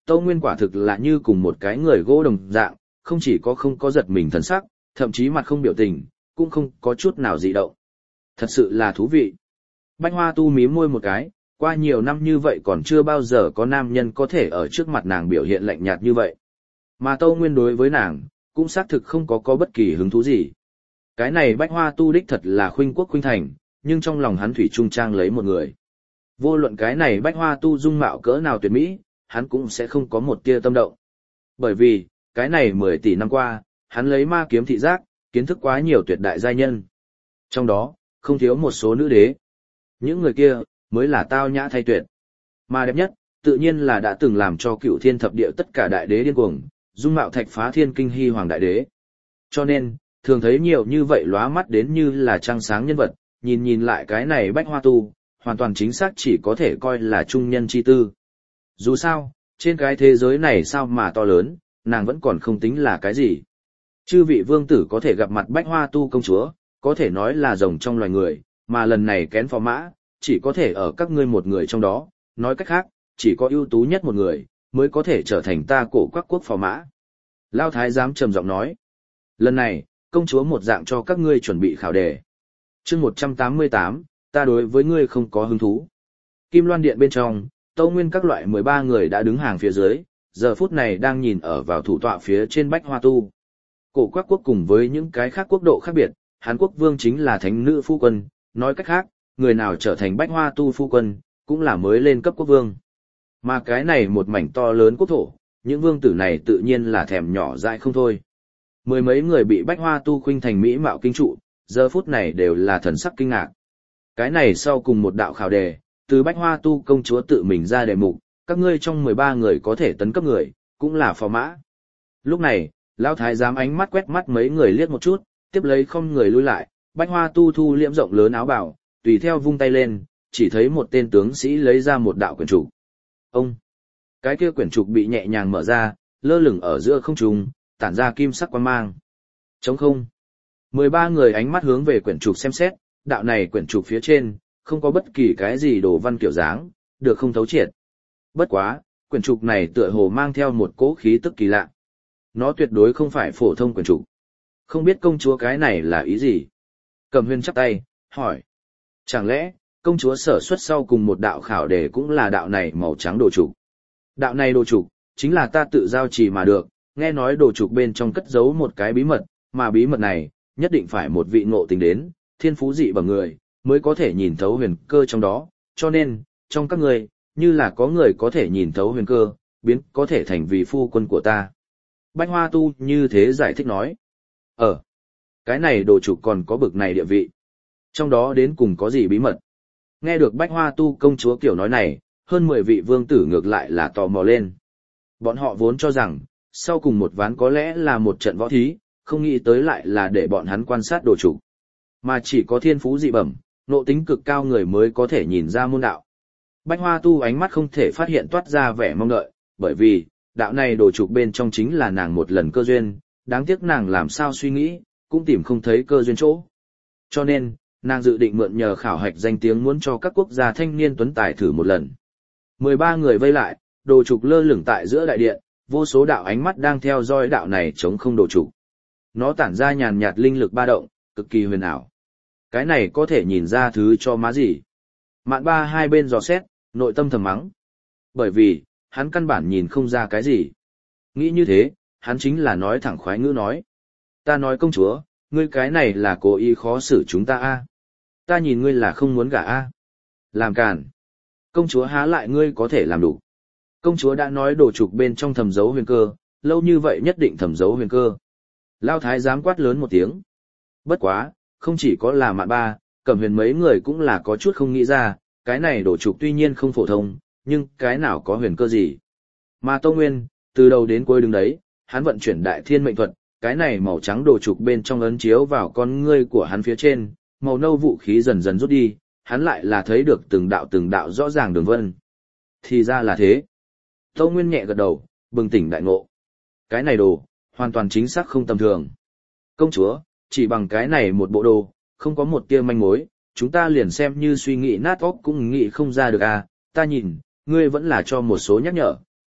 Tâu Nguyên quả thực là như cùng một cái người gỗ đồng dạng, không chỉ có không có giật mình thần sắc, thậm chí mặt không biểu tình, cũng không có chút nào dị động. Thật sự là thú vị. Bách Hoa Tu mím môi một cái, qua nhiều năm như vậy còn chưa bao giờ có nam nhân có thể ở trước mặt nàng biểu hiện lạnh nhạt như vậy. Mà Tâu Nguyên đối với nàng, cũng xác thực không có có bất kỳ hứng thú gì. Cái này Bách Hoa Tu đích thật là khuynh quốc khuynh thành, nhưng trong lòng hắn thủy trung trang lấy một người. Vô luận cái này Bách Hoa Tu dung mạo cỡ nào tuyệt mỹ, hắn cũng sẽ không có một tia tâm động. Bởi vì, cái này mười tỷ năm qua, hắn lấy ma kiếm thị giác, kiến thức quá nhiều tuyệt đại giai nhân. Trong đó, không thiếu một số nữ đế. Những người kia, mới là tao nhã thay tuyệt. Mà đẹp nhất, tự nhiên là đã từng làm cho cựu thiên thập địa tất cả đại đế điên cuồng, dung mạo thạch phá thiên kinh hy hoàng đại đế. Cho nên, thường thấy nhiều như vậy lóa mắt đến như là trăng sáng nhân vật, nhìn nhìn lại cái này Bách Hoa Tu, hoàn toàn chính xác chỉ có thể coi là trung nhân chi tư. Dù sao, trên cái thế giới này sao mà to lớn, nàng vẫn còn không tính là cái gì. Chư vị vương tử có thể gặp mặt Bách Hoa Tu công chúa, có thể nói là rồng trong loài người, mà lần này kén phò mã, chỉ có thể ở các ngươi một người trong đó, nói cách khác, chỉ có ưu tú nhất một người, mới có thể trở thành ta cổ quắc quốc phò mã. Lao Thái giám trầm giọng nói, lần này, công chúa một dạng cho các ngươi chuẩn bị khảo đề. chương một trăm tám mươi tám, ta đối với ngươi không có hứng thú. Kim Loan Điện bên trong, Tâu Nguyên các loại mười ba người đã đứng hàng phía dưới, giờ phút này đang nhìn ở vào thủ tọa phía trên Bách Hoa Tu. Cổ quắc quốc cùng với những cái khác quốc độ khác biệt, Hán Quốc vương chính là thánh nữ phu quân, nói cách khác, người nào trở thành Bách Hoa Tu phu quân, cũng là mới lên cấp quốc vương. Mà cái này một mảnh to lớn quốc thổ, những vương tử này tự nhiên là thèm nhỏ dại không thôi. Mười mấy người bị Bách Hoa Tu khuynh thành mỹ mạo kinh trụ, giờ phút này đều là thần sắc kinh ngạc. Cái này sau cùng một đạo khảo đề, từ Bách Hoa Tu công chúa tự mình ra đề mục, các ngươi trong mười ba người có thể tấn cấp người, cũng là phò mã. Lúc này, Lão Thái giám ánh mắt quét mắt mấy người liếc một chút, tiếp lấy không người lui lại, Bách Hoa Tu thu liễm rộng lớn áo bào, tùy theo vung tay lên, chỉ thấy một tên tướng sĩ lấy ra một đạo quyển trục. Ông! Cái kia quyển trục bị nhẹ nhàng mở ra, lơ lửng ở giữa không trung, tản ra kim sắc quang mang. Trống không! mười ba người ánh mắt hướng về quyển trục xem xét, đạo này quyển trục phía trên, không có bất kỳ cái gì đồ văn kiểu dáng, được không thấu triệt. Bất quá, quyển trục này tựa hồ mang theo một cỗ khí tức kỳ lạ. Nó tuyệt đối không phải phổ thông quyển trục. Không biết công chúa cái này là ý gì? Cẩm Huyên chắp tay, hỏi. Chẳng lẽ, công chúa sở xuất sau cùng một đạo khảo đề cũng là đạo này màu trắng đồ trục? Đạo này đồ trục, chính là ta tự giao trì mà được, nghe nói đồ trục bên trong cất giấu một cái bí mật, mà bí mật này, nhất định phải một vị ngộ tình đến, thiên phú dị bẩm người, mới có thể nhìn thấu huyền cơ trong đó, cho nên, trong các người, như là có người có thể nhìn thấu huyền cơ, biến có thể thành vì phu quân của ta. Bách Hoa Tu như thế giải thích nói. Ờ, cái này đồ trục còn có bực này địa vị. Trong đó đến cùng có gì bí mật? Nghe được Bách Hoa Tu công chúa kiểu nói này, hơn mười vị vương tử ngược lại là tò mò lên. Bọn họ vốn cho rằng, sau cùng một ván có lẽ là một trận võ thí, không nghĩ tới lại là để bọn hắn quan sát đồ trục. Mà chỉ có thiên phú dị bẩm, nộ tính cực cao người mới có thể nhìn ra môn đạo. Bách Hoa Tu ánh mắt không thể phát hiện toát ra vẻ mong đợi, bởi vì, đạo này đồ trục bên trong chính là nàng một lần cơ duyên, đáng tiếc nàng làm sao suy nghĩ, cũng tìm không thấy cơ duyên chỗ. Cho nên, nàng dự định mượn nhờ khảo hạch danh tiếng muốn cho các quốc gia thanh niên tuấn tài thử một lần. mười ba người vây lại, đồ trục lơ lửng tại giữa đại điện, vô số đạo ánh mắt đang theo dõi đạo này chống không đồ trục. Nó tản ra nhàn nhạt linh lực ba động, cực kỳ huyền ảo. Cái này có thể nhìn ra thứ cho má gì. Mạn ba hai bên dò xét, nội tâm thầm mắng. Bởi vì, hắn căn bản nhìn không ra cái gì. Nghĩ như thế, hắn chính là nói thẳng khoái ngữ nói. Ta nói công chúa, ngươi cái này là cố ý khó xử chúng ta a. Ta nhìn ngươi là không muốn gả a. Làm càn. Công chúa há lại ngươi có thể làm đủ. Công chúa đã nói đồ trục bên trong thầm dấu huyền cơ, lâu như vậy nhất định thầm dấu huyền cơ. Lao Thái giám quát lớn một tiếng. Bất quá, không chỉ có là Mạn Ba, Cẩm Huyền mấy người cũng là có chút không nghĩ ra, cái này đồ trục tuy nhiên không phổ thông, nhưng cái nào có huyền cơ gì. Mà Tô Nguyên, từ đầu đến cuối đứng đấy, hắn vận chuyển đại thiên mệnh thuật, cái này màu trắng đồ trục bên trong ấn chiếu vào con ngươi của hắn phía trên, màu nâu vũ khí dần dần rút đi, hắn lại là thấy được từng đạo từng đạo rõ ràng đường vân. Thì ra là thế. Tô Nguyên nhẹ gật đầu, bừng tỉnh đại ngộ. Cái này đồ, hoàn toàn chính xác không tầm thường. Công chúa, chỉ bằng cái này một bộ đồ, không có một tia manh mối, chúng ta liền xem như suy nghĩ nát óc cũng nghĩ không ra được à, ta nhìn, ngươi vẫn là cho một số nhắc nhở,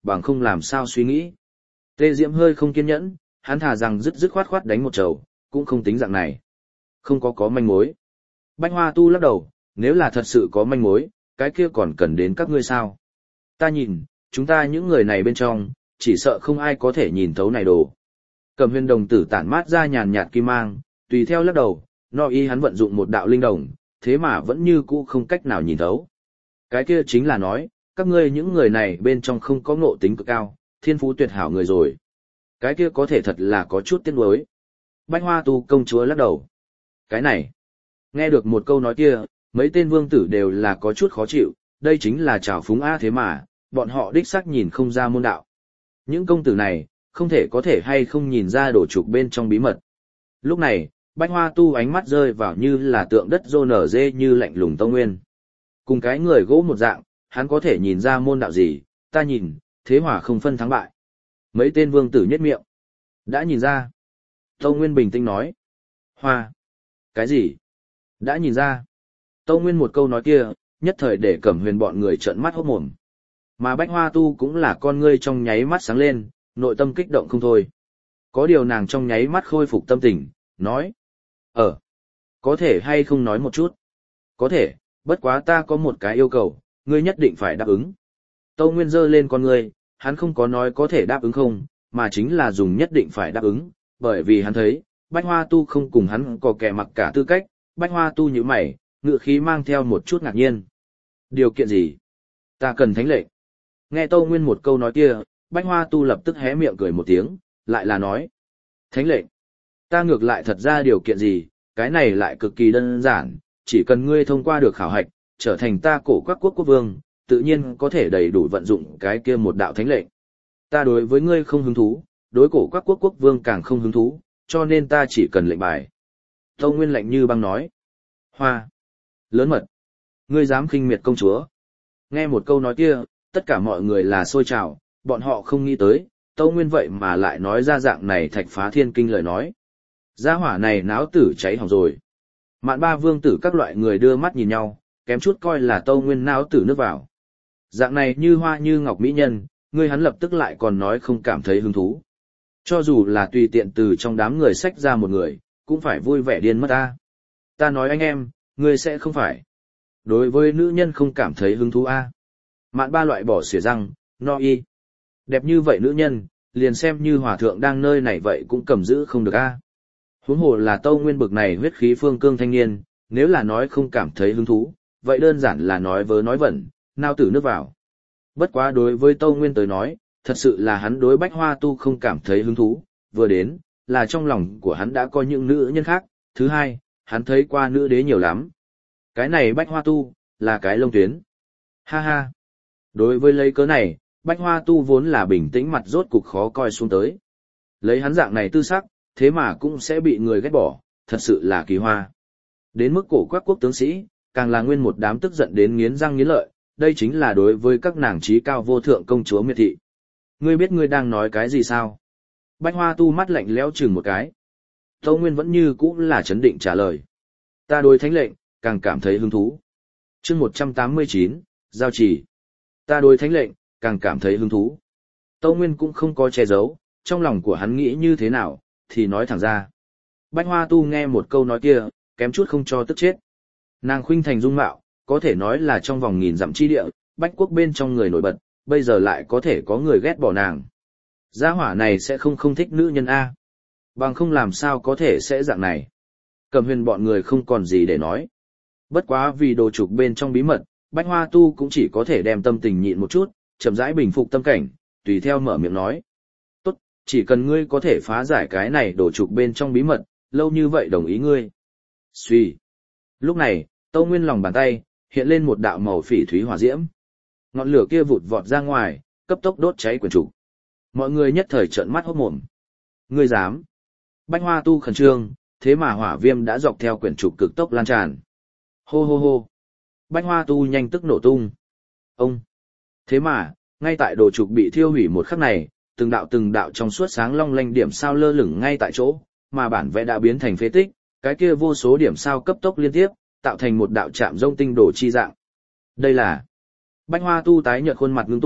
bằng không làm sao suy nghĩ. Tê Diễm hơi không kiên nhẫn, hắn thà rằng dứt dứt khoát khoát đánh một trầu, cũng không tính dạng này. Không có có manh mối. Bách Hoa Tu lắc đầu, nếu là thật sự có manh mối, cái kia còn cần đến các ngươi sao? Ta nhìn, chúng ta những người này bên trong, chỉ sợ không ai có thể nhìn thấu này đồ. Cẩm Huyền đồng tử tản mát ra nhàn nhạt kim mang, tùy theo lắc đầu, no y hắn vận dụng một đạo linh đồng, thế mà vẫn như cũ không cách nào nhìn thấu. Cái kia chính là nói, các ngươi những người này bên trong không có ngộ tính cực cao, thiên phú tuyệt hảo người rồi. Cái kia có thể thật là có chút tiếc nuối. Bách Hoa Tu công chúa lắc đầu. Cái này, nghe được một câu nói kia, mấy tên vương tử đều là có chút khó chịu, đây chính là trào phúng A thế mà, bọn họ đích xác nhìn không ra môn đạo. Những công tử này, không thể có thể hay không nhìn ra đổ trục bên trong bí mật. Lúc này, Bách Hoa Tu ánh mắt rơi vào như là tượng đất rô nở dê như lạnh lùng Tông Nguyên. Cùng cái người gỗ một dạng, hắn có thể nhìn ra môn đạo gì, ta nhìn, thế hòa không phân thắng bại. Mấy tên vương tử nhếch miệng. Đã nhìn ra. Tông Nguyên bình tĩnh nói. Hoa. Cái gì? Đã nhìn ra. Tông Nguyên một câu nói kia, nhất thời để Cẩm Huyền bọn người trợn mắt hốt mồm. Mà Bách Hoa Tu cũng là con ngươi trong nháy mắt sáng lên, nội tâm kích động không thôi. Có điều nàng trong nháy mắt khôi phục tâm tình, nói. Ờ, có thể hay không nói một chút? Có thể, bất quá ta có một cái yêu cầu, ngươi nhất định phải đáp ứng. Tâu Nguyên giơ lên con ngươi, hắn không có nói có thể đáp ứng không, mà chính là dùng nhất định phải đáp ứng, bởi vì hắn thấy, Bách Hoa Tu không cùng hắn có kẻ mặc cả tư cách, Bách Hoa Tu như mày, ngựa khí mang theo một chút ngạc nhiên. Điều kiện gì? Ta cần thánh lệnh. Nghe Tâu Nguyên một câu nói kia, Bách Hoa Tu lập tức hé miệng cười một tiếng, lại là nói. Thánh lệnh. Ta ngược lại thật ra điều kiện gì, cái này lại cực kỳ đơn giản, chỉ cần ngươi thông qua được khảo hạch, trở thành ta cổ các quốc quốc vương, tự nhiên có thể đầy đủ vận dụng cái kia một đạo thánh lệnh. Ta đối với ngươi không hứng thú, đối cổ các quốc quốc vương càng không hứng thú, cho nên ta chỉ cần lệnh bài. Tâu Nguyên lạnh như băng nói. Hoa. Lớn mật. Ngươi dám khinh miệt công chúa. Nghe một câu nói kia, tất cả mọi người là sôi trào, bọn họ không nghĩ tới, Tâu Nguyên vậy mà lại nói ra dạng này thạch phá thiên kinh lời nói. Gia hỏa này náo tử cháy hỏng rồi. Mạn ba vương tử các loại người đưa mắt nhìn nhau, kém chút coi là Tâu Nguyên náo tử nước vào. Dạng này như hoa như ngọc mỹ nhân, ngươi hắn lập tức lại còn nói không cảm thấy hứng thú. Cho dù là tùy tiện từ trong đám người xách ra một người, cũng phải vui vẻ điên mất ta. Ta nói anh em, ngươi sẽ không phải. Đối với nữ nhân không cảm thấy hứng thú a. Mạn ba loại bỏ xỉa răng, no y. Đẹp như vậy nữ nhân, liền xem như hòa thượng đang nơi này vậy cũng cầm giữ không được a. Huống hồ là Tâu Nguyên bực này huyết khí phương cương thanh niên, nếu là nói không cảm thấy hứng thú, vậy đơn giản là nói vớ nói vẩn, nao tử nước vào. Bất quá đối với Tâu Nguyên tới nói, thật sự là hắn đối Bách Hoa Tu không cảm thấy hứng thú, vừa đến, là trong lòng của hắn đã có những nữ nhân khác, thứ hai, hắn thấy qua nữ đế nhiều lắm. Cái này Bách Hoa Tu, là cái lông tuyến. Ha ha. Đối với lấy cớ này, Bách Hoa Tu vốn là bình tĩnh mặt rốt cục khó coi xuống tới. Lấy hắn dạng này tư sắc, thế mà cũng sẽ bị người ghét bỏ, thật sự là kỳ hoa. Đến mức cổ các quốc tướng sĩ, càng là nguyên một đám tức giận đến nghiến răng nghiến lợi, đây chính là đối với các nàng trí cao vô thượng công chúa miệt thị. Ngươi biết ngươi đang nói cái gì sao? Bách Hoa Tu mắt lạnh lẽo chừng một cái. Tâu Nguyên vẫn như cũ là chấn định trả lời. Ta đối thánh lệnh, càng cảm thấy hứng thú. Chương một trăm tám mươi chín, giao chỉ. Ta đối thánh lệnh, càng cảm thấy hứng thú. Tâu Nguyên cũng không có che giấu, trong lòng của hắn nghĩ như thế nào, thì nói thẳng ra. Bách Hoa Tu nghe một câu nói kia, kém chút không cho tức chết. Nàng khuynh thành dung mạo, có thể nói là trong vòng nghìn dặm chi địa, bách quốc bên trong người nổi bật, bây giờ lại có thể có người ghét bỏ nàng. Gia hỏa này sẽ không không thích nữ nhân A. Bằng không làm sao có thể sẽ dạng này. Cẩm Huyền bọn người không còn gì để nói. Bất quá vì đồ trục bên trong bí mật, Bách Hoa Tu cũng chỉ có thể đem tâm tình nhịn một chút, chậm rãi bình phục tâm cảnh, tùy theo mở miệng nói. Tốt, chỉ cần ngươi có thể phá giải cái này đồ trục bên trong bí mật, lâu như vậy đồng ý ngươi. Suy. Lúc này, Tâu Nguyên lòng bàn tay, hiện lên một đạo màu phỉ thúy hỏa diễm. Ngọn lửa kia vụt vọt ra ngoài, cấp tốc đốt cháy quyển trục. Mọi người nhất thời trợn mắt hốt mồm. Ngươi dám? Bách Hoa Tu khẩn trương, thế mà hỏa viêm đã dọc theo quyển trục cực tốc lan tràn. Hô hô hô. Bách Hoa Tu nhanh tức nổ tung. Ông. Thế mà, ngay tại đồ trục bị thiêu hủy một khắc này, từng đạo từng đạo trong suốt sáng long lanh điểm sao lơ lửng ngay tại chỗ, mà bản vẽ đã biến thành phế tích, cái kia vô số điểm sao cấp tốc liên tiếp, tạo thành một đạo trạm rông tinh đồ chi dạng. Đây là Bách Hoa Tu tái nhợt khuôn mặt ngưng tụ,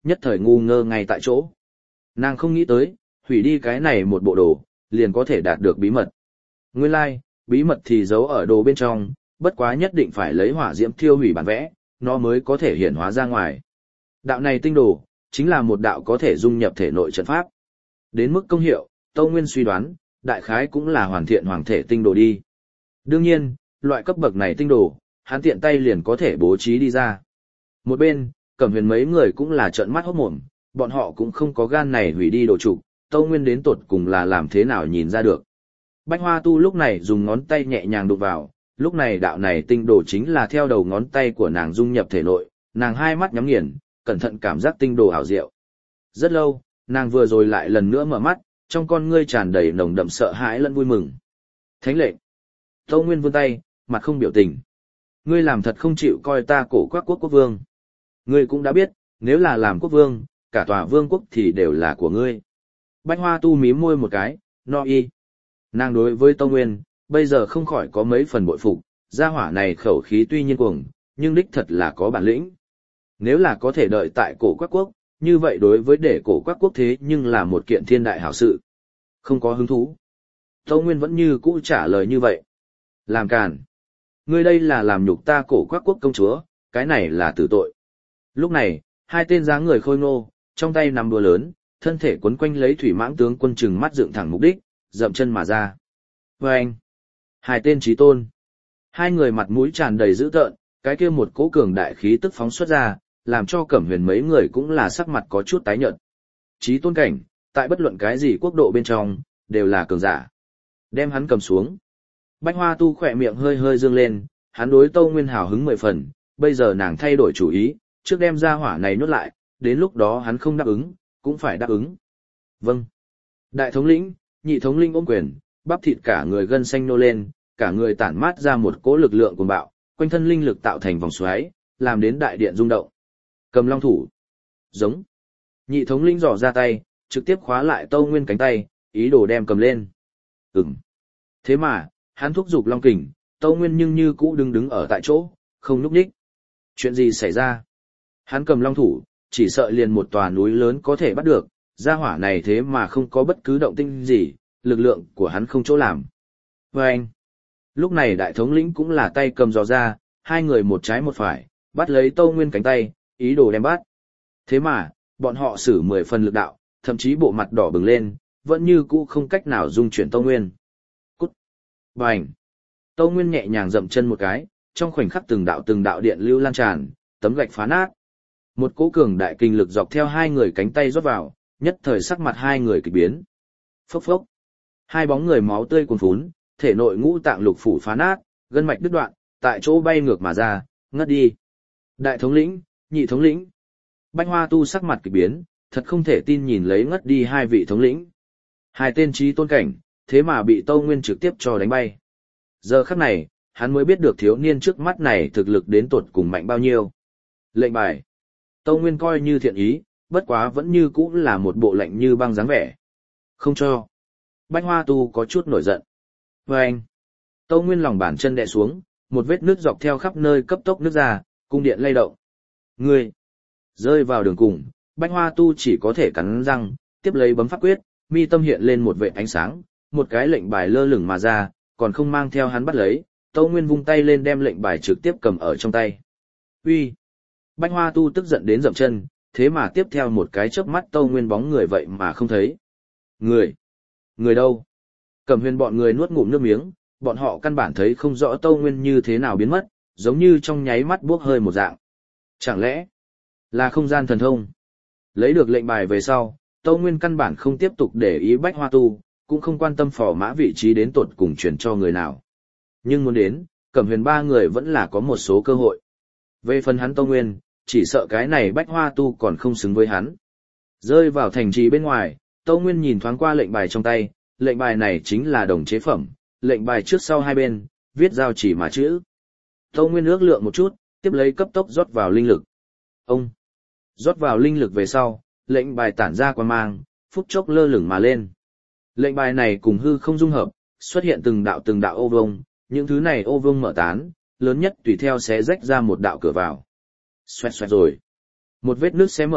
nhất thời ngu ngơ ngay tại chỗ. Nàng không nghĩ tới, hủy đi cái này một bộ đồ, liền có thể đạt được bí mật. Nguyên lai, like, bí mật thì giấu ở đồ bên trong, bất quá nhất định phải lấy hỏa diễm thiêu hủy bản vẽ, nó mới có thể hiển hóa ra ngoài. Đạo này tinh đồ, chính là một đạo có thể dung nhập thể nội trận pháp. Đến mức công hiệu, Tâu Nguyên suy đoán, đại khái cũng là hoàn thiện hoàng thể tinh đồ đi. Đương nhiên, loại cấp bậc này tinh đồ, hắn tiện tay liền có thể bố trí đi ra. Một bên, Cẩm Huyền mấy người cũng là trợn mắt hốt mồm, bọn họ cũng không có gan này hủy đi đồ trục, Tâu Nguyên đến tột cùng là làm thế nào nhìn ra được. Bách Hoa Tu lúc này dùng ngón tay nhẹ nhàng đụng vào, lúc này đạo này tinh đồ chính là theo đầu ngón tay của nàng dung nhập thể nội, nàng hai mắt nhắm nghiền, cẩn thận cảm giác tinh đồ ảo diệu. Rất lâu, nàng vừa rồi lại lần nữa mở mắt, trong con ngươi tràn đầy nồng đậm sợ hãi lẫn vui mừng. Thánh lệnh. Tâu Nguyên vươn tay, mặt không biểu tình. Ngươi làm thật không chịu coi ta cổ quắc quốc quốc vương. Ngươi cũng đã biết, nếu là làm quốc vương, cả tòa vương quốc thì đều là của ngươi. Bách Hoa Tu mím môi một cái, no y. Nàng đối với Tâu Nguyên, bây giờ không khỏi có mấy phần bội phục, gia hỏa này khẩu khí tuy nhiên cuồng, nhưng đích thật là có bản lĩnh. Nếu là có thể đợi tại cổ quắc quốc, như vậy đối với để cổ quắc quốc thế nhưng là một kiện thiên đại hảo sự. Không có hứng thú. Tâu Nguyên vẫn như cũ trả lời như vậy. Làm càn. Ngươi đây là làm nhục ta cổ quắc quốc công chúa, cái này là tử tội. Lúc này, hai tên dáng người khôi ngô, trong tay nắm đũa lớn, thân thể quấn quanh lấy thủy mãng tướng quân chừng mắt dựng thẳng mục đích, dậm chân mà ra. Và anh, hai tên chí tôn. Hai người mặt mũi tràn đầy dữ tợn, cái kia một cỗ cường đại khí tức phóng xuất ra, làm cho Cẩm Huyền mấy người cũng là sắc mặt có chút tái nhợt. Chí tôn cảnh, tại bất luận cái gì quốc độ bên trong, đều là cường giả. Đem hắn cầm xuống. Bách Hoa Tu khỏe miệng hơi hơi dương lên, hắn đối Tâu Nguyên hào hứng mười phần, bây giờ nàng thay đổi chủ ý, trước đem ra hỏa này nuốt lại, đến lúc đó hắn không đáp ứng, cũng phải đáp ứng. Vâng. Đại thống lĩnh, nhị thống lĩnh ôm quyền, bắp thịt cả người gân xanh nô lên, cả người tản mát ra một cỗ lực lượng cuồng bạo, quanh thân linh lực tạo thành vòng xoáy, làm đến đại điện rung động. Cầm long thủ. Giống. Nhị thống lĩnh giỏ ra tay, trực tiếp khóa lại Tâu Nguyên cánh tay, ý đồ đem cầm lên. Ừm. Thế mà, hắn thúc giục long kình, Tâu Nguyên nhưng như cũ đứng đứng ở tại chỗ, không nhúc nhích. Chuyện gì xảy ra? Hắn cầm long thủ, chỉ sợ liền một tòa núi lớn có thể bắt được, gia hỏa này thế mà không có bất cứ động tĩnh gì, lực lượng của hắn không chỗ làm. Và anh, lúc này đại thống lĩnh cũng là tay cầm giò ra, hai người một trái một phải, bắt lấy Tâu Nguyên cánh tay, ý đồ đem bắt. Thế mà, bọn họ sử mười phần lực đạo, thậm chí bộ mặt đỏ bừng lên, vẫn như cũ không cách nào dung chuyển Tâu Nguyên. Cút! Bành! Tâu Nguyên nhẹ nhàng dậm chân một cái, trong khoảnh khắc từng đạo từng đạo điện lưu lan tràn, tấm gạch phá nát. Một cỗ cường đại kinh lực dọc theo hai người cánh tay rót vào, nhất thời sắc mặt hai người kỳ biến. Phốc phốc! Hai bóng người máu tươi cuồn phún, thể nội ngũ tạng lục phủ phá nát, gân mạch đứt đoạn, tại chỗ bay ngược mà ra, ngất đi. Đại thống lĩnh, nhị thống lĩnh. Bách Hoa Tu sắc mặt kỳ biến, thật không thể tin nhìn lấy ngất đi hai vị thống lĩnh. Hai tên chí tôn cảnh, thế mà bị Tâu Nguyên trực tiếp cho đánh bay. Giờ khắc này, hắn mới biết được thiếu niên trước mắt này thực lực đến tột cùng mạnh bao nhiêu. Lệnh bài. Tâu Nguyên coi như thiện ý, bất quá vẫn như cũ là một bộ lạnh như băng dáng vẻ. Không cho. Bách Hoa Tu có chút nổi giận. Và anh. Tâu Nguyên lòng bàn chân đè xuống, một vết nước dọc theo khắp nơi cấp tốc nước ra, cung điện lay động. Ngươi. Rơi vào đường cùng, Bách Hoa Tu chỉ có thể cắn răng, tiếp lấy bấm pháp quyết, mi tâm hiện lên một vệt ánh sáng, một cái lệnh bài lơ lửng mà ra, còn không mang theo hắn bắt lấy, Tâu Nguyên vung tay lên đem lệnh bài trực tiếp cầm ở trong tay. Uy! Bách Hoa Tu tức giận đến dậm chân, thế mà tiếp theo một cái chớp mắt Tâu Nguyên bóng người vậy mà không thấy. Người! Người đâu? Cẩm Huyền bọn người nuốt ngụm nước miếng, bọn họ căn bản thấy không rõ Tâu Nguyên như thế nào biến mất, giống như trong nháy mắt buốc hơi một dạng. Chẳng lẽ là không gian thần thông? Lấy được lệnh bài về sau, Tâu Nguyên căn bản không tiếp tục để ý Bách Hoa Tu, cũng không quan tâm phò mã vị trí đến tột cùng chuyển cho người nào. Nhưng muốn đến, Cẩm Huyền ba người vẫn là có một số cơ hội. Về phần hắn Tâu Nguyên, chỉ sợ cái này Bách Hoa Tu còn không xứng với hắn. Rơi vào thành trì bên ngoài, Tâu Nguyên nhìn thoáng qua lệnh bài trong tay, lệnh bài này chính là đồng chế phẩm, lệnh bài trước sau hai bên, viết giao chỉ mà chữ. Tâu Nguyên ước lượng một chút, tiếp lấy cấp tốc rót vào linh lực. Ông! Rót vào linh lực về sau, lệnh bài tản ra quang mang, phút chốc lơ lửng mà lên. Lệnh bài này cùng hư không dung hợp, xuất hiện từng đạo từng đạo ô vuông, những thứ này ô vuông mở tán, lớn nhất tùy theo xé rách ra một đạo cửa vào. Xoẹt xoẹt rồi. Một vết nước xé mở,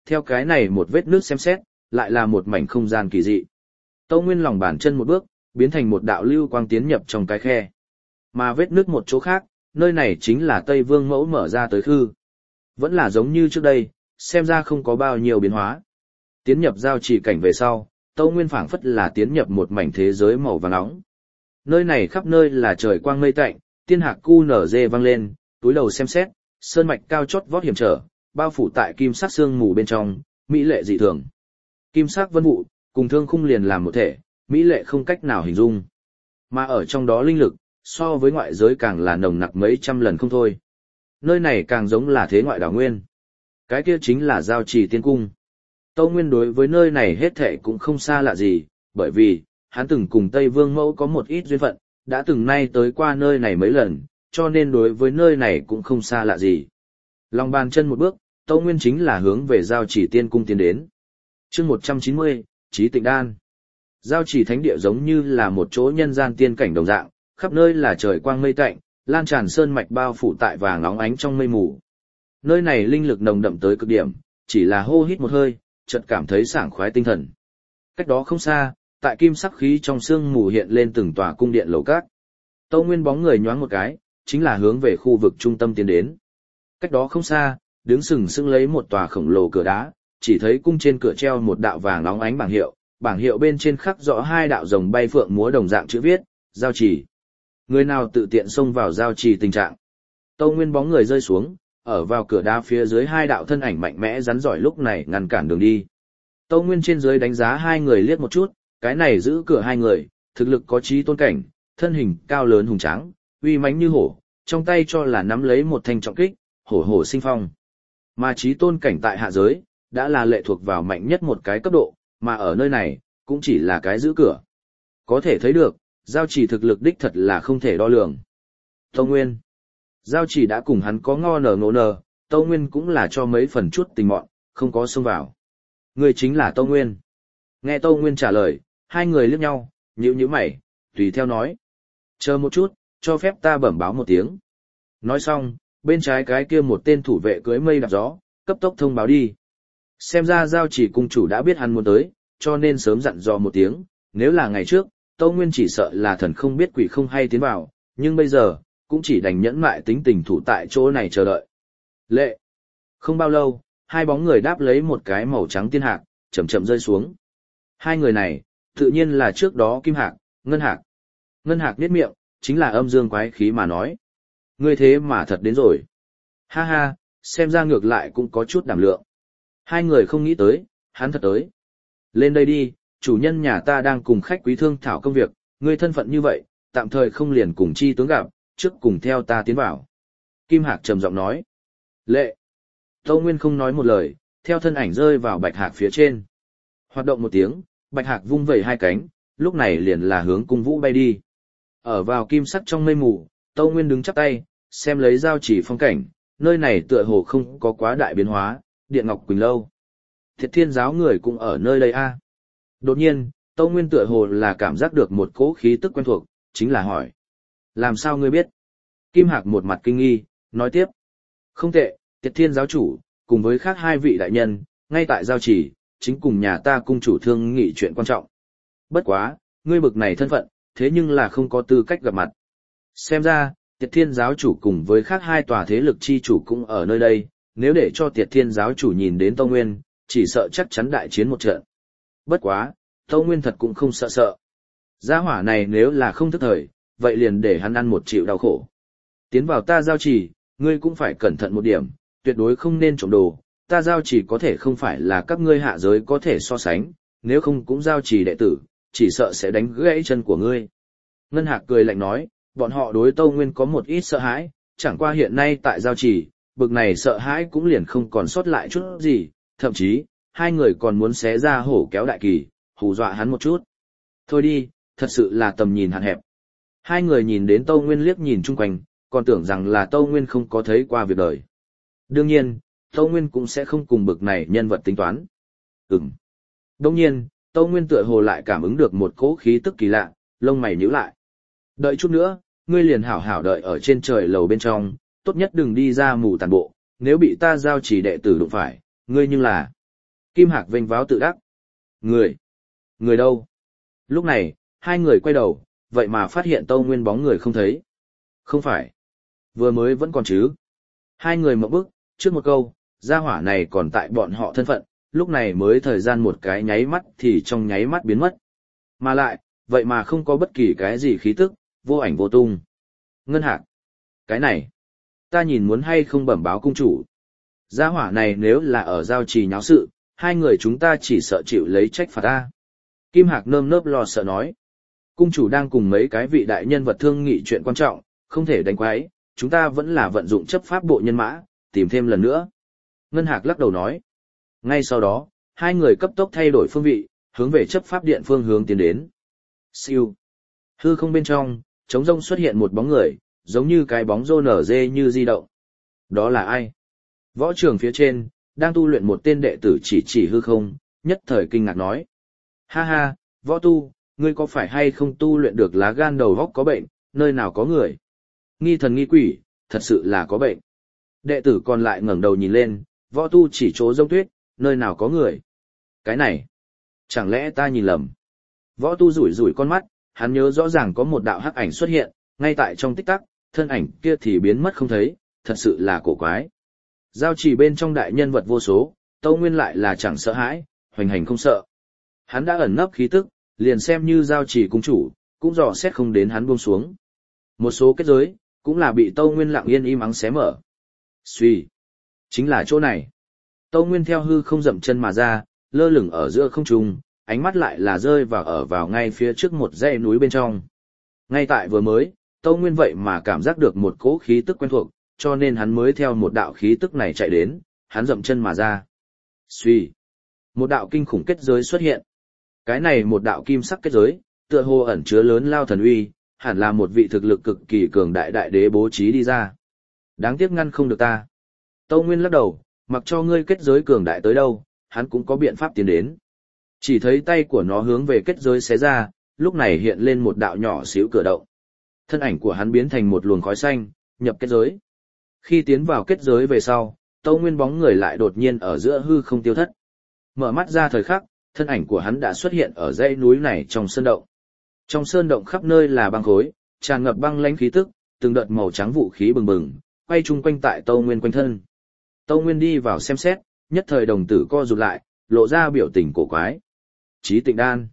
theo cái này một vết nước xem xét, lại là một mảnh không gian kỳ dị. Tâu Nguyên lòng bàn chân một bước, biến thành một đạo lưu quang tiến nhập trong cái khe. Mà vết nước một chỗ khác, nơi này chính là Tây Vương Mẫu mở ra tới khư. Vẫn là giống như trước đây, xem ra không có bao nhiêu biến hóa. Tiến nhập giao chỉ cảnh về sau, Tâu Nguyên phảng phất là tiến nhập một mảnh thế giới màu vàng nóng. Nơi này khắp nơi là trời quang mây tạnh, tiên hạc cu nở dê vang lên, túi đầu xem xét, sơn mạch cao chót vót hiểm trở, bao phủ tại kim sắc sương mù bên trong, mỹ lệ dị thường. Kim sắc vân vụ, cùng thương khung liền làm một thể, mỹ lệ không cách nào hình dung. Mà ở trong đó linh lực, so với ngoại giới càng là nồng nặc mấy trăm lần không thôi. Nơi này càng giống là thế ngoại đảo nguyên. Cái kia chính là giao trì tiên cung. Tâu Nguyên đối với nơi này hết thệ cũng không xa lạ gì, bởi vì, hắn từng cùng Tây Vương Mẫu có một ít duyên phận, đã từng nay tới qua nơi này mấy lần, cho nên đối với nơi này cũng không xa lạ gì. Lòng bàn chân một bước, Tâu Nguyên chính là hướng về giao chỉ tiên cung tiến đến. chương một trăm chín mươi, Chí Tịnh Đan. Giao chỉ thánh địa giống như là một chỗ nhân gian tiên cảnh đồng dạng, khắp nơi là trời quang mây tạnh, lan tràn sơn mạch bao phủ tại vàng óng ánh trong mây mù. Nơi này linh lực nồng đậm tới cực điểm, chỉ là hô hít một hơi, chợt cảm thấy sảng khoái tinh thần. Cách đó không xa, tại kim sắc khí trong sương mù hiện lên từng tòa cung điện lầu cát. Tâu Nguyên bóng người nhoáng một cái, chính là hướng về khu vực trung tâm tiến đến. Cách đó không xa, đứng sừng sững lấy một tòa khổng lồ cửa đá, chỉ thấy cung trên cửa treo một đạo vàng óng ánh bảng hiệu, bảng hiệu bên trên khắc rõ hai đạo rồng bay phượng múa đồng dạng chữ viết, giao trì. Người nào tự tiện xông vào giao trì tình trạng. Tâu Nguyên bóng người rơi xuống, ở vào cửa đá phía dưới hai đạo thân ảnh mạnh mẽ rắn giỏi lúc này ngăn cản đường đi. Tâu Nguyên trên dưới đánh giá hai người liếc một chút, cái này giữ cửa hai người, thực lực có chí tôn cảnh, thân hình cao lớn hùng tráng, uy mãnh như hổ, trong tay cho là nắm lấy một thanh trọng kích, hổ hổ sinh phong. Mà chí tôn cảnh tại hạ giới, đã là lệ thuộc vào mạnh nhất một cái cấp độ, mà ở nơi này, cũng chỉ là cái giữ cửa. Có thể thấy được, giao chỉ thực lực đích thật là không thể đo lường. Tâu Nguyên. Giao chỉ đã cùng hắn có ngo nở ngộ nở, Tâu Nguyên cũng là cho mấy phần chút tình mọn, không có xông vào. Người chính là Tâu Nguyên. Nghe Tâu Nguyên trả lời, hai người liếc nhau, nhíu nhíu mày, tùy theo nói. Chờ một chút, cho phép ta bẩm báo một tiếng. Nói xong, bên trái cái kia một tên thủ vệ cưới mây đạp gió, cấp tốc thông báo đi. Xem ra giao chỉ cung chủ đã biết hắn muốn tới, cho nên sớm dặn dò một tiếng, nếu là ngày trước, Tâu Nguyên chỉ sợ là thần không biết quỷ không hay tiến vào, nhưng bây giờ, cũng chỉ đành nhẫn mại tính tình thủ tại chỗ này chờ đợi. Lệ. Không bao lâu, hai bóng người đáp lấy một cái màu trắng tiên hạc, chậm chậm rơi xuống. Hai người này, tự nhiên là trước đó Kim Hạc, Ngân Hạc. Ngân Hạc niết miệng, chính là âm dương quái khí mà nói. Ngươi thế mà thật đến rồi. Ha ha, xem ra ngược lại cũng có chút đảm lượng. Hai người không nghĩ tới, hắn thật tới. Lên đây đi, chủ nhân nhà ta đang cùng khách quý thương thảo công việc, ngươi thân phận như vậy, tạm thời không liền cùng chi tướng gặp, trước cùng theo ta tiến vào. Kim Hạc trầm giọng nói. Lệ. Tâu Nguyên không nói một lời, theo thân ảnh rơi vào Bạch Hạc phía trên. Hoạt động một tiếng, Bạch Hạc vung vẩy hai cánh, lúc này liền là hướng cung vũ bay đi. Ở vào kim sắc trong mây mù, Tâu Nguyên đứng chắp tay, xem lấy giao chỉ phong cảnh, nơi này tựa hồ không có quá đại biến hóa, Điện Ngọc Quỳnh Lâu. Thiệt Thiên giáo người cũng ở nơi đây a. À. Đột nhiên, Tâu Nguyên tựa hồ là cảm giác được một cỗ khí tức quen thuộc, chính là hỏi. Làm sao ngươi biết? Kim Hạc một mặt kinh nghi, nói tiếp. Không tệ, Thiệt Thiên giáo chủ, cùng với khác hai vị đại nhân, ngay tại giao chỉ, chính cùng nhà ta cung chủ thương nghị chuyện quan trọng. Bất quá, ngươi bực này thân phận, thế nhưng là không có tư cách gặp mặt. Xem ra, Tiệt Thiên giáo chủ cùng với khác hai tòa thế lực chi chủ cũng ở nơi đây, nếu để cho Tiệt Thiên giáo chủ nhìn đến Tâu Nguyên, chỉ sợ chắc chắn đại chiến một trận. Bất quá, Tâu Nguyên thật cũng không sợ sợ. Gia hỏa này nếu là không thức thời, vậy liền để hắn ăn một chịu đau khổ. Tiến vào ta giao chỉ, ngươi cũng phải cẩn thận một điểm, tuyệt đối không nên trộm đồ, ta giao chỉ có thể không phải là các ngươi hạ giới có thể so sánh, nếu không cũng giao chỉ đệ tử, chỉ sợ sẽ đánh gãy chân của ngươi. Ngân Hạc cười lạnh nói, bọn họ đối Tâu Nguyên có một ít sợ hãi, chẳng qua hiện nay tại giao chỉ, bực này sợ hãi cũng liền không còn sót lại chút gì, thậm chí, hai người còn muốn xé ra hổ kéo đại kỳ, hù dọa hắn một chút. Thôi đi, thật sự là tầm nhìn hạn hẹp. Hai người nhìn đến Tâu Nguyên liếc nhìn chung quanh, còn tưởng rằng là Tâu Nguyên không có thấy qua việc đời. Đương nhiên, Tâu Nguyên cũng sẽ không cùng bực này nhân vật tính toán. Ừm. Đồng nhiên, Tâu Nguyên tựa hồ lại cảm ứng được một cỗ khí tức kỳ lạ, lông mày nhíu lại. Đợi chút nữa, ngươi liền hảo hảo đợi ở trên trời lầu bên trong, tốt nhất đừng đi ra mù tàn bộ, nếu bị ta giao chỉ đệ tử đụng phải, ngươi nhưng là. Kim Hạc vênh váo tự đắc. Người? Người đâu? Lúc này, hai người quay đầu, vậy mà phát hiện Tâu Nguyên bóng người không thấy. Không phải. Vừa mới vẫn còn chứ. Hai người mở bức, trước một câu, gia hỏa này còn tại bọn họ thân phận, lúc này mới thời gian một cái nháy mắt thì trong nháy mắt biến mất. Mà lại, vậy mà không có bất kỳ cái gì khí tức, vô ảnh vô tung. Ngân Hạc. Cái này, ta nhìn muốn hay không bẩm báo cung chủ. Gia hỏa này nếu là ở giao trì nháo sự, hai người chúng ta chỉ sợ chịu lấy trách phạt ta. Kim Hạc nơm nớp lo sợ nói. Cung chủ đang cùng mấy cái vị đại nhân vật thương nghị chuyện quan trọng, không thể đánh quái, chúng ta vẫn là vận dụng chấp pháp bộ nhân mã, tìm thêm lần nữa. Ngân Hạc lắc đầu nói. Ngay sau đó, hai người cấp tốc thay đổi phương vị, hướng về chấp pháp điện phương hướng tiến đến. Siêu. Hư không bên trong, trống rông xuất hiện một bóng người, giống như cái bóng rô nở dê như di động. Đó là ai? Võ trường phía trên, đang tu luyện một tên đệ tử chỉ chỉ hư không, nhất thời kinh ngạc nói. Ha ha, võ tu, ngươi có phải hay không tu luyện được lá gan đầu góc có bệnh, nơi nào có người? Nghi thần nghi quỷ, thật sự là có bệnh. Đệ tử còn lại ngẩng đầu nhìn lên, võ tu chỉ chỗ rông tuyết, nơi nào có người? Cái này, chẳng lẽ ta nhìn lầm? Võ tu rủi rủi con mắt, hắn nhớ rõ ràng có một đạo hắc ảnh xuất hiện, ngay tại trong tích tắc, thân ảnh kia thì biến mất không thấy, thật sự là cổ quái. Giao chỉ bên trong đại nhân vật vô số, Tâu Nguyên lại là chẳng sợ hãi, hoành hành không sợ. Hắn đã ẩn nấp khí tức, liền xem như giao chỉ cung chủ, cũng dò xét không đến hắn buông xuống. Một số kết giới, cũng là bị Tâu Nguyên lặng yên im ắng xé mở. Xuy, chính là chỗ này. Tâu Nguyên theo hư không dậm chân mà ra, lơ lửng ở giữa không trung, ánh mắt lại là rơi vào ở vào ngay phía trước một dãy núi bên trong. Ngay tại vừa mới, Tâu Nguyên vậy mà cảm giác được một cỗ khí tức quen thuộc, cho nên hắn mới theo một đạo khí tức này chạy đến, hắn dậm chân mà ra. Xuy, một đạo kinh khủng kết giới xuất hiện. Cái này một đạo kim sắc kết giới, tựa hồ ẩn chứa lớn lao thần uy, hẳn là một vị thực lực cực kỳ cường đại đại đế bố trí đi ra. Đáng tiếc ngăn không được ta. Tâu Nguyên lắc đầu, mặc cho ngươi kết giới cường đại tới đâu, hắn cũng có biện pháp tiến đến. Chỉ thấy tay của nó hướng về kết giới xé ra, lúc này hiện lên một đạo nhỏ xíu cửa động. Thân ảnh của hắn biến thành một luồng khói xanh, nhập kết giới. Khi tiến vào kết giới về sau, Tâu Nguyên bóng người lại đột nhiên ở giữa hư không tiêu thất. Mở mắt ra thời khắc, thân ảnh của hắn đã xuất hiện ở dãy núi này trong sơn động. Trong sơn động khắp nơi là băng khối, tràn ngập băng lãnh khí tức, từng đợt màu trắng vũ khí bừng bừng, quay chung quanh tại Tâu Nguyên quanh thân. Tâu Nguyên đi vào xem xét, nhất thời đồng tử co rụt lại, lộ ra biểu tình cổ quái. Chí Tịnh Đan.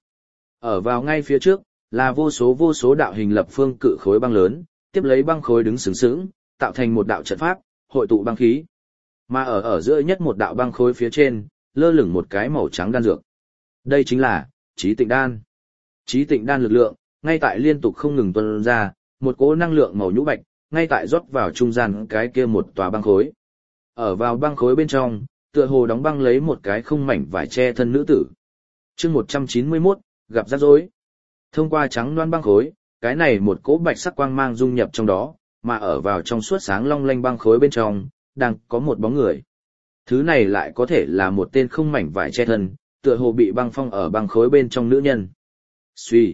Ở vào ngay phía trước, là vô số vô số đạo hình lập phương cự khối băng lớn, tiếp lấy băng khối đứng sướng sướng, tạo thành một đạo trận pháp, hội tụ băng khí. Mà ở ở giữa nhất một đạo băng khối phía trên, lơ lửng một cái màu trắng đan dược. Đây chính là Chí Tịnh Đan. Chí Tịnh Đan lực lượng, ngay tại liên tục không ngừng tuôn ra, một cỗ năng lượng màu nhũ bạch, ngay tại rót vào trung gian cái kia một tòa băng khối. Ở vào băng khối bên trong, tựa hồ đóng băng lấy một cái không mảnh vải che thân nữ tử. Chương một trăm chín mươi mốt, gặp rắc rối. Thông qua trắng loan băng khối, cái này một cỗ bạch sắc quang mang dung nhập trong đó, mà ở vào trong suốt sáng long lanh băng khối bên trong, đang có một bóng người. Thứ này lại có thể là một tên không mảnh vải che thân, tựa hồ bị băng phong ở băng khối bên trong nữ nhân. Suy.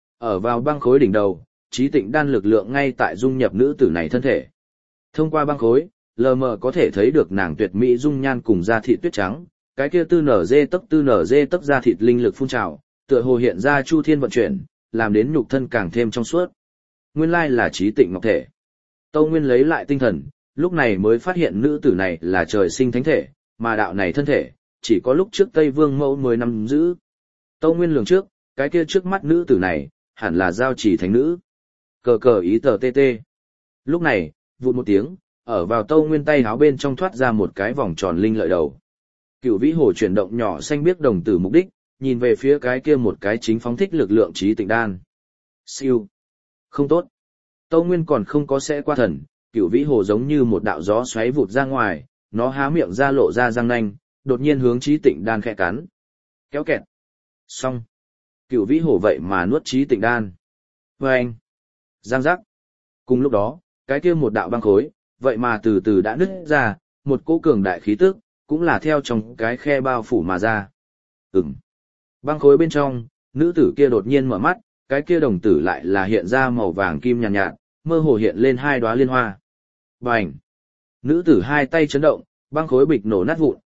Ở vào băng khối đỉnh đầu, Chí Tịnh Đan lực lượng ngay tại dung nhập nữ tử này thân thể. Thông qua băng khối, lờ mờ có thể thấy được nàng tuyệt mỹ dung nhan cùng da thịt tuyết trắng, cái kia tư nở dê tấc tư nở dê tấc da thịt linh lực phun trào, tựa hồ hiện ra chu thiên vận chuyển, làm đến nhục thân càng thêm trong suốt. Nguyên lai là Chí Tịnh Ngọc thể. Tâu Nguyên lấy lại tinh thần, lúc này mới phát hiện nữ tử này là trời sinh thánh thể, mà đạo này thân thể, chỉ có lúc trước Tây Vương Mẫu mười năm giữ. Tâu Nguyên lường trước, cái kia trước mắt nữ tử này, hẳn là giao chỉ thánh nữ. Cờ cờ ý tờ tê tê. Lúc này, vụt một tiếng, ở vào Tâu Nguyên tay háo bên trong thoát ra một cái vòng tròn linh lợi đầu. Cửu vĩ hồ chuyển động nhỏ xanh biếc đồng tử mục đích, nhìn về phía cái kia một cái chính phóng thích lực lượng Chí Tịnh Đan. Siêu. Không tốt. Tâu Nguyên còn không có sẽ qua thần, cửu vĩ hồ giống như một đạo gió xoáy vụt ra ngoài, nó há miệng ra lộ ra răng nanh, đột nhiên hướng Chí Tịnh Đan khẽ cắn. Kéo kẹt. Xong. Cửu vĩ hồ vậy mà nuốt Chí Tịnh Đan. Vâng. Giang giác. Cùng lúc đó, cái kia một đạo băng khối, vậy mà từ từ đã nứt ra, một cỗ cường đại khí tức, cũng là theo trong cái khe bao phủ mà ra. Ừm. Băng khối bên trong, nữ tử kia đột nhiên mở mắt, cái kia đồng tử lại là hiện ra màu vàng kim nhàn nhạt, nhạt, mơ hồ hiện lên hai đóa liên hoa. Bành! Nữ tử hai tay chấn động, băng khối bịch nổ nát vụn,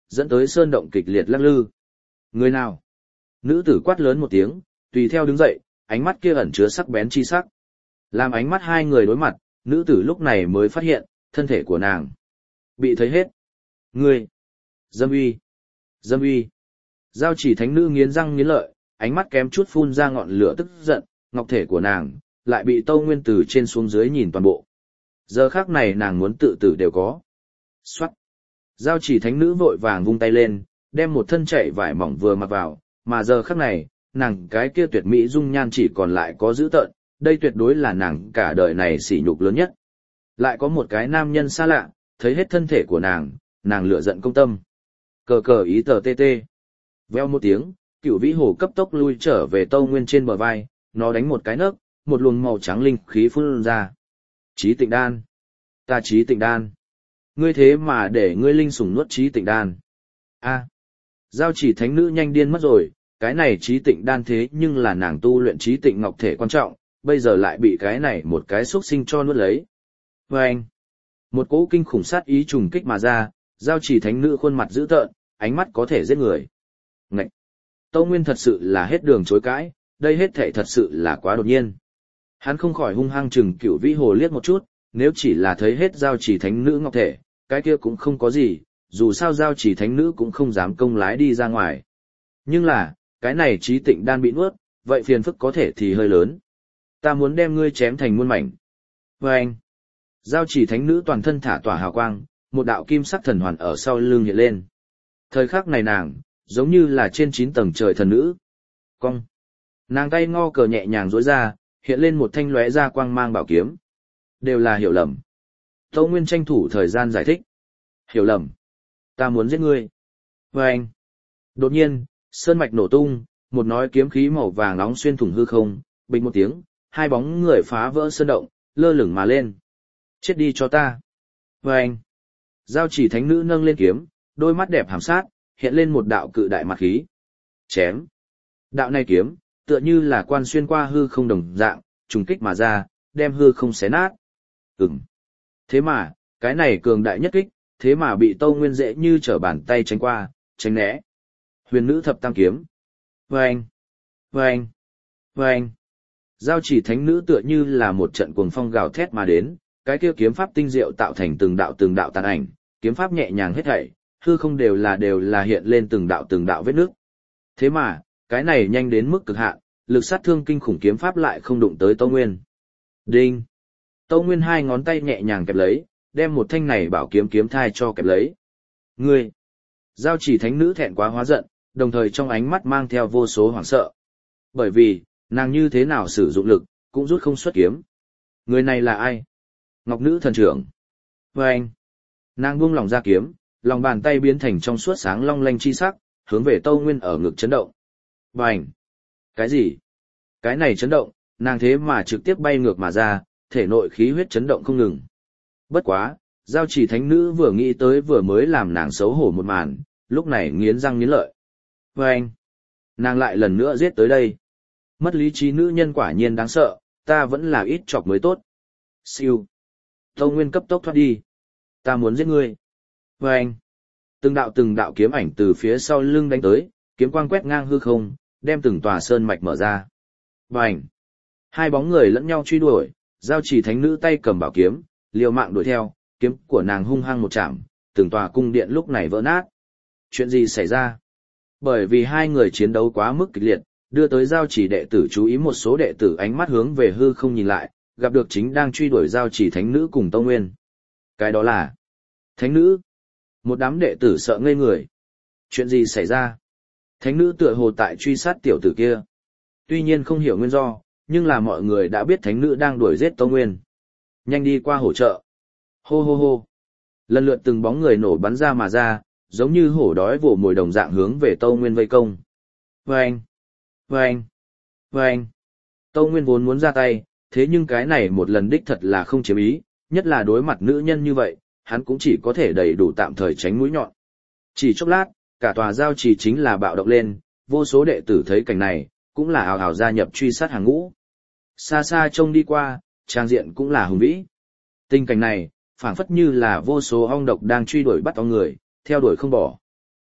dẫn tới sơn động kịch liệt lắc lư. Người nào? Nữ tử quát lớn một tiếng, tùy theo đứng dậy, ánh mắt kia ẩn chứa sắc bén chi sắc. Làm ánh mắt hai người đối mặt, nữ tử lúc này mới phát hiện, thân thể của nàng bị thấy hết. Ngươi! Dâm uy! Dâm uy! Giao chỉ thánh nữ nghiến răng nghiến lợi, ánh mắt kém chút phun ra ngọn lửa tức giận, ngọc thể của nàng lại bị Tâu Nguyên từ trên xuống dưới nhìn toàn bộ. Giờ khắc này nàng muốn tự tử đều có. Xoát! Giao chỉ thánh nữ vội vàng vung tay lên, đem một thân chạy vải mỏng vừa mặc vào, mà giờ khắc này, nàng cái kia tuyệt mỹ dung nhan chỉ còn lại có dữ tợn, đây tuyệt đối là nàng cả đời này sỉ nhục lớn nhất. Lại có một cái nam nhân xa lạ, thấy hết thân thể của nàng, nàng lửa giận công tâm. Cờ cờ ý tờ tê tê. Veo một tiếng, Cửu Vĩ Hồ cấp tốc lui trở về Tâu Nguyên trên bờ vai, nó đánh một cái nấc, một luồng màu trắng linh khí phun ra. Chí Tịnh Đan. Ta Chí Tịnh Đan. Ngươi thế mà để ngươi linh sủng nuốt Chí Tịnh Đan. A. Giao chỉ thánh nữ nhanh điên mất rồi, cái này Chí Tịnh Đan thế nhưng là nàng tu luyện Chí Tịnh Ngọc thể quan trọng, bây giờ lại bị cái này một cái xúc sinh cho nuốt lấy. Và anh. Một cỗ kinh khủng sát ý trùng kích mà ra, giao chỉ thánh nữ khuôn mặt dữ tợn, ánh mắt có thể giết người. Ngậy! Tâu Nguyên thật sự là hết đường chối cãi, đây hết thảy thật sự là quá đột nhiên. Hắn không khỏi hung hăng chừng Cửu Vĩ Hồ liếc một chút, nếu chỉ là thấy hết giao chỉ thánh nữ ngọc thể, cái kia cũng không có gì, dù sao giao chỉ thánh nữ cũng không dám công lái đi ra ngoài. Nhưng là, cái này Chí Tịnh Đan bị nuốt, vậy phiền phức có thể thì hơi lớn. Ta muốn đem ngươi chém thành muôn mảnh. Và anh, giao chỉ thánh nữ toàn thân thả tỏa hào quang, một đạo kim sắc thần hoàn ở sau lưng hiện lên. Thời khắc này nàng, giống như là trên chín tầng trời thần nữ. Cong. Nàng tay ngo cờ nhẹ nhàng duỗi ra, hiện lên một thanh lóe ra quang mang bảo kiếm. Đều là hiểu lầm. Tâu Nguyên tranh thủ thời gian giải thích. Hiểu lầm. Ta muốn giết ngươi. Và anh. Đột nhiên, sơn mạch nổ tung, một nói kiếm khí màu vàng nóng xuyên thủng hư không, bình một tiếng, hai bóng người phá vỡ sơn động, lơ lửng mà lên. Chết đi cho ta. Và anh. Giao chỉ thánh nữ nâng lên kiếm, đôi mắt đẹp hàm sát, hiện lên một đạo cự đại mặt khí. Chém. Đạo này kiếm, tựa như là quan xuyên qua hư không đồng dạng, trùng kích mà ra, đem hư không xé nát. Ừm. Thế mà, cái này cường đại nhất kích, thế mà bị Tâu Nguyên dễ như trở bàn tay tránh qua, tránh né. Huyền nữ thập tam kiếm. Vâng. Vâng. Vâng. Giao chỉ thánh nữ tựa như là một trận cuồng phong gào thét mà đến, cái kia kiếm pháp tinh diệu tạo thành từng đạo từng đạo tàn ảnh, kiếm pháp nhẹ nhàng hết thảy, hư không đều là đều là hiện lên từng đạo từng đạo vết nước. Thế mà, cái này nhanh đến mức cực hạn, lực sát thương kinh khủng kiếm pháp lại không đụng tới Tâu Nguyên. Đinh! Tâu Nguyên hai ngón tay nhẹ nhàng kẹp lấy, đem một thanh này bảo kiếm kiếm thai cho kẹp lấy. Ngươi! Giao chỉ thánh nữ thẹn quá hóa giận, đồng thời trong ánh mắt mang theo vô số hoảng sợ. Bởi vì, nàng như thế nào sử dụng lực, cũng rút không xuất kiếm. Người này là ai? Ngọc nữ thần trưởng. Và anh! Nàng buông lòng ra kiếm, lòng bàn tay biến thành trong suốt sáng long lanh chi sắc, hướng về Tâu Nguyên ở ngực chấn động. Bành! Cái gì? Cái này chấn động, nàng thế mà trực tiếp bay ngược mà ra, thể nội khí huyết chấn động không ngừng. Bất quá, giao chỉ thánh nữ vừa nghĩ tới vừa mới làm nàng xấu hổ một màn, lúc này nghiến răng nghiến lợi. Bành! Nàng lại lần nữa giết tới đây. Mất lý trí nữ nhân quả nhiên đáng sợ, ta vẫn là ít chọc mới tốt. Siêu! Tâu Nguyên cấp tốc thoát đi. Ta muốn giết ngươi. Bành! Từng đạo từng đạo kiếm ảnh từ phía sau lưng đánh tới, kiếm quang quét ngang hư không, đem từng tòa sơn mạch mở ra. Bành! Hai bóng người lẫn nhau truy đuổi, giao chỉ thánh nữ tay cầm bảo kiếm, liều mạng đuổi theo, kiếm của nàng hung hăng một chạm, từng tòa cung điện lúc này vỡ nát. Chuyện gì xảy ra? Bởi vì hai người chiến đấu quá mức kịch liệt, đưa tới giao chỉ đệ tử chú ý, một số đệ tử ánh mắt hướng về hư không nhìn lại, gặp được chính đang truy đuổi giao chỉ thánh nữ cùng Tâu Nguyên. Cái đó là thánh nữ. Một đám đệ tử sợ ngây người. Chuyện gì xảy ra? Thánh nữ tựa hồ tại truy sát tiểu tử kia. Tuy nhiên không hiểu nguyên do, nhưng là mọi người đã biết thánh nữ đang đuổi giết Tâu Nguyên. Nhanh đi qua hỗ trợ. Hô hô hô. Lần lượt từng bóng người nổ bắn ra mà ra, giống như hổ đói vồ mồi đồng dạng hướng về Tâu Nguyên vây công. Vâng! Vâng! Vâng! Tâu Nguyên vốn muốn ra tay, thế nhưng cái này một lần đích thật là không chiếm ý, nhất là đối mặt nữ nhân như vậy, hắn cũng chỉ có thể đầy đủ tạm thời tránh mũi nhọn. Chỉ chốc lát, cả tòa giao trì chính là bạo động lên, vô số đệ tử thấy cảnh này, cũng là ào ào gia nhập truy sát hàng ngũ. Xa xa trông đi qua, trang diện cũng là hùng vĩ. Tình cảnh này, phảng phất như là vô số ong độc đang truy đuổi bắt ong người, theo đuổi không bỏ.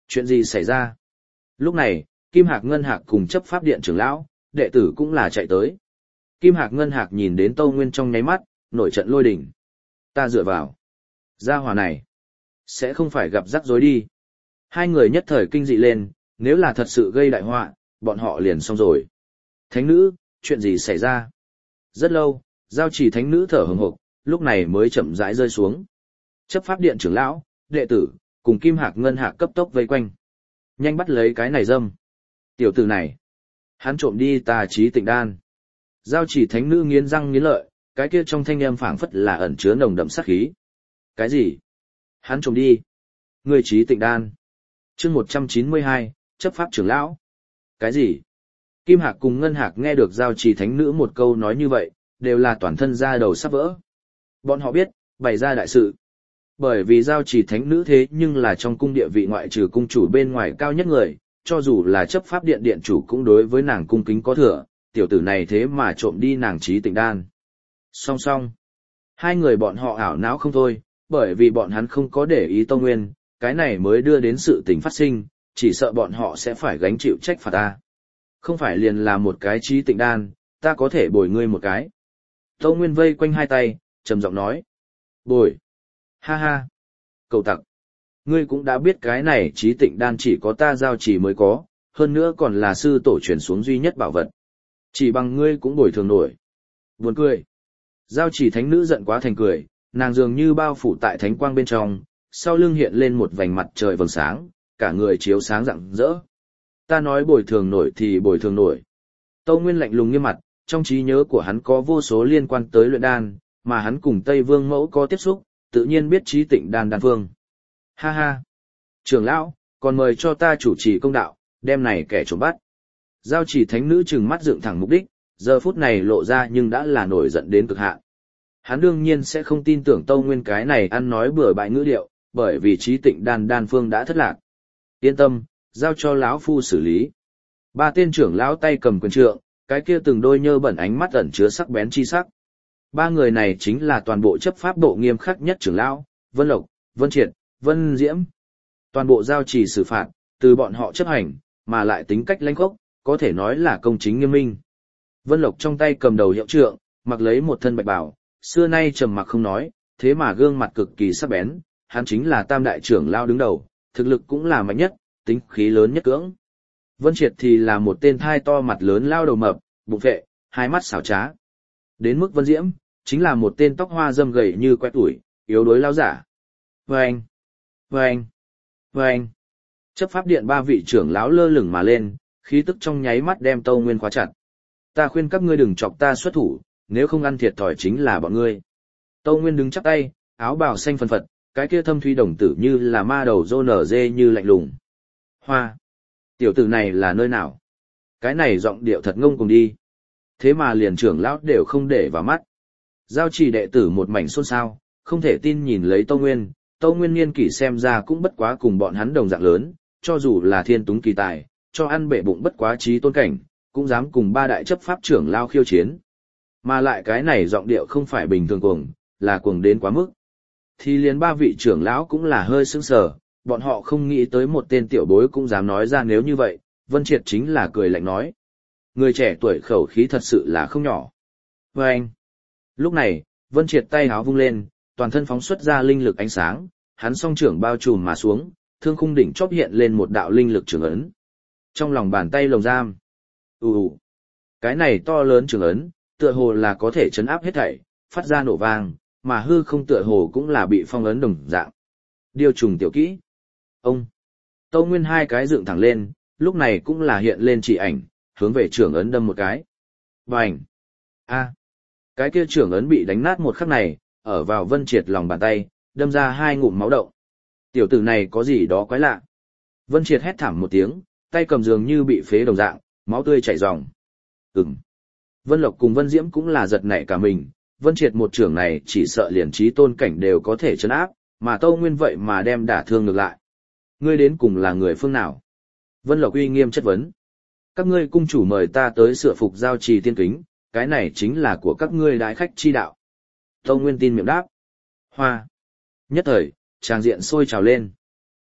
Chuyện gì xảy ra? Lúc này, Kim Hạc Ngân Hạc cùng chấp pháp điện trưởng lão, đệ tử cũng là chạy tới. Kim Hạc Ngân Hạc nhìn đến Tâu Nguyên trong nháy mắt, nổi trận lôi đình. Ta dựa vào. Gia hỏa này. Sẽ không phải gặp rắc rối đi. Hai người nhất thời kinh dị lên, nếu là thật sự gây đại họa, bọn họ liền xong rồi. Thánh nữ, chuyện gì xảy ra? Rất lâu, giao chỉ thánh nữ thở hừng hực, lúc này mới chậm rãi rơi xuống. Chấp pháp điện trưởng lão, đệ tử, cùng Kim Hạc Ngân Hạc cấp tốc vây quanh. Nhanh bắt lấy cái này dâm. Tiểu tử này. Hắn trộm đi tà trí tịnh đan. Giao chỉ thánh nữ nghiến răng nghiến lợi, cái kia trong thanh âm phảng phất là ẩn chứa nồng đậm sát khí. Cái gì? Hắn trộm đi. Người trí tịnh đan. Chương một trăm chín mươi hai, chấp pháp trưởng lão. Cái gì? Kim Hạc cùng Ngân Hạc nghe được giao chỉ thánh nữ một câu nói như vậy, đều là toàn thân da đầu sắp vỡ. Bọn họ biết, bày ra đại sự. Bởi vì giao chỉ thánh nữ thế nhưng là trong cung địa vị ngoại trừ cung chủ bên ngoài cao nhất người, cho dù là chấp pháp điện điện chủ cũng đối với nàng cung kính có thừa, tiểu tử này thế mà trộm đi nàng trí tịnh đan. Song song. Hai người bọn họ ảo não không thôi, bởi vì bọn hắn không có để ý Tông Nguyên, cái này mới đưa đến sự tình phát sinh, chỉ sợ bọn họ sẽ phải gánh chịu trách phạt ta. Không phải liền là một cái trí tịnh đan, ta có thể bồi ngươi một cái. Tông Nguyên vây quanh hai tay, trầm giọng nói. Bồi. Ha ha. Cậu tặc. Ngươi cũng đã biết cái này trí tịnh đan chỉ có ta giao chỉ mới có, hơn nữa còn là sư tổ truyền xuống duy nhất bảo vật. Chỉ bằng ngươi cũng bồi thường nổi. Buồn cười. Giao chỉ thánh nữ giận quá thành cười, nàng dường như bao phủ tại thánh quang bên trong, sau lưng hiện lên một vành mặt trời vầng sáng, cả người chiếu sáng rạng rỡ. Ta nói bồi thường nổi thì bồi thường nổi. Tâu Nguyên lạnh lùng nghiêm mặt, trong trí nhớ của hắn có vô số liên quan tới luyện đan, mà hắn cùng Tây Vương Mẫu có tiếp xúc, tự nhiên biết trí tịnh đan đan phương. Ha ha! Trưởng lão, còn mời cho ta chủ trì công đạo, đem này kẻ trộm bắt. Giao chỉ thánh nữ trừng mắt dựng thẳng mục đích, giờ phút này lộ ra nhưng đã là nổi giận đến cực hạn. Hắn đương nhiên sẽ không tin tưởng Tâu Nguyên cái này ăn nói bừa bãi ngữ điệu, bởi vì trí tịnh đan đan phương đã thất lạc. Yên tâm, giao cho lão phu xử lý. Ba tên trưởng lão tay cầm quyền trượng, cái kia từng đôi nhơ bẩn ánh mắt ẩn chứa sắc bén chi sắc. Ba người này chính là toàn bộ chấp pháp bộ nghiêm khắc nhất trưởng lão, Vân Lộc, Vân Triệt, Vân Diễm. Toàn bộ giao trì xử phạt, từ bọn họ chấp hành, mà lại tính cách lãnh khốc, có thể nói là công chính nghiêm minh. Vân Lộc trong tay cầm đầu hiệu trượng, mặc lấy một thân bạch bào, xưa nay trầm mặc không nói, thế mà gương mặt cực kỳ sắc bén, hắn chính là tam đại trưởng lão đứng đầu, thực lực cũng là mạnh nhất, tính khí lớn nhất cưỡng. Vân Triệt thì là một tên thai to mặt lớn lao đầu mập, bụng vệ, hai mắt xảo trá. Đến mức Vân Diễm, chính là một tên tóc hoa râm gầy như que tuổi, yếu đuối lao giả. Vâng! Vâng! Vâng! Chấp pháp điện ba vị trưởng lão lơ lửng mà lên, khí tức trong nháy mắt đem Tâu Nguyên khóa chặt. Ta khuyên các ngươi đừng chọc ta xuất thủ, nếu không ăn thiệt thòi chính là bọn ngươi. Tâu Nguyên đứng chắp tay, áo bào xanh phân phật, cái kia thâm thúy đồng tử như là ma đầu rô nở dê như lạnh lùng. Hoa! Tiểu tử này là nơi nào? Cái này giọng điệu thật ngông cùng đi. Thế mà liền trưởng lão đều không để vào mắt. Giao trì đệ tử một mảnh xôn xao, không thể tin nhìn lấy Tâu Nguyên. Tâu Nguyên niên kỷ xem ra cũng bất quá cùng bọn hắn đồng dạng lớn, cho dù là thiên túng kỳ tài, cho ăn bể bụng bất quá trí tôn cảnh, cũng dám cùng ba đại chấp pháp trưởng lao khiêu chiến. Mà lại cái này giọng điệu không phải bình thường cuồng, là cuồng đến quá mức. Thì liền ba vị trưởng lão cũng là hơi sững sờ, bọn họ không nghĩ tới một tên tiểu bối cũng dám nói ra nếu như vậy, Vân Triệt chính là cười lạnh nói. Người trẻ tuổi khẩu khí thật sự là không nhỏ. Và anh. Lúc này, Vân Triệt tay háo vung lên, toàn thân phóng xuất ra linh lực ánh sáng, hắn song trưởng bao trùm mà xuống, thương khung đỉnh chóp hiện lên một đạo linh lực trường ấn. Trong lòng bàn tay lồng giam. Ù ù. Cái này to lớn trường ấn, tựa hồ là có thể chấn áp hết thảy, phát ra nổ vang, mà hư không tựa hồ cũng là bị phong ấn đồng dạng. Điều trùng tiểu kỹ. Ông. Tâu Nguyên hai cái dựng thẳng lên, lúc này cũng là hiện lên chỉ ảnh, hướng về trưởng ấn đâm một cái. Bành. A. Cái kia trưởng ấn bị đánh nát một khắc này, ở vào Vân Triệt lòng bàn tay, đâm ra hai ngụm máu đậu. Tiểu tử này có gì đó quái lạ. Vân Triệt hét thảm một tiếng, tay cầm dường như bị phế đồng dạng, máu tươi chảy ròng. Ừm. Vân Lộc cùng Vân Diễm cũng là giật nảy cả mình, Vân Triệt một trưởng này chỉ sợ liền trí tôn cảnh đều có thể chấn áp, mà Tâu Nguyên vậy mà đem đả thương ngược lại. Ngươi đến cùng là người phương nào? Vân Lộc uy nghiêm chất vấn. Các ngươi cung chủ mời ta tới sửa phục giao trì tiên kính, cái này chính là của các ngươi đái khách chi đạo. Tâu Nguyên tin miệng đáp. Hoa. Nhất thời, tràng diện sôi trào lên.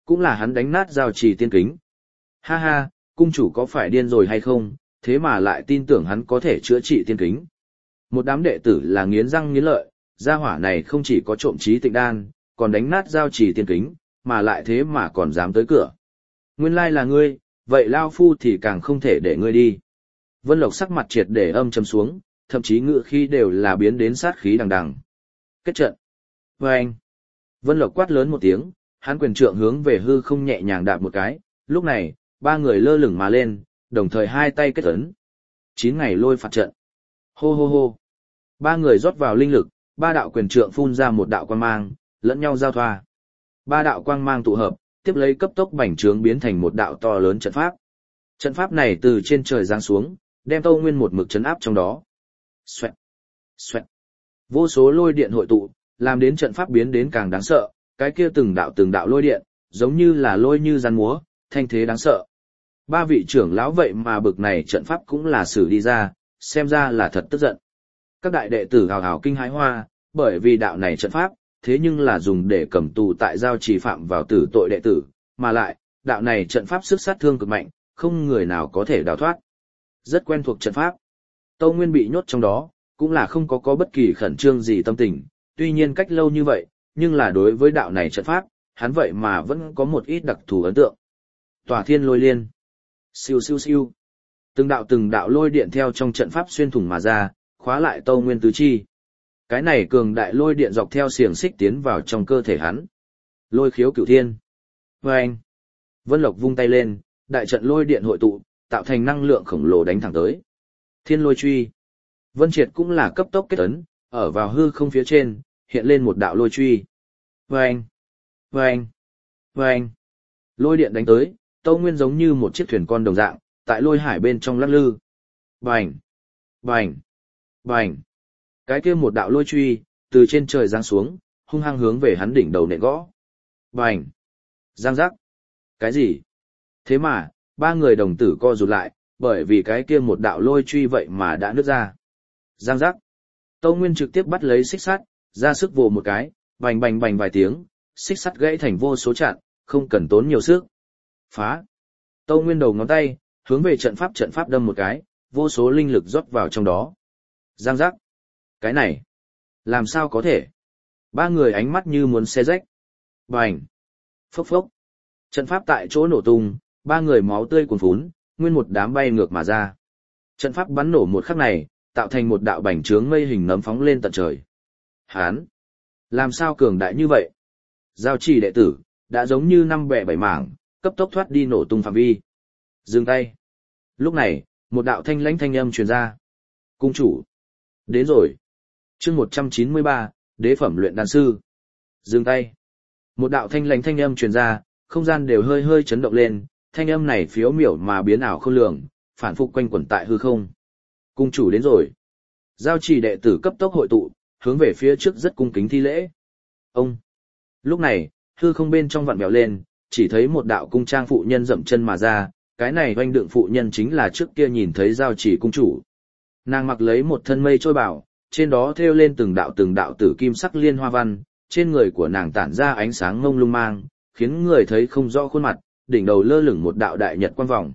Cũng là hắn đánh nát giao trì tiên kính. Ha ha, cung chủ có phải điên rồi hay không, thế mà lại tin tưởng hắn có thể chữa trị tiên kính. Một đám đệ tử là nghiến răng nghiến lợi, gia hỏa này không chỉ có trộm trí tịnh đan, còn đánh nát giao trì tiên kính, mà lại thế mà còn dám tới cửa. Nguyên lai là ngươi, vậy Lao Phu thì càng không thể để ngươi đi. Vân Lộc sắc mặt triệt để âm trầm xuống, thậm chí ngựa khí đều là biến đến sát khí đằng đằng. Kết trận. Và anh. Vân Lộc quát lớn một tiếng, hắn quyền trượng hướng về hư không nhẹ nhàng đạp một cái, lúc này, ba người lơ lửng mà lên, đồng thời hai tay kết ấn. Chín ngày lôi phạt trận. Hô hô hô. Ba người rót vào linh lực, ba đạo quyền trượng phun ra một đạo quang mang, lẫn nhau giao thoa. Ba đạo quang mang tụ hợp, tiếp lấy cấp tốc bành trướng biến thành một đạo to lớn trận pháp. Trận pháp này từ trên trời giáng xuống, đem Tâu Nguyên một mực trấn áp trong đó. Xoẹt, xoẹt. Vô số lôi điện hội tụ, làm đến trận pháp biến đến càng đáng sợ, cái kia từng đạo từng đạo lôi điện, giống như là lôi như rắn múa, thanh thế đáng sợ. Ba vị trưởng lão vậy mà bực này trận pháp cũng là xử đi ra, xem ra là thật tức giận. Các đại đệ tử hào hào kinh hãi hoa, bởi vì đạo này trận pháp, thế nhưng là dùng để cầm tù tại giao trì phạm vào tử tội đệ tử, mà lại, đạo này trận pháp sức sát thương cực mạnh, không người nào có thể đào thoát. Rất quen thuộc trận pháp. Tâu Nguyên bị nhốt trong đó, cũng là không có có bất kỳ khẩn trương gì tâm tình, tuy nhiên cách lâu như vậy, nhưng là đối với đạo này trận pháp, hắn vậy mà vẫn có một ít đặc thù ấn tượng. Tòa thiên lôi liên. Siêu siêu siêu. Từng đạo từng đạo lôi điện theo trong trận pháp xuyên thủng mà ra, khóa lại Tâu Nguyên tứ chi. Cái này cường đại lôi điện dọc theo xiềng xích tiến vào trong cơ thể hắn. Lôi khiếu cửu thiên. Vâng! Vân Lộc vung tay lên, đại trận lôi điện hội tụ, tạo thành năng lượng khổng lồ đánh thẳng tới. Thiên lôi truy. Vân Triệt cũng là cấp tốc kết ấn, ở vào hư không phía trên, hiện lên một đạo lôi truy. Vâng! Vâng! Vâng! Lôi điện đánh tới, Tâu Nguyên giống như một chiếc thuyền con đồng dạng, tại lôi hải bên trong lắc lư. Bành! Bành! Bành! Cái kia một đạo lôi truy, từ trên trời giáng xuống, hung hăng hướng về hắn đỉnh đầu nện gõ. Bành! Giang giác! Cái gì? Thế mà, ba người đồng tử co rụt lại, bởi vì cái kia một đạo lôi truy vậy mà đã nứt ra. Giang giác! Tâu Nguyên trực tiếp bắt lấy xích sắt, ra sức vồ một cái, bành bành bành vài tiếng, xích sắt gãy thành vô số chặn, không cần tốn nhiều sức. Phá! Tâu Nguyên đầu ngón tay, hướng về trận pháp trận pháp đâm một cái, vô số linh lực rót vào trong đó. Giang giác! Cái này, làm sao có thể? Ba người ánh mắt như muốn xé rách. Bành! Phốc phốc! Trận pháp tại chỗ nổ tung, ba người máu tươi cuồn phún, nguyên một đám bay ngược mà ra. Trận pháp bắn nổ một khắc này, tạo thành một đạo bành trướng mây hình nấm phóng lên tận trời. Hán! Làm sao cường đại như vậy? Giao trì đệ tử, đã giống như năm bẻ bảy mảng, cấp tốc thoát đi nổ tung phạm vi. Dừng tay! Lúc này, một đạo thanh lãnh thanh âm truyền ra. Cung chủ! Đến rồi! Chương một trăm chín mươi ba, đế phẩm luyện đan sư. Dừng tay! Một đạo thanh lãnh thanh âm truyền ra, không gian đều hơi hơi chấn động lên, thanh âm này phiếu miểu mà biến ảo không lường, phản phục quanh quẩn tại hư không. Cung chủ đến rồi. Giao trì đệ tử cấp tốc hội tụ, hướng về phía trước rất cung kính thi lễ. Ông. Lúc này, hư không bên trong vặn vẹo lên, chỉ thấy một đạo cung trang phụ nhân dậm chân mà ra, cái này oanh đượng phụ nhân chính là trước kia nhìn thấy giao trì cung chủ. Nàng mặc lấy một thân mây trôi bảo, trên đó thêu lên từng đạo từng đạo tử kim sắc liên hoa văn, trên người của nàng tản ra ánh sáng ngông lung mang, khiến người thấy không rõ khuôn mặt, đỉnh đầu lơ lửng một đạo đại nhật quang vòng.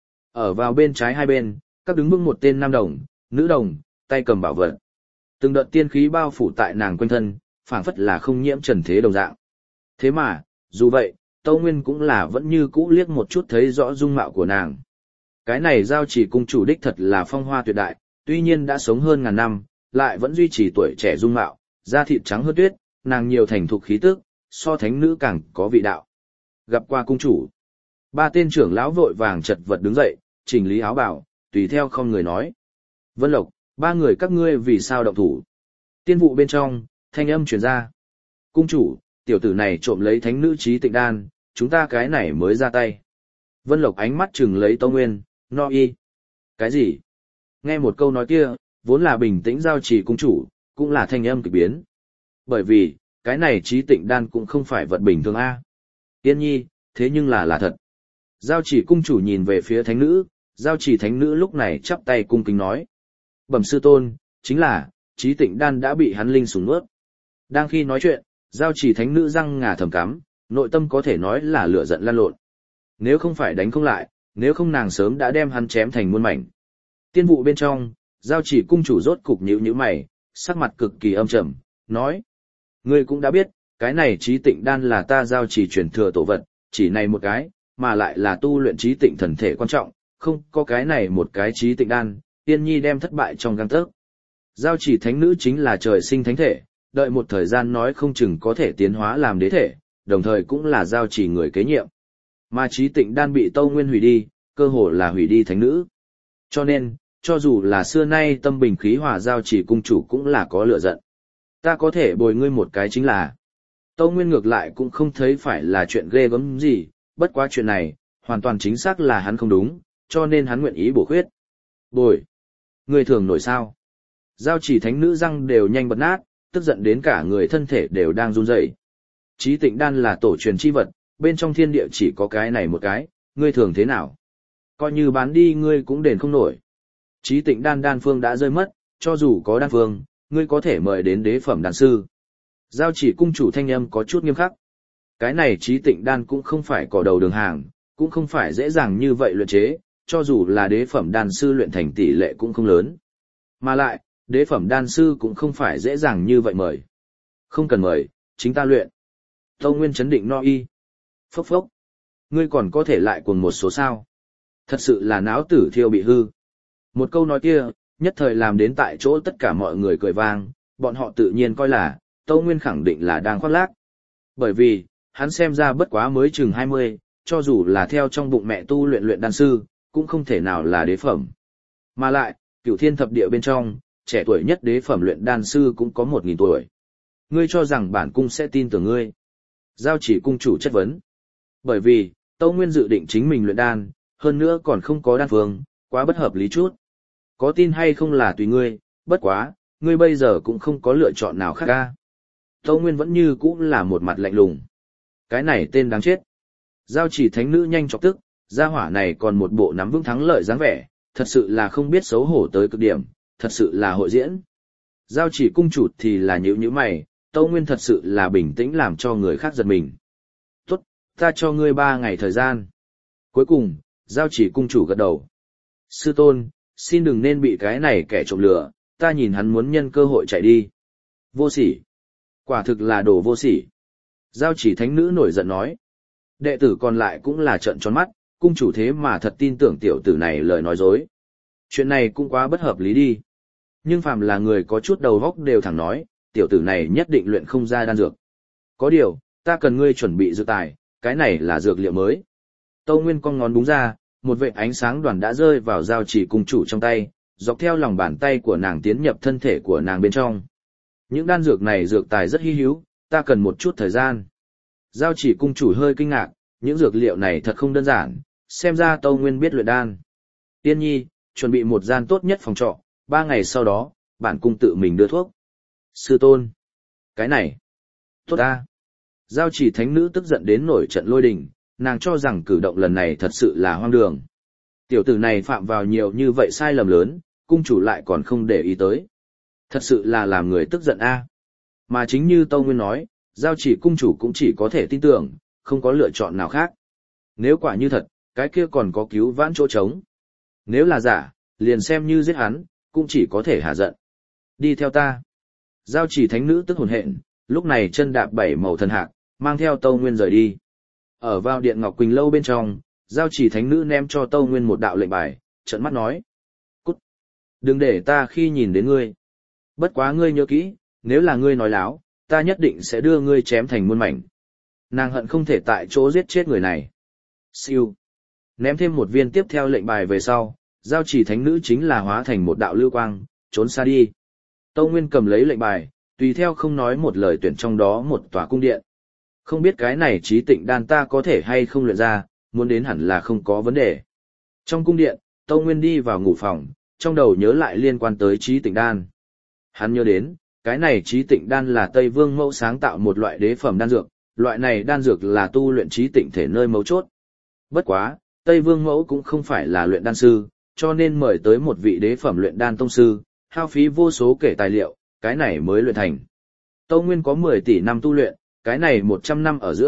Ở vào bên trái hai bên, các đứng vững một tên nam đồng, nữ đồng, tay cầm bảo vật. Từng đợt tiên khí bao phủ tại nàng quanh thân, phảng phất là không nhiễm trần thế đồng dạng. Thế mà, dù vậy, Tâu Nguyên cũng là vẫn như cũ liếc một chút thấy rõ dung mạo của nàng. Cái này giao trì cung chủ đích thật là phong hoa tuyệt đại, tuy nhiên đã sống hơn ngàn năm, lại vẫn duy trì tuổi trẻ dung mạo, da thịt trắng hơn tuyết, nàng nhiều thành thục khí tức, so thánh nữ càng có vị đạo. Gặp qua cung chủ. Ba tên trưởng lão vội vàng chật vật đứng dậy, chỉnh lý áo bào, tùy theo không người nói. Vân Lộc, ba người các ngươi vì sao động thủ? Tiên vụ bên trong, thanh âm truyền ra. Cung chủ, tiểu tử này trộm lấy thánh nữ trí tịnh đan, chúng ta cái này mới ra tay. Vân Lộc ánh mắt chừng lấy Tâu Nguyên, no y. Cái gì? Nghe một câu nói kia, vốn là bình tĩnh giao trì cung chủ, cũng là thanh âm kỳ biến. Bởi vì, cái này trí tịnh đan cũng không phải vật bình thường a. Tiên nhi, thế nhưng là là thật. Giao trì cung chủ nhìn về phía thánh nữ, giao trì thánh nữ lúc này chắp tay cung kính nói. Bẩm sư tôn, chính là, trí tịnh đan đã bị hắn linh sủng nuốt. Đang khi nói chuyện, giao trì thánh nữ răng ngà thầm cắm, nội tâm có thể nói là lửa giận lan lộn. Nếu không phải đánh không lại, nếu không nàng sớm đã đem hắn chém thành muôn mảnh. Tiên vụ bên trong, Giao Chỉ cung chủ rốt cục nhíu nhíu mày, sắc mặt cực kỳ âm trầm, nói: "Ngươi cũng đã biết, cái này Chí Tịnh đan là ta Giao Chỉ truyền thừa tổ vật, chỉ này một cái, mà lại là tu luyện Chí Tịnh thần thể quan trọng, không có cái này một cái Chí Tịnh đan, Tiên Nhi đem thất bại trong gang tấc." Giao Chỉ thánh nữ chính là trời sinh thánh thể, đợi một thời gian nói không chừng có thể tiến hóa làm đế thể, đồng thời cũng là Giao Chỉ người kế nhiệm. Mà Chí Tịnh đan bị Tâu Nguyên hủy đi, cơ hồ là hủy đi thánh nữ. Cho nên, cho dù là xưa nay tâm bình khí hòa Giao Chỉ cung chủ cũng là có lửa giận. Ta có thể bồi ngươi một cái chính là. Tâu Nguyên ngược lại cũng không thấy phải là chuyện ghê gớm gì, bất quá chuyện này, hoàn toàn chính xác là hắn không đúng, cho nên hắn nguyện ý bổ khuyết. Bồi. Người thường nổi sao. Giao Chỉ thánh nữ răng đều nhanh bật nát, tức giận đến cả người thân thể đều đang run rẩy. Chí Tịnh đan là tổ truyền chi vật, bên trong thiên địa chỉ có cái này một cái, ngươi thường thế nào? Coi như bán đi ngươi cũng đền không nổi. Chí Tịnh đan đan phương đã rơi mất, cho dù có đan phương, ngươi có thể mời đến đế phẩm đan sư. Giao Chỉ cung chủ thanh âm có chút nghiêm khắc. Cái này Chí Tịnh đan cũng không phải cỏ đầu đường hàng, cũng không phải dễ dàng như vậy luyện chế, cho dù là đế phẩm đan sư luyện thành tỷ lệ cũng không lớn. Mà lại, đế phẩm đan sư cũng không phải dễ dàng như vậy mời. Không cần mời, chính ta luyện. Tâu Nguyên chấn định no y. Phốc phốc. Ngươi còn có thể lại cuồng một số sao. Thật sự là náo tử thiêu bị hư. Một câu nói kia, nhất thời làm đến tại chỗ tất cả mọi người cười vang, bọn họ tự nhiên coi là, Tâu Nguyên khẳng định là đang khoác lác. Bởi vì, hắn xem ra bất quá mới chừng hai mươi, cho dù là theo trong bụng mẹ tu luyện luyện đan sư, cũng không thể nào là đế phẩm. Mà lại, Cửu Thiên thập địa bên trong, trẻ tuổi nhất đế phẩm luyện đan sư cũng có một nghìn tuổi. Ngươi cho rằng bản cung sẽ tin tưởng ngươi. Giao Chỉ cung chủ chất vấn. Bởi vì, Tâu Nguyên dự định chính mình luyện đan, hơn nữa còn không có đan phương, quá bất hợp lý chút. Có tin hay không là tùy ngươi, bất quá, ngươi bây giờ cũng không có lựa chọn nào khác ca. Tâu Nguyên vẫn như cũ là một mặt lạnh lùng. Cái này tên đáng chết. Giao Chỉ thánh nữ nhanh chóng tức, gia hỏa này còn một bộ nắm vững thắng lợi dáng vẻ, thật sự là không biết xấu hổ tới cực điểm, thật sự là hội diễn. Giao Chỉ cung chủ thì là nhíu nhíu mày, Tâu Nguyên thật sự là bình tĩnh làm cho người khác giật mình. Tốt, ta cho ngươi ba ngày thời gian. Cuối cùng, Giao Chỉ cung chủ gật đầu. Sư tôn, xin đừng nên bị cái này kẻ trộm lừa, ta nhìn hắn muốn nhân cơ hội chạy đi. Vô sỉ. Quả thực là đồ vô sỉ. Giao Chỉ thánh nữ nổi giận nói. Đệ tử còn lại cũng là trợn tròn mắt, cung chủ thế mà thật tin tưởng tiểu tử này lời nói dối. Chuyện này cũng quá bất hợp lý đi. Nhưng phàm là người có chút đầu óc đều thẳng nói, tiểu tử này nhất định luyện không ra đan dược. Có điều, ta cần ngươi chuẩn bị dược tài, cái này là dược liệu mới. Tâu Nguyên con ngón búng ra, một vệt ánh sáng đoàn đã rơi vào Giao Chỉ cung chủ trong tay, dọc theo lòng bàn tay của nàng tiến nhập thân thể của nàng bên trong. Những đan dược này dược tài rất hi hữu, ta cần một chút thời gian. Giao Chỉ cung chủ hơi kinh ngạc, những dược liệu này thật không đơn giản, xem ra Tâu Nguyên biết luyện đan. Tiên Nhi, chuẩn bị một gian tốt nhất phòng trọ, ba ngày sau đó, bản cung tự mình đưa thuốc. Sư tôn. Cái này. Tốt ta. Giao Chỉ thánh nữ tức giận đến nổi trận lôi đình, nàng cho rằng cử động lần này thật sự là hoang đường. Tiểu tử này phạm vào nhiều như vậy sai lầm lớn, cung chủ lại còn không để ý tới. Thật sự là làm người tức giận a. Mà chính như Tâu Nguyên nói, Giao Chỉ cung chủ cũng chỉ có thể tin tưởng, không có lựa chọn nào khác. Nếu quả như thật, cái kia còn có cứu vãn chỗ trống. Nếu là giả, liền xem như giết hắn, cũng chỉ có thể hạ giận. Đi theo ta. Giao Chỉ thánh nữ tức hồn hện, lúc này chân đạp bảy màu thần hạc, mang theo Tâu Nguyên rời đi. Ở vào điện Ngọc Quỳnh lâu bên trong, Giao Chỉ thánh nữ ném cho Tâu Nguyên một đạo lệnh bài, trợn mắt nói. Cút! Đừng để ta khi nhìn đến ngươi. Bất quá ngươi nhớ kỹ, nếu là ngươi nói láo, ta nhất định sẽ đưa ngươi chém thành muôn mảnh. Nàng hận không thể tại chỗ giết chết người này. Siêu! Ném thêm một viên tiếp theo lệnh bài về sau, Giao Chỉ thánh nữ chính là hóa thành một đạo lưu quang, trốn xa đi. Tâu Nguyên cầm lấy lệnh bài, tùy theo không nói một lời tuyển trong đó một tòa cung điện. Không biết cái này Chí Tịnh đan ta có thể hay không luyện ra, muốn đến hẳn là không có vấn đề. Trong cung điện, Tâu Nguyên đi vào ngủ phòng, trong đầu nhớ lại liên quan tới Chí Tịnh đan. Hắn nhớ đến, cái này Chí Tịnh đan là Tây Vương Mẫu sáng tạo một loại đế phẩm đan dược, loại này đan dược là tu luyện Chí Tịnh thể nơi mấu chốt. Bất quá, Tây Vương Mẫu cũng không phải là luyện đan sư, cho nên mời tới một vị đế phẩm luyện đan tông sư, hao phí vô số kể tài liệu, cái này mới luyện thành. Tâu Nguyên có mười tỷ năm tu luyện, cái này một trăm năm ở giữa,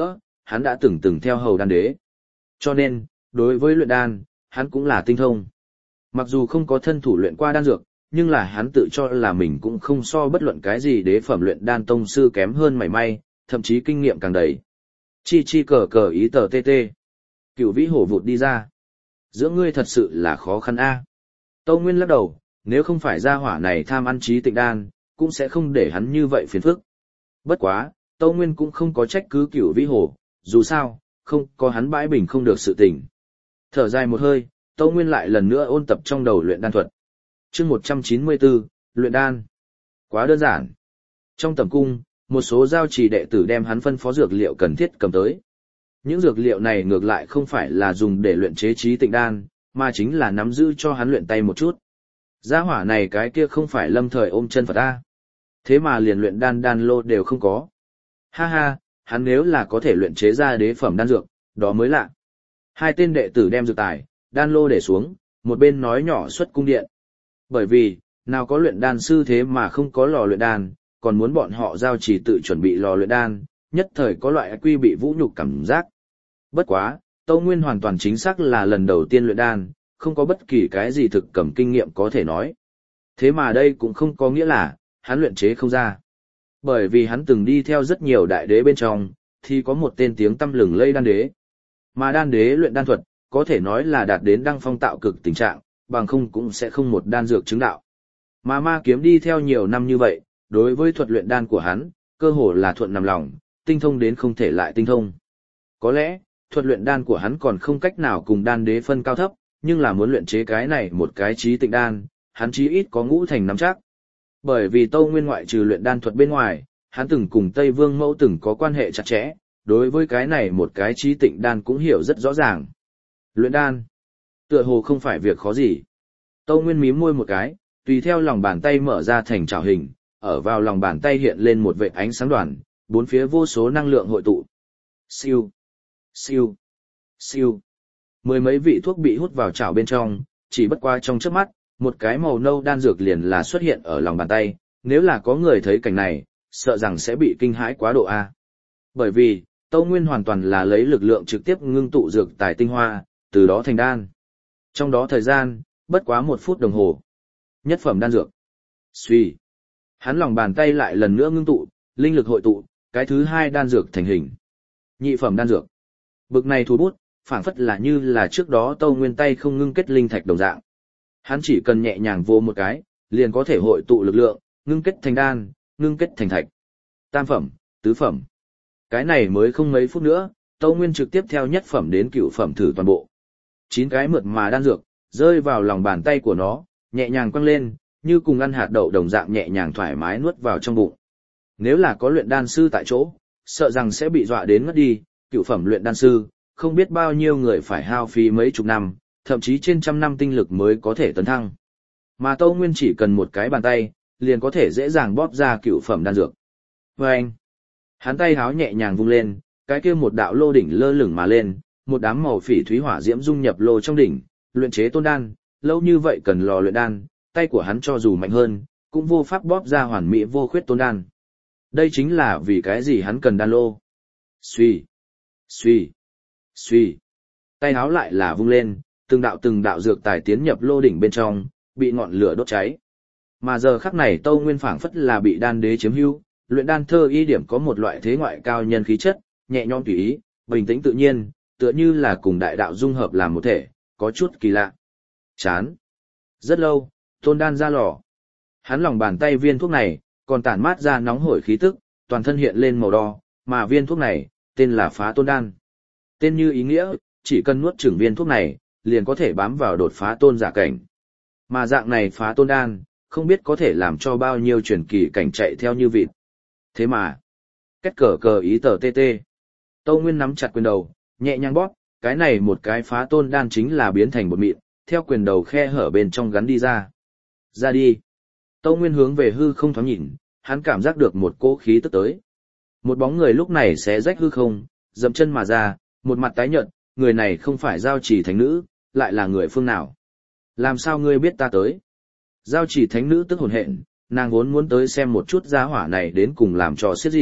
hắn đã từng từng theo hầu đan đế. Cho nên, đối với luyện đan, hắn cũng là tinh thông. Mặc dù không có thân thủ luyện qua đan dược, nhưng là hắn tự cho là mình cũng không so bất luận cái gì đế phẩm luyện đan tông sư kém hơn mảy may, thậm chí kinh nghiệm càng đầy. Chi chi cờ cờ ý tờ tê tê. Cửu vĩ hổ vụt đi ra. Giữa ngươi thật sự là khó khăn a. Tâu Nguyên lắc đầu, nếu không phải gia hỏa này tham ăn trí tịnh đan, cũng sẽ không để hắn như vậy phiền phức. Bất quá, Tâu Nguyên cũng không có trách cứ cửu vĩ hổ, dù sao, không có hắn bãi bình không được sự tình. Thở dài một hơi, Tâu Nguyên lại lần nữa ôn tập trong đầu luyện đan thuật. Chương một trăm chín mươi bốn, luyện đan. Quá đơn giản. Trong tầm cung, một số giao trì đệ tử đem hắn phân phó dược liệu cần thiết cầm tới. Những dược liệu này ngược lại không phải là dùng để luyện chế trí tịnh đan, mà chính là nắm giữ cho hắn luyện tay một chút. Gia hỏa này cái kia không phải lâm thời ôm chân Phật ta. Thế mà liền luyện đan đan lô đều không có. Ha ha, hắn nếu là có thể luyện chế ra đế phẩm đan dược, đó mới lạ. Hai tên đệ tử đem dược tài, đan lô để xuống, một bên nói nhỏ xuất cung điện. Bởi vì, nào có luyện đan sư thế mà không có lò luyện đan, còn muốn bọn họ giao chỉ tự chuẩn bị lò luyện đan, nhất thời có loại quy bị vũ nhục cảm giác. Bất quá, Tâu Nguyên hoàn toàn chính xác là lần đầu tiên luyện đan, không có bất kỳ cái gì thực cầm kinh nghiệm có thể nói. Thế mà đây cũng không có nghĩa là, hắn luyện chế không ra. Bởi vì hắn từng đi theo rất nhiều đại đế bên trong, thì có một tên tiếng tăm lừng lây đan đế. Mà đan đế luyện đan thuật, có thể nói là đạt đến đăng phong tạo cực tình trạng, bằng không cũng sẽ không một đan dược chứng đạo. Mà ma kiếm đi theo nhiều năm như vậy, đối với thuật luyện đan của hắn, cơ hồ là thuận nằm lòng, tinh thông đến không thể lại tinh thông. Có lẽ, thuật luyện đan của hắn còn không cách nào cùng đan đế phân cao thấp, nhưng là muốn luyện chế cái này một cái trí tịnh đan, hắn chí ít có ngũ thành nắm chắc. Bởi vì Tâu Nguyên ngoại trừ luyện đan thuật bên ngoài, hắn từng cùng Tây Vương Mẫu từng có quan hệ chặt chẽ, đối với cái này một cái trí tịnh đan cũng hiểu rất rõ ràng. Luyện đan, tựa hồ không phải việc khó gì. Tâu Nguyên mím môi một cái, tùy theo lòng bàn tay mở ra thành trảo hình, ở vào lòng bàn tay hiện lên một vệt ánh sáng đoàn, bốn phía vô số năng lượng hội tụ. Siêu, siêu, siêu. Mười mấy vị thuốc bị hút vào chảo bên trong, chỉ bất qua trong chớp mắt, một cái màu nâu đan dược liền là xuất hiện ở lòng bàn tay, nếu là có người thấy cảnh này, sợ rằng sẽ bị kinh hãi quá độ a. Bởi vì, Tâu Nguyên hoàn toàn là lấy lực lượng trực tiếp ngưng tụ dược tài tinh hoa, từ đó thành đan. Trong đó thời gian, bất quá một phút đồng hồ. Nhất phẩm đan dược. Xuy. Hắn lòng bàn tay lại lần nữa ngưng tụ, linh lực hội tụ, cái thứ hai đan dược thành hình. Nhị phẩm đan dược. Bực này thủ bút, phảng phất là như là trước đó Tâu Nguyên tay không ngưng kết linh thạch đồng dạng. Hắn chỉ cần nhẹ nhàng vô một cái, liền có thể hội tụ lực lượng, ngưng kết thành đan, ngưng kết thành thạch. Tam phẩm, tứ phẩm. Cái này mới không mấy phút nữa, Tâu Nguyên trực tiếp theo nhất phẩm đến cửu phẩm thử toàn bộ. Chín cái mượt mà đan dược, rơi vào lòng bàn tay của nó, nhẹ nhàng quăng lên, như cùng ăn hạt đậu đồng dạng nhẹ nhàng thoải mái nuốt vào trong bụng. Nếu là có luyện đan sư tại chỗ, sợ rằng sẽ bị dọa đến ngất đi, cửu phẩm luyện đan sư, không biết bao nhiêu người phải hao phí mấy chục năm, thậm chí trên trăm năm tinh lực mới có thể tấn thăng. Mà Tâu Nguyên chỉ cần một cái bàn tay, liền có thể dễ dàng bóp ra cửu phẩm đan dược. Và anh, hắn tay háo nhẹ nhàng vung lên, cái kia một đạo lô đỉnh lơ lửng mà lên, một đám màu phỉ thúy hỏa diễm dung nhập lô trong đỉnh, luyện chế tôn đan, lâu như vậy cần lò luyện đan, tay của hắn cho dù mạnh hơn, cũng vô pháp bóp ra hoàn mỹ vô khuyết tôn đan. Đây chính là vì cái gì hắn cần đan lô. Xuy, xuy, xuy. Tay háo lại là vung lên, từng đạo từng đạo dược tài tiến nhập lô đỉnh bên trong, bị ngọn lửa đốt cháy. Mà giờ khắc này Tâu Nguyên phảng phất là bị đan đế chiếm hữu, luyện đan thơ y điểm có một loại thế ngoại cao nhân khí chất, nhẹ nhõm tùy ý, bình tĩnh tự nhiên, tựa như là cùng đại đạo dung hợp làm một thể, có chút kỳ lạ. Chán. Rất lâu, tôn đan ra lò. Hắn lòng bàn tay viên thuốc này, còn tản mát ra nóng hổi khí tức, toàn thân hiện lên màu đỏ, mà viên thuốc này, tên là phá tôn đan. Tên như ý nghĩa, chỉ cần nuốt chửng viên thuốc này, liền có thể bám vào đột phá tôn giả cảnh. Mà dạng này phá tôn đan, không biết có thể làm cho bao nhiêu truyền kỳ cảnh chạy theo như vịt. Thế mà, kết cờ cờ ý tờ tê tê. Tâu Nguyên nắm chặt quyền đầu, nhẹ nhàng bóp, cái này một cái phá tôn đan chính là biến thành một mịn, theo quyền đầu khe hở bên trong gắn đi ra. Ra đi. Tâu Nguyên hướng về hư không thoáng nhìn, hắn cảm giác được một cỗ khí tức tới. Một bóng người lúc này xé rách hư không, dậm chân mà ra, một mặt tái nhợt, người này không phải Giao Chỉ Thánh Nữ, lại là người phương nào? Làm sao ngươi biết ta tới? Giao Chỉ Thánh Nữ tức hồn hện, nàng vốn muốn tới xem một chút gia hỏa này đến cùng làm trò xiết gì,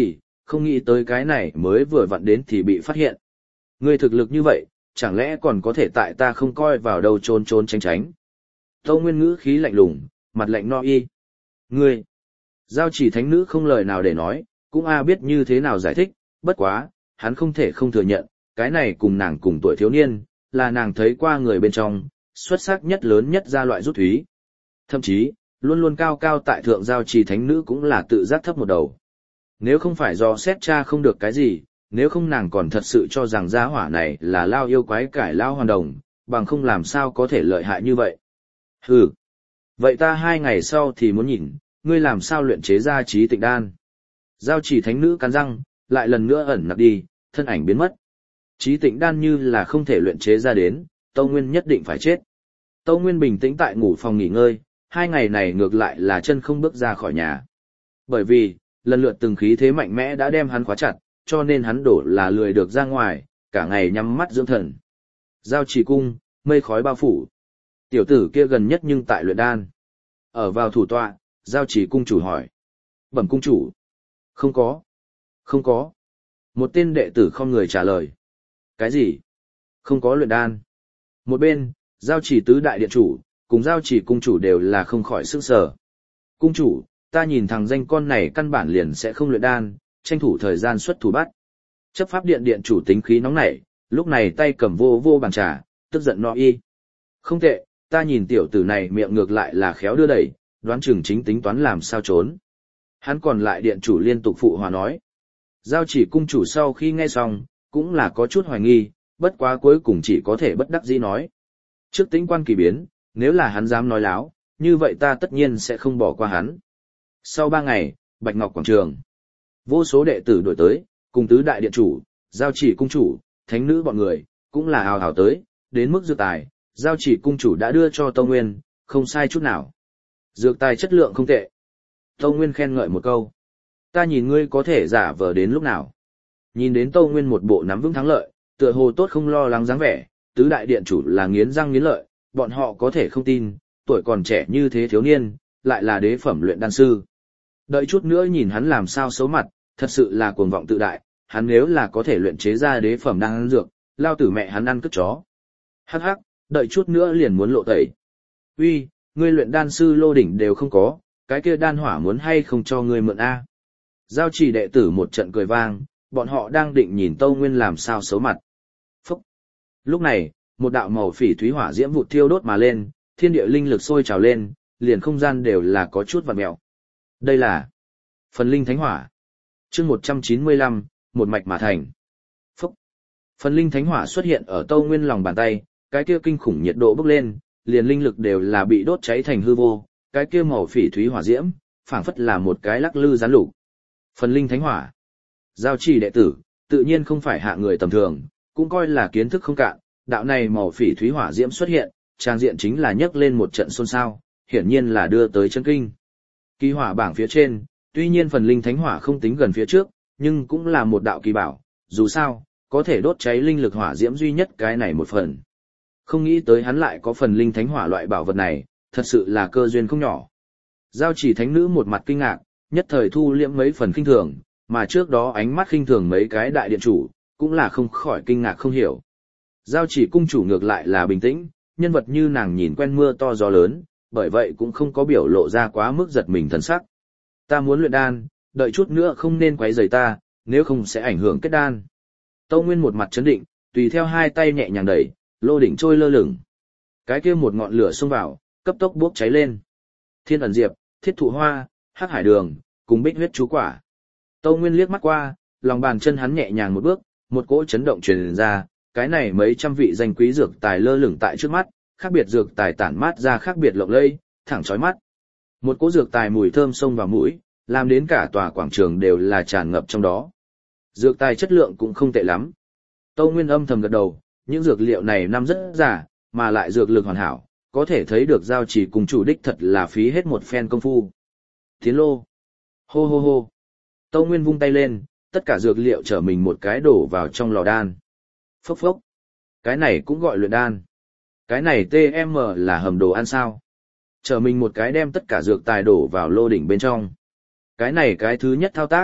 không nghĩ tới cái này mới vừa vặn đến thì bị phát hiện. Ngươi thực lực như vậy, chẳng lẽ còn có thể tại ta không coi vào đâu trốn trốn tránh tránh. Tâu Nguyên ngữ khí lạnh lùng, mặt lạnh no y. Ngươi, giao chỉ thánh nữ không lời nào để nói, cũng a biết như thế nào giải thích, bất quá, hắn không thể không thừa nhận, cái này cùng nàng cùng tuổi thiếu niên, là nàng thấy qua người bên trong, xuất sắc nhất lớn nhất ra loại rút thúy. Thậm chí, luôn luôn cao cao tại thượng giao trì thánh nữ cũng là tự giác thấp một đầu. Nếu không phải do xét cha không được cái gì, nếu không nàng còn thật sự cho rằng gia hỏa này là lao yêu quái cải lao hoàn đồng, bằng không làm sao có thể lợi hại như vậy. Hừ, vậy ta hai ngày sau thì muốn nhìn, ngươi làm sao luyện chế ra trí tịnh đan. Giao chỉ thánh nữ cắn răng, lại lần nữa ẩn nặc đi, thân ảnh biến mất. Trí tịnh đan như là không thể luyện chế ra đến, Tâu Nguyên nhất định phải chết. Tâu Nguyên bình tĩnh tại ngủ phòng nghỉ ngơi, hai ngày này ngược lại là chân không bước ra khỏi nhà. Bởi vì, lần lượt từng khí thế mạnh mẽ đã đem hắn khóa chặt, cho nên hắn đổ là lười được ra ngoài, cả ngày nhắm mắt dưỡng thần. Giao chỉ cung, mây khói bao phủ. Tiểu tử kia gần nhất nhưng tại luyện đan. Ở vào thủ tọa, giao chỉ cung chủ hỏi. Bẩm cung chủ. Không có. Không có. Một tên đệ tử không người trả lời. Cái gì? Không có luyện đan. Một bên, giao chỉ tứ đại điện chủ, cùng giao chỉ cung chủ đều là không khỏi sức sở. Cung chủ, ta nhìn thằng danh con này căn bản liền sẽ không luyện đan, tranh thủ thời gian xuất thủ bắt. Chấp pháp điện điện chủ tính khí nóng nảy, lúc này tay cầm vô vô bàn trà, tức giận no y. Không tệ, ta nhìn tiểu tử này miệng ngược lại là khéo đưa đẩy, đoán chừng chính tính toán làm sao trốn. Hắn còn lại điện chủ liên tục phụ hòa nói. Giao chỉ cung chủ sau khi nghe xong, cũng là có chút hoài nghi, bất quá cuối cùng chỉ có thể bất đắc dĩ nói. Trước tính quan kỳ biến, nếu là hắn dám nói láo, như vậy ta tất nhiên sẽ không bỏ qua hắn. Sau ba ngày, Bạch Ngọc Quảng Trường. Vô số đệ tử đổi tới, cùng tứ đại điện chủ, giao chỉ cung chủ, thánh nữ bọn người, cũng là hào hào tới, đến mức dược tài, giao chỉ cung chủ đã đưa cho Tâu Nguyên, không sai chút nào. Dược tài chất lượng không tệ. Tâu Nguyên khen ngợi một câu. Ta nhìn ngươi có thể giả vờ đến lúc nào. Nhìn đến Tâu Nguyên một bộ nắm vững thắng lợi, tựa hồ tốt không lo lắng dáng vẻ, tứ đại điện chủ là nghiến răng nghiến lợi, bọn họ có thể không tin, tuổi còn trẻ như thế thiếu niên, lại là đế phẩm luyện đan sư. Đợi chút nữa nhìn hắn làm sao xấu mặt, thật sự là cuồng vọng tự đại, hắn nếu là có thể luyện chế ra đế phẩm đan dược, lao tử mẹ hắn ăn cất chó. Hắc hắc, đợi chút nữa liền muốn lộ tẩy. Uy, ngươi luyện đan sư lô đỉnh đều không có, cái kia đan hỏa muốn hay không cho ngươi mượn a? Giao chỉ đệ tử một trận cười vang, bọn họ đang định nhìn Tâu Nguyên làm sao xấu mặt. Phúc. Lúc này, một đạo màu phỉ thúy hỏa diễm vụt thiêu đốt mà lên, thiên địa linh lực sôi trào lên, liền không gian đều là có chút vặn mèo. Đây là Phần Linh Thánh Hỏa. Chương một trăm chín mươi lăm, một mạch mà thành. Phúc. Phần Linh Thánh Hỏa xuất hiện ở Tâu Nguyên lòng bàn tay, cái kia kinh khủng nhiệt độ bốc lên, liền linh lực đều là bị đốt cháy thành hư vô, cái kia màu phỉ thúy hỏa diễm, phảng phất là một cái lắc lư gián lục. Phần Linh Thánh Hỏa. Giao chỉ đệ tử, tự nhiên không phải hạ người tầm thường, cũng coi là kiến thức không cạn, đạo này màu phỉ thúy hỏa diễm xuất hiện, trang diện chính là nhấc lên một trận xôn xao, hiển nhiên là đưa tới chân kinh. Kỳ hỏa bảng phía trên, tuy nhiên Phần Linh Thánh Hỏa không tính gần phía trước, nhưng cũng là một đạo kỳ bảo, dù sao, có thể đốt cháy linh lực hỏa diễm duy nhất cái này một phần. Không nghĩ tới hắn lại có Phần Linh Thánh Hỏa loại bảo vật này, thật sự là cơ duyên không nhỏ. Giao chỉ thánh nữ một mặt kinh ngạc, nhất thời thu liễm mấy phần khinh thường, mà trước đó ánh mắt khinh thường mấy cái đại điện chủ, cũng là không khỏi kinh ngạc không hiểu. Giao chỉ cung chủ ngược lại là bình tĩnh, nhân vật như nàng nhìn quen mưa to gió lớn, bởi vậy cũng không có biểu lộ ra quá mức giật mình thần sắc. Ta muốn luyện đan, đợi chút nữa không nên quấy rầy ta, nếu không sẽ ảnh hưởng kết đan. Tâu Nguyên một mặt chấn định, tùy theo hai tay nhẹ nhàng đẩy, lô đỉnh trôi lơ lửng. Cái kia một ngọn lửa xông vào, cấp tốc bốc cháy lên. Thiên ẩn diệp, thiết thụ hoa, hắc hải đường, cùng bích huyết chú quả. Tâu Nguyên liếc mắt qua, lòng bàn chân hắn nhẹ nhàng một bước, một cỗ chấn động truyền ra, cái này mấy trăm vị danh quý dược tài lơ lửng tại trước mắt, khác biệt dược tài tản mát ra khác biệt lộng lẫy, thẳng chói mắt. Một cỗ dược tài mùi thơm xông vào mũi, làm đến cả tòa quảng trường đều là tràn ngập trong đó. Dược tài chất lượng cũng không tệ lắm. Tâu Nguyên âm thầm gật đầu, những dược liệu này năm rất giả, mà lại dược lực hoàn hảo, có thể thấy được giao chỉ cùng chủ đích thật là phí hết một phen công phu. Tiến lô. Hô hô hô. Tâu Nguyên vung tay lên, tất cả dược liệu trở mình một cái đổ vào trong lò đan. Phốc phốc. Cái này cũng gọi luyện đan. Cái này tê em là hầm đồ ăn sao? Trở mình một cái đem tất cả dược tài đổ vào lô đỉnh bên trong. Cái này cái thứ nhất thao tác,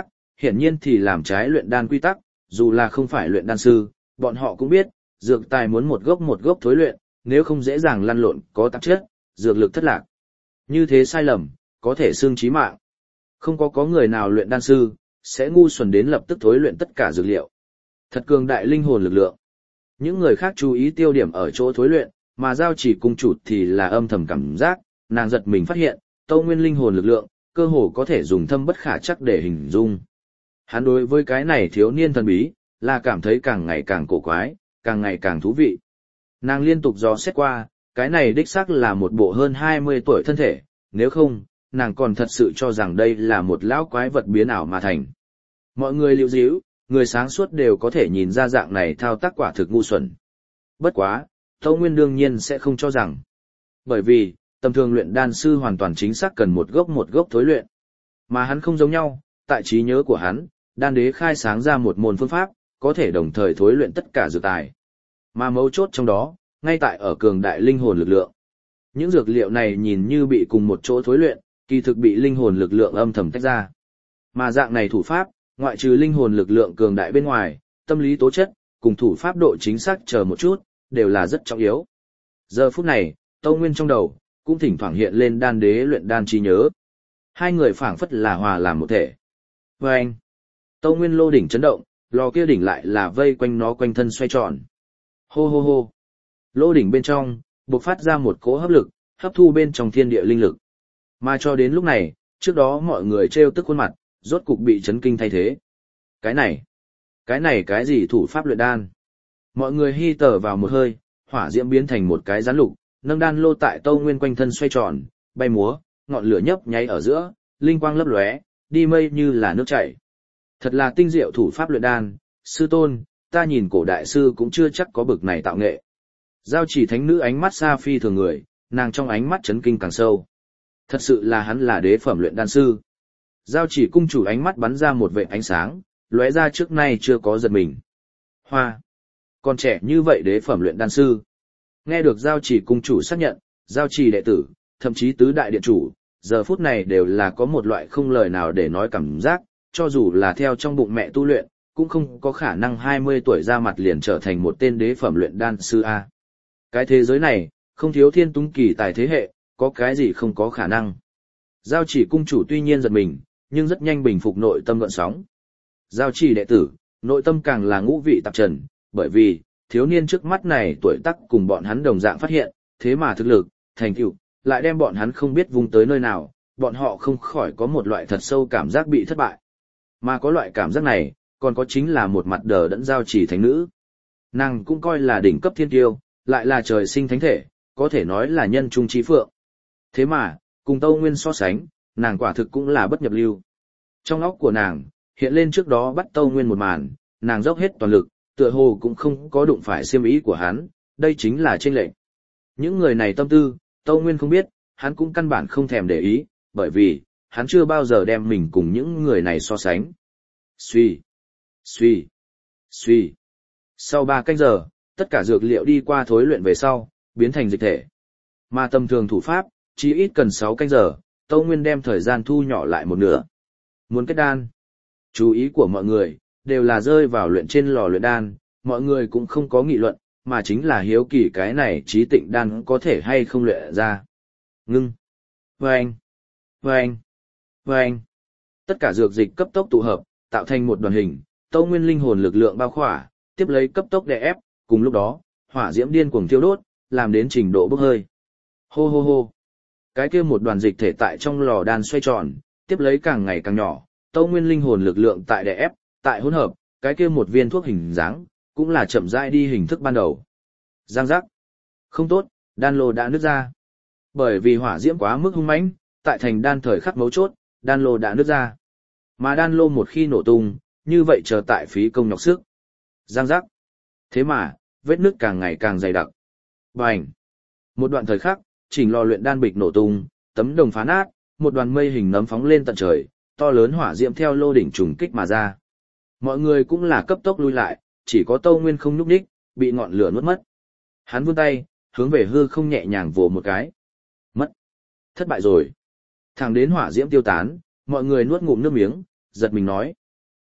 hiển nhiên thì làm trái luyện đan quy tắc, dù là không phải luyện đan sư, bọn họ cũng biết, dược tài muốn một gốc một gốc thối luyện, nếu không dễ dàng lăn lộn có tạp chất, dược lực thất lạc. Như thế sai lầm, có thể xương chí mạng. Không có có người nào luyện đan sư, sẽ ngu xuẩn đến lập tức thối luyện tất cả dược liệu. Thật cường đại linh hồn lực lượng. Những người khác chú ý tiêu điểm ở chỗ thối luyện, mà giao chỉ cung chủ thì là âm thầm cảm giác, nàng giật mình phát hiện, Tâu Nguyên linh hồn lực lượng, cơ hồ có thể dùng thâm bất khả chắc để hình dung. Hắn đối với cái này thiếu niên thần bí, là cảm thấy càng ngày càng cổ quái, càng ngày càng thú vị. Nàng liên tục dò xét qua, cái này đích xác là một bộ hơn hai mươi tuổi thân thể, nếu không, nàng còn thật sự cho rằng đây là một lão quái vật biến ảo mà thành. Mọi người liễu díu, người sáng suốt đều có thể nhìn ra dạng này thao tác quả thực ngu xuẩn. Bất quá, Tâu Nguyên đương nhiên sẽ không cho rằng. Bởi vì, tầm thường luyện đan sư hoàn toàn chính xác cần một gốc một gốc thối luyện. Mà hắn không giống nhau, tại trí nhớ của hắn, đan đế khai sáng ra một môn phương pháp, có thể đồng thời thối luyện tất cả dược tài. Mà mấu chốt trong đó, ngay tại ở cường đại linh hồn lực lượng. Những dược liệu này nhìn như bị cùng một chỗ thối luyện, kỳ thực bị linh hồn lực lượng âm thầm tách ra. Mà dạng này thủ pháp, ngoại trừ linh hồn lực lượng cường đại bên ngoài, tâm lý tố chất, cùng thủ pháp độ chính xác chờ một chút, đều là rất trọng yếu. Giờ phút này, Tâu Nguyên trong đầu, cũng thỉnh thoảng hiện lên đan đế luyện đan trí nhớ. Hai người phảng phất là hòa làm một thể. Và anh, Tâu Nguyên lô đỉnh chấn động, lò kia đỉnh lại là vây quanh nó quanh thân xoay tròn. Hô hô hô. Lô đỉnh bên trong, bộc phát ra một cỗ hấp lực, hấp thu bên trong thiên địa linh lực. Mà cho đến lúc này, trước đó mọi người trêu tức khuôn mặt, rốt cục bị chấn kinh thay thế. Cái này, cái này cái gì thủ pháp luyện đan? Mọi người hy tở vào một hơi, hỏa diễm biến thành một cái rắn lục, nâng đan lô tại Tâu Nguyên quanh thân xoay tròn, bay múa, ngọn lửa nhấp nháy ở giữa, linh quang lấp lóe, đi mây như là nước chảy. Thật là tinh diệu thủ pháp luyện đan, sư tôn, ta nhìn cổ đại sư cũng chưa chắc có bực này tạo nghệ. Giao chỉ thánh nữ ánh mắt xa phi thường người, nàng trong ánh mắt chấn kinh càng sâu. Thật sự là hắn là đế phẩm luyện đan sư. Giao chỉ cung chủ ánh mắt bắn ra một vệt ánh sáng, lóe ra trước nay chưa có giật mình. Hoa! Còn trẻ như vậy đế phẩm luyện đan sư. Nghe được giao chỉ cung chủ xác nhận, giao chỉ đệ tử, thậm chí tứ đại điện chủ, giờ phút này đều là có một loại không lời nào để nói cảm giác, cho dù là theo trong bụng mẹ tu luyện, cũng không có khả năng hai mươi tuổi ra mặt liền trở thành một tên đế phẩm luyện đan sư A. Cái thế giới này, không thiếu thiên tung kỳ tài thế hệ, có cái gì không có khả năng. Giao chỉ cung chủ tuy nhiên giật mình, nhưng rất nhanh bình phục nội tâm gợn sóng. Giao chỉ đệ tử, nội tâm càng là ngũ vị tạp trần, bởi vì, thiếu niên trước mắt này tuổi tác cùng bọn hắn đồng dạng phát hiện, thế mà thực lực, thành tựu lại đem bọn hắn không biết vùng tới nơi nào, bọn họ không khỏi có một loại thật sâu cảm giác bị thất bại. Mà có loại cảm giác này, còn có chính là một mặt đờ đẫn giao chỉ thánh nữ. Nàng cũng coi là đỉnh cấp thiên tiêu, lại là trời sinh thánh thể, có thể nói là nhân trung trí phượng. Thế mà, cùng Tâu Nguyên so sánh, nàng quả thực cũng là bất nhập lưu. Trong óc của nàng, hiện lên trước đó bắt Tâu Nguyên một màn, nàng dốc hết toàn lực, tựa hồ cũng không có đụng phải xiêm ý của hắn, đây chính là chênh lệch. Những người này tâm tư, Tâu Nguyên không biết, hắn cũng căn bản không thèm để ý, bởi vì, hắn chưa bao giờ đem mình cùng những người này so sánh. Suy, suy, suy. Sau ba canh giờ, tất cả dược liệu đi qua thối luyện về sau, biến thành dịch thể. Mà tầm thường thủ pháp, chỉ ít cần sáu canh giờ, Tâu Nguyên đem thời gian thu nhỏ lại một nửa. Muốn kết đan. Chú ý của mọi người, đều là rơi vào luyện trên lò luyện đan, mọi người cũng không có nghị luận, mà chính là hiếu kỳ cái này trí tịnh đan có thể hay không luyện ra. Ngưng. Vâng. Vâng. Vâng. Tất cả dược dịch cấp tốc tụ hợp, tạo thành một đoàn hình, Tâu Nguyên linh hồn lực lượng bao khỏa, tiếp lấy cấp tốc đè ép, cùng lúc đó, hỏa diễm điên cuồng thiêu đốt, làm đến trình độ bốc hơi. Hô hô hô. Cái kia một đoàn dịch thể tại trong lò đan xoay tròn, tiếp lấy càng ngày càng nhỏ, Tâu Nguyên linh hồn lực lượng tại đè ép, tại hỗn hợp, cái kia một viên thuốc hình dáng, cũng là chậm rãi đi hình thức ban đầu. Giang giác. Không tốt, đan lô đã nứt ra. Bởi vì hỏa diễm quá mức hung mãnh, tại thành đan thời khắc mấu chốt, đan lô đã nứt ra. Mà đan lô một khi nổ tung, như vậy chờ tại phí công nhọc sức. Giang giác. Thế mà, vết nứt càng ngày càng dày đặc. Bành. Một đoạn thời khắc, chỉnh lò luyện đan bịch nổ tung, tấm đồng phá nát, một đoàn mây hình nấm phóng lên tận trời, to lớn hỏa diễm theo lô đỉnh trùng kích mà ra. Mọi người cũng là cấp tốc lui lại, chỉ có Tâu Nguyên không nhúc nhích, bị ngọn lửa nuốt mất. Hắn vươn tay, hướng về hư không nhẹ nhàng vồ một cái. Mất. Thất bại rồi. Thẳng đến hỏa diễm tiêu tán, mọi người nuốt ngụm nước miếng, giật mình nói.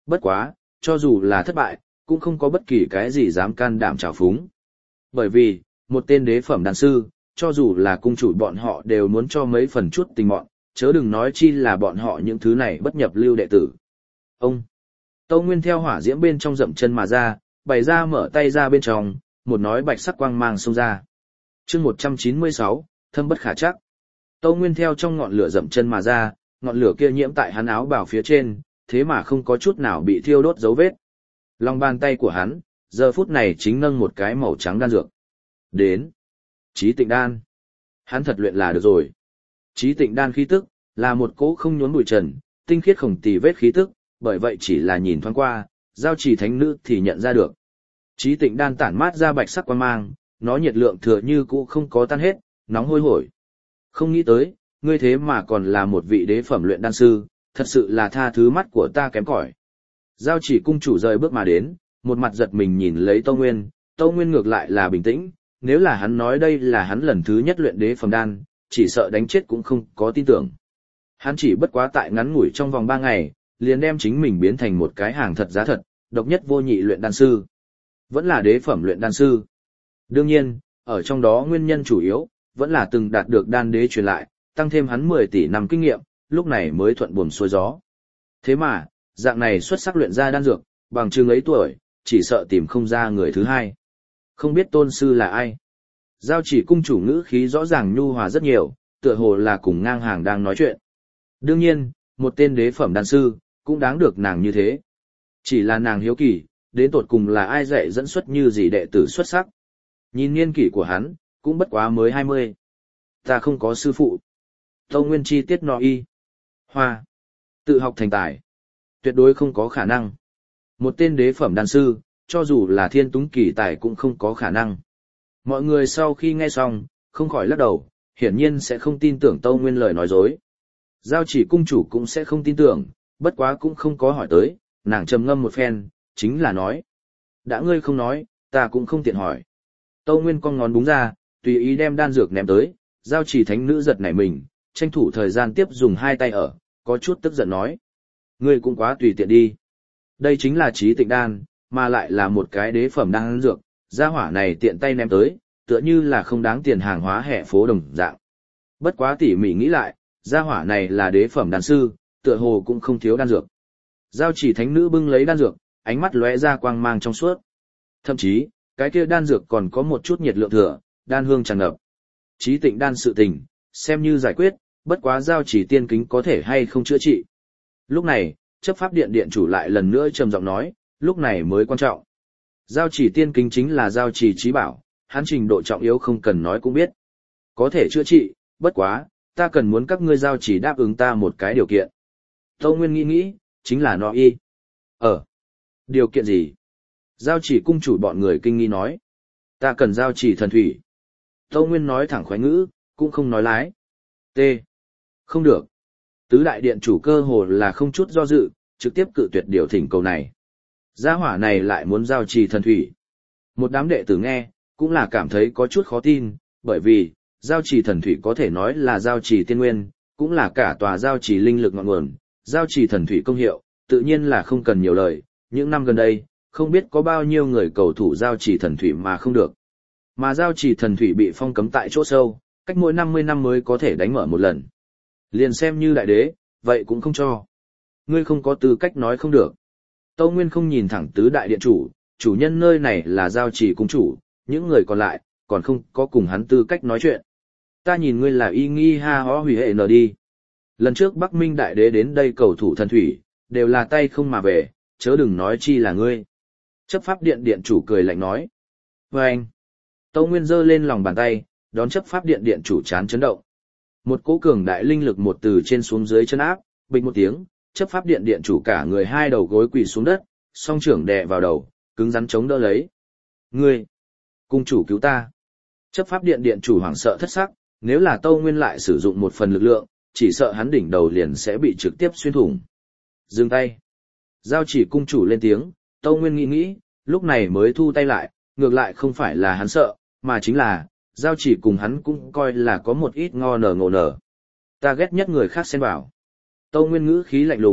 Bất quá, cho dù là thất bại, cũng không có bất kỳ cái gì dám can đảm trào phúng. Bởi vì, một tên đế phẩm đan sư, cho dù là cung chủ bọn họ đều muốn cho mấy phần chút tình mọn, chớ đừng nói chi là bọn họ những thứ này bất nhập lưu đệ tử. Ông, Tâu Nguyên theo hỏa diễm bên trong dậm chân mà ra, bày ra mở tay ra bên trong, một nói bạch sắc quang mang xông ra. chương một trăm chín mươi sáu, thâm bất khả chắc. Tâu Nguyên theo trong ngọn lửa dậm chân mà ra, ngọn lửa kia nhiễm tại hắn áo bào phía trên, thế mà không có chút nào bị thiêu đốt dấu vết. Lòng bàn tay của hắn, giờ phút này chính nâng một cái màu trắng đan dược. Đến. Chí tịnh đan. Hắn thật luyện là được rồi. Chí tịnh đan khí tức, là một cỗ không nhốn bụi trần, tinh khiết không tì vết khí tức, bởi vậy chỉ là nhìn thoáng qua, giao trì thánh nữ thì nhận ra được. Chí tịnh đan tản mát ra bạch sắc quang mang, nó nhiệt lượng thừa như cũ không có tan hết, nóng hôi hổi. Không nghĩ tới, ngươi thế mà còn là một vị đế phẩm luyện đan sư, thật sự là tha thứ mắt của ta kém cỏi. Giao chỉ cung chủ rời bước mà đến, một mặt giật mình nhìn lấy Tâu Nguyên, Tâu Nguyên ngược lại là bình tĩnh, nếu là hắn nói đây là hắn lần thứ nhất luyện đế phẩm đan, chỉ sợ đánh chết cũng không có tin tưởng. Hắn chỉ bất quá tại ngắn ngủi trong vòng ba ngày, liền đem chính mình biến thành một cái hàng thật giá thật, độc nhất vô nhị luyện đan sư. Vẫn là đế phẩm luyện đan sư. Đương nhiên, ở trong đó nguyên nhân chủ yếu, vẫn là từng đạt được đan đế truyền lại, tăng thêm hắn mười tỷ năm kinh nghiệm, lúc này mới thuận buồm xuôi gió. Thế mà, dạng này xuất sắc luyện ra đan dược, bằng chừng ấy tuổi, chỉ sợ tìm không ra người thứ hai. Không biết tôn sư là ai? Giao chỉ cung chủ ngữ khí rõ ràng nhu hòa rất nhiều, tựa hồ là cùng ngang hàng đang nói chuyện. Đương nhiên, một tên đế phẩm đan sư, cũng đáng được nàng như thế. Chỉ là nàng hiếu kỳ, đến tột cùng là ai dạy dẫn xuất như gì đệ tử xuất sắc. Nhìn niên kỷ của hắn, cũng bất quá mới hai mươi. Ta không có sư phụ. Tâu Nguyên chi tiết nọ y. Hoa. Tự học thành tài. Tuyệt đối không có khả năng. Một tên đế phẩm đan sư, cho dù là thiên túng kỳ tài cũng không có khả năng. Mọi người sau khi nghe xong, không khỏi lắc đầu, hiển nhiên sẽ không tin tưởng Tâu Nguyên lời nói dối. Giao chỉ cung chủ cũng sẽ không tin tưởng, bất quá cũng không có hỏi tới, nàng trầm ngâm một phen, chính là nói. Đã ngươi không nói, ta cũng không tiện hỏi. Tâu Nguyên cong ngón búng ra, tùy ý đem đan dược ném tới, giao chỉ thánh nữ giật nảy mình, tranh thủ thời gian tiếp dùng hai tay ở, có chút tức giận nói. Ngươi cũng quá tùy tiện đi. Đây chính là chí tịnh đan, mà lại là một cái đế phẩm đan dược, gia hỏa này tiện tay ném tới, tựa như là không đáng tiền hàng hóa hẻ phố đồng dạng. Bất quá tỉ mỉ nghĩ lại, gia hỏa này là đế phẩm đan sư, tựa hồ cũng không thiếu đan dược. Giao chỉ thánh nữ bưng lấy đan dược, ánh mắt lóe ra quang mang trong suốt. Thậm chí, cái kia đan dược còn có một chút nhiệt lượng thừa, đan hương tràn ngập. Chí tịnh đan sự tình, xem như giải quyết, bất quá giao chỉ tiên kính có thể hay không chữa trị. Lúc này, chấp pháp điện điện chủ lại lần nữa trầm giọng nói, lúc này mới quan trọng. Giao chỉ tiên kính chính là giao chỉ trí bảo, hắn trình độ trọng yếu không cần nói cũng biết. Có thể chữa trị, bất quá, ta cần muốn các ngươi giao chỉ đáp ứng ta một cái điều kiện. Tâu Nguyên nghĩ nghĩ, chính là nó y. Ờ, điều kiện gì? Giao chỉ cung chủ bọn người kinh nghi nói. Ta cần giao chỉ thần thủy. Tâu Nguyên nói thẳng khoái ngữ, cũng không nói lái. T. Không được. Tứ đại điện chủ cơ hồ là không chút do dự, trực tiếp cự tuyệt điều thỉnh cầu này. Gia hỏa này lại muốn giao trì thần thủy. Một đám đệ tử nghe, cũng là cảm thấy có chút khó tin, bởi vì, giao trì thần thủy có thể nói là giao trì tiên nguyên, cũng là cả tòa giao trì linh lực ngọn nguồn. Giao trì thần thủy công hiệu, tự nhiên là không cần nhiều lời, những năm gần đây, không biết có bao nhiêu người cầu thủ giao trì thần thủy mà không được. Mà giao trì thần thủy bị phong cấm tại chỗ sâu, cách mỗi năm mươi năm mới có thể đánh mở một lần. Liền xem như đại đế, vậy cũng không cho. Ngươi không có tư cách nói không được. Tâu Nguyên không nhìn thẳng tứ đại điện chủ, chủ nhân nơi này là giao trì cung chủ, những người còn lại, còn không có cùng hắn tư cách nói chuyện. Ta nhìn ngươi là y nghi ha ho hủy hệ nở đi. Lần trước Bắc Minh đại đế đến đây cầu thủ thần thủy, đều là tay không mà về, chớ đừng nói chi là ngươi. Chấp pháp điện điện chủ cười lạnh nói. Và anh. Tâu Nguyên giơ lên lòng bàn tay, đón chấp pháp điện điện chủ chán chấn động. Một cỗ cường đại linh lực một từ trên xuống dưới chân áp, bịch một tiếng, chấp pháp điện điện chủ cả người hai đầu gối quỳ xuống đất, song trưởng đè vào đầu, cứng rắn chống đỡ lấy. Ngươi, cung chủ cứu ta. Chấp pháp điện điện chủ hoảng sợ thất sắc, nếu là Tâu Nguyên lại sử dụng một phần lực lượng, chỉ sợ hắn đỉnh đầu liền sẽ bị trực tiếp xuyên thủng. Dừng tay. Giao chỉ cung chủ lên tiếng, Tâu Nguyên nghĩ nghĩ, lúc này mới thu tay lại, ngược lại không phải là hắn sợ, mà chính là, giao chỉ cùng hắn cũng coi là có một ít ngo nở ngộ nở. Ta ghét nhất người khác xen vào. Tâu Nguyên ngữ khí lạnh lùng,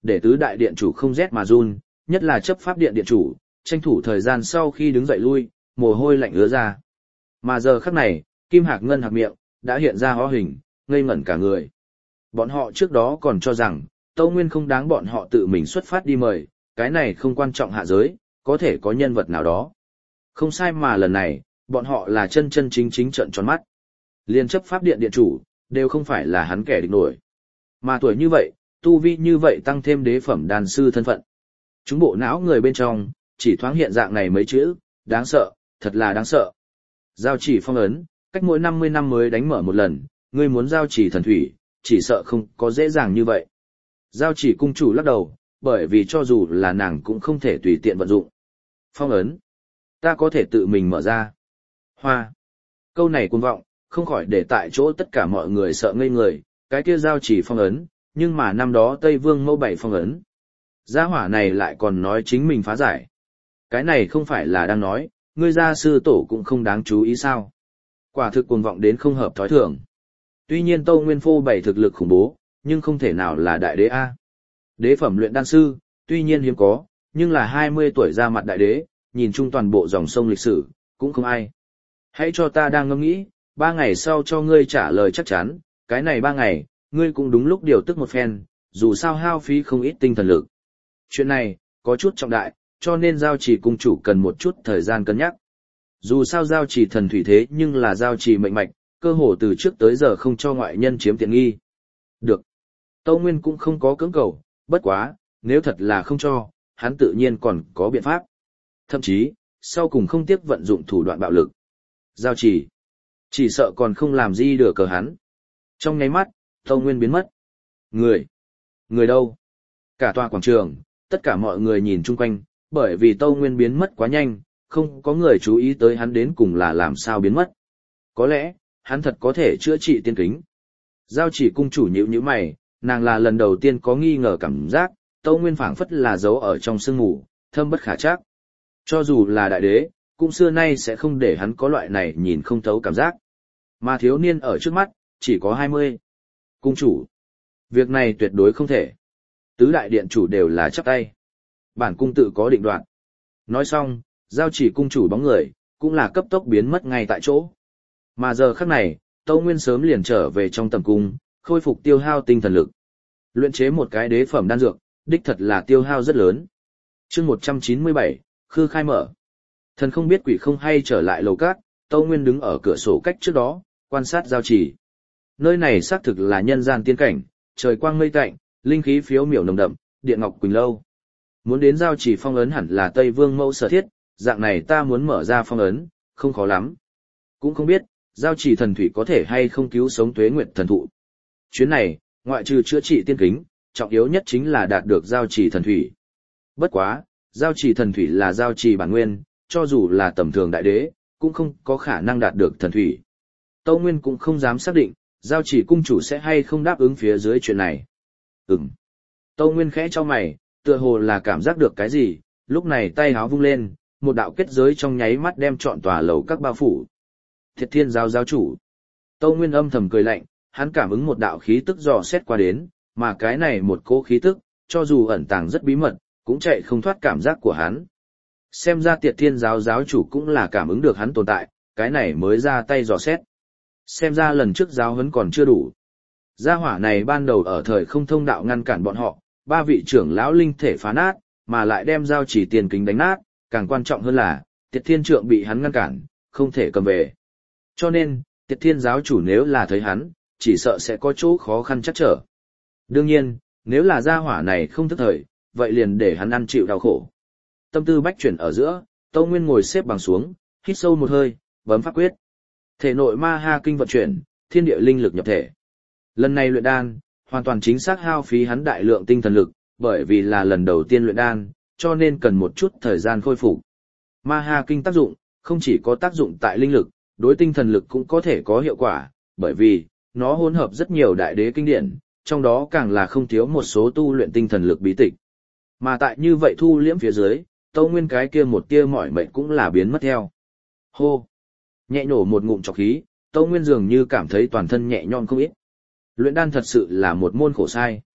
để tứ đại điện chủ không rét mà run, nhất là chấp pháp điện điện chủ, tranh thủ thời gian sau khi đứng dậy lui, mồ hôi lạnh ứa ra. Mà giờ khắc này, Kim Hạc Ngân Hạc miệng, đã hiện ra hóa hình, ngây ngẩn cả người. Bọn họ trước đó còn cho rằng, Tâu Nguyên không đáng bọn họ tự mình xuất phát đi mời, cái này không quan trọng hạ giới, có thể có nhân vật nào đó. Không sai mà lần này, bọn họ là chân chân chính chính trợn tròn mắt. Liên chấp pháp điện điện chủ, đều không phải là hắn kẻ địch nổi. Mà tuổi như vậy, tu vi như vậy tăng thêm đế phẩm đàn sư thân phận. Chúng bộ não người bên trong, chỉ thoáng hiện dạng này mấy chữ, đáng sợ, thật là đáng sợ. Giao chỉ phong ấn, cách mỗi năm mươi năm mới đánh mở một lần, ngươi muốn giao chỉ thần thủy, chỉ sợ không có dễ dàng như vậy. Giao chỉ cung chủ lắc đầu, bởi vì cho dù là nàng cũng không thể tùy tiện vận dụng. Phong ấn, ta có thể tự mình mở ra. Hoa. Câu này cuồng vọng, không khỏi để tại chỗ tất cả mọi người sợ ngây người, cái kia giao chỉ phong ấn, nhưng mà năm đó Tây Vương Mẫu bảy phong ấn. Gia hỏa này lại còn nói chính mình phá giải. Cái này không phải là đang nói, ngươi gia sư tổ cũng không đáng chú ý sao. Quả thực cuồng vọng đến không hợp thói thường. Tuy nhiên Tâu Nguyên Phô bảy thực lực khủng bố, nhưng không thể nào là đại đế A. Đế phẩm luyện đan sư, tuy nhiên hiếm có, nhưng là hai mươi tuổi ra mặt đại đế, nhìn chung toàn bộ dòng sông lịch sử, cũng không ai. Hãy cho ta đang ngẫm nghĩ, ba ngày sau cho ngươi trả lời chắc chắn, cái này ba ngày, ngươi cũng đúng lúc điều tức một phen, dù sao hao phí không ít tinh thần lực. Chuyện này, có chút trọng đại, cho nên giao trì cung chủ cần một chút thời gian cân nhắc. Dù sao giao trì thần thủy thế nhưng là giao trì mệnh mạch, cơ hồ từ trước tới giờ không cho ngoại nhân chiếm tiện nghi. Được. Tâu Nguyên cũng không có cưỡng cầu, bất quá, nếu thật là không cho, hắn tự nhiên còn có biện pháp. Thậm chí, sau cùng không tiếc vận dụng thủ đoạn bạo lực. Giao trì. Chỉ sợ còn không làm gì được cờ hắn. Trong nháy mắt, Tâu Nguyên biến mất. Người. Người đâu? Cả tòa quảng trường, tất cả mọi người nhìn chung quanh, bởi vì Tâu Nguyên biến mất quá nhanh, không có người chú ý tới hắn đến cùng là làm sao biến mất. Có lẽ, hắn thật có thể chữa trị tiên kính. Giao chỉ cung chủ nhíu nhíu mày, nàng là lần đầu tiên có nghi ngờ cảm giác, Tâu Nguyên phảng phất là giấu ở trong sương mù, thâm bất khả trắc. Cho dù là đại đế, cũng xưa nay sẽ không để hắn có loại này nhìn không thấu cảm giác. Mà thiếu niên ở trước mắt, chỉ có hai mươi. Cung chủ. Việc này tuyệt đối không thể. Tứ đại điện chủ đều là chắp tay. Bản cung tự có định đoạt. Nói xong, giao chỉ cung chủ bóng người, cũng là cấp tốc biến mất ngay tại chỗ. Mà giờ khắc này, Tâu Nguyên sớm liền trở về trong tầm cung, khôi phục tiêu hao tinh thần lực. Luyện chế một cái đế phẩm đan dược, đích thật là tiêu hao rất lớn. Chương một trăm chín mươi bảy, Khư khai mở. Thần không biết quỷ không hay trở lại lầu cát, Tâu Nguyên đứng ở cửa sổ cách trước đó, quan sát giao chỉ. Nơi này xác thực là nhân gian tiên cảnh, trời quang mây tạnh, linh khí phiếu miểu nồng đậm, điện ngọc quỳnh lâu. Muốn đến giao chỉ phong ấn hẳn là Tây Vương Mẫu sở thiết, dạng này ta muốn mở ra phong ấn, không khó lắm. Cũng không biết, giao chỉ thần thủy có thể hay không cứu sống Tuế Nguyệt thần thụ. Chuyến này, ngoại trừ chữa trị tiên kính, trọng yếu nhất chính là đạt được giao chỉ thần thủy. Bất quá, giao chỉ thần thủy là giao chỉ bản nguyên, cho dù là tầm thường đại đế, cũng không có khả năng đạt được thần thủy. Tâu Nguyên cũng không dám xác định, giao chỉ cung chủ sẽ hay không đáp ứng phía dưới chuyện này. Ừm. Tâu Nguyên khẽ cho mày, tựa hồ là cảm giác được cái gì, lúc này tay háo vung lên, một đạo kết giới trong nháy mắt đem trọn tòa lầu các bao phủ. Thiệt Thiên giáo giáo chủ. Tâu Nguyên âm thầm cười lạnh, hắn cảm ứng một đạo khí tức dò xét qua đến, mà cái này một cỗ khí tức, cho dù ẩn tàng rất bí mật, cũng chạy không thoát cảm giác của hắn. Xem ra Tiệt Thiên giáo giáo chủ cũng là cảm ứng được hắn tồn tại, cái này mới ra tay dò xét. Xem ra lần trước giáo huấn còn chưa đủ. Gia hỏa này ban đầu ở thời không thông đạo ngăn cản bọn họ, ba vị trưởng lão linh thể phá nát, mà lại đem giao chỉ tiền kính đánh nát, càng quan trọng hơn là, Tiệt Thiên trượng bị hắn ngăn cản, không thể cầm về. Cho nên, Tiệt Thiên giáo chủ nếu là thấy hắn, chỉ sợ sẽ có chỗ khó khăn chắc trở. Đương nhiên, nếu là gia hỏa này không thức thời, vậy liền để hắn ăn chịu đau khổ. Tâm tư bách chuyển ở giữa, Tâu Nguyên ngồi xếp bằng xuống, hít sâu một hơi, bấm pháp quyết. Thể nội ma ha kinh vận chuyển, thiên địa linh lực nhập thể. Lần này luyện đan, hoàn toàn chính xác hao phí hắn đại lượng tinh thần lực, bởi vì là lần đầu tiên luyện đan, cho nên cần một chút thời gian khôi phục. Ma ha kinh tác dụng, không chỉ có tác dụng tại linh lực, đối tinh thần lực cũng có thể có hiệu quả, bởi vì nó hỗn hợp rất nhiều đại đế kinh điển, trong đó càng là không thiếu một số tu luyện tinh thần lực bí tịch. Mà tại như vậy thu liễm phía dưới, Tâu Nguyên cái kia một tia mỏi mệt cũng là biến mất theo. Hô! Nhẹ nhổ một ngụm trọc khí, Tâu Nguyên dường như cảm thấy toàn thân nhẹ nhõm không ít. Luyện đan thật sự là một môn khổ sai.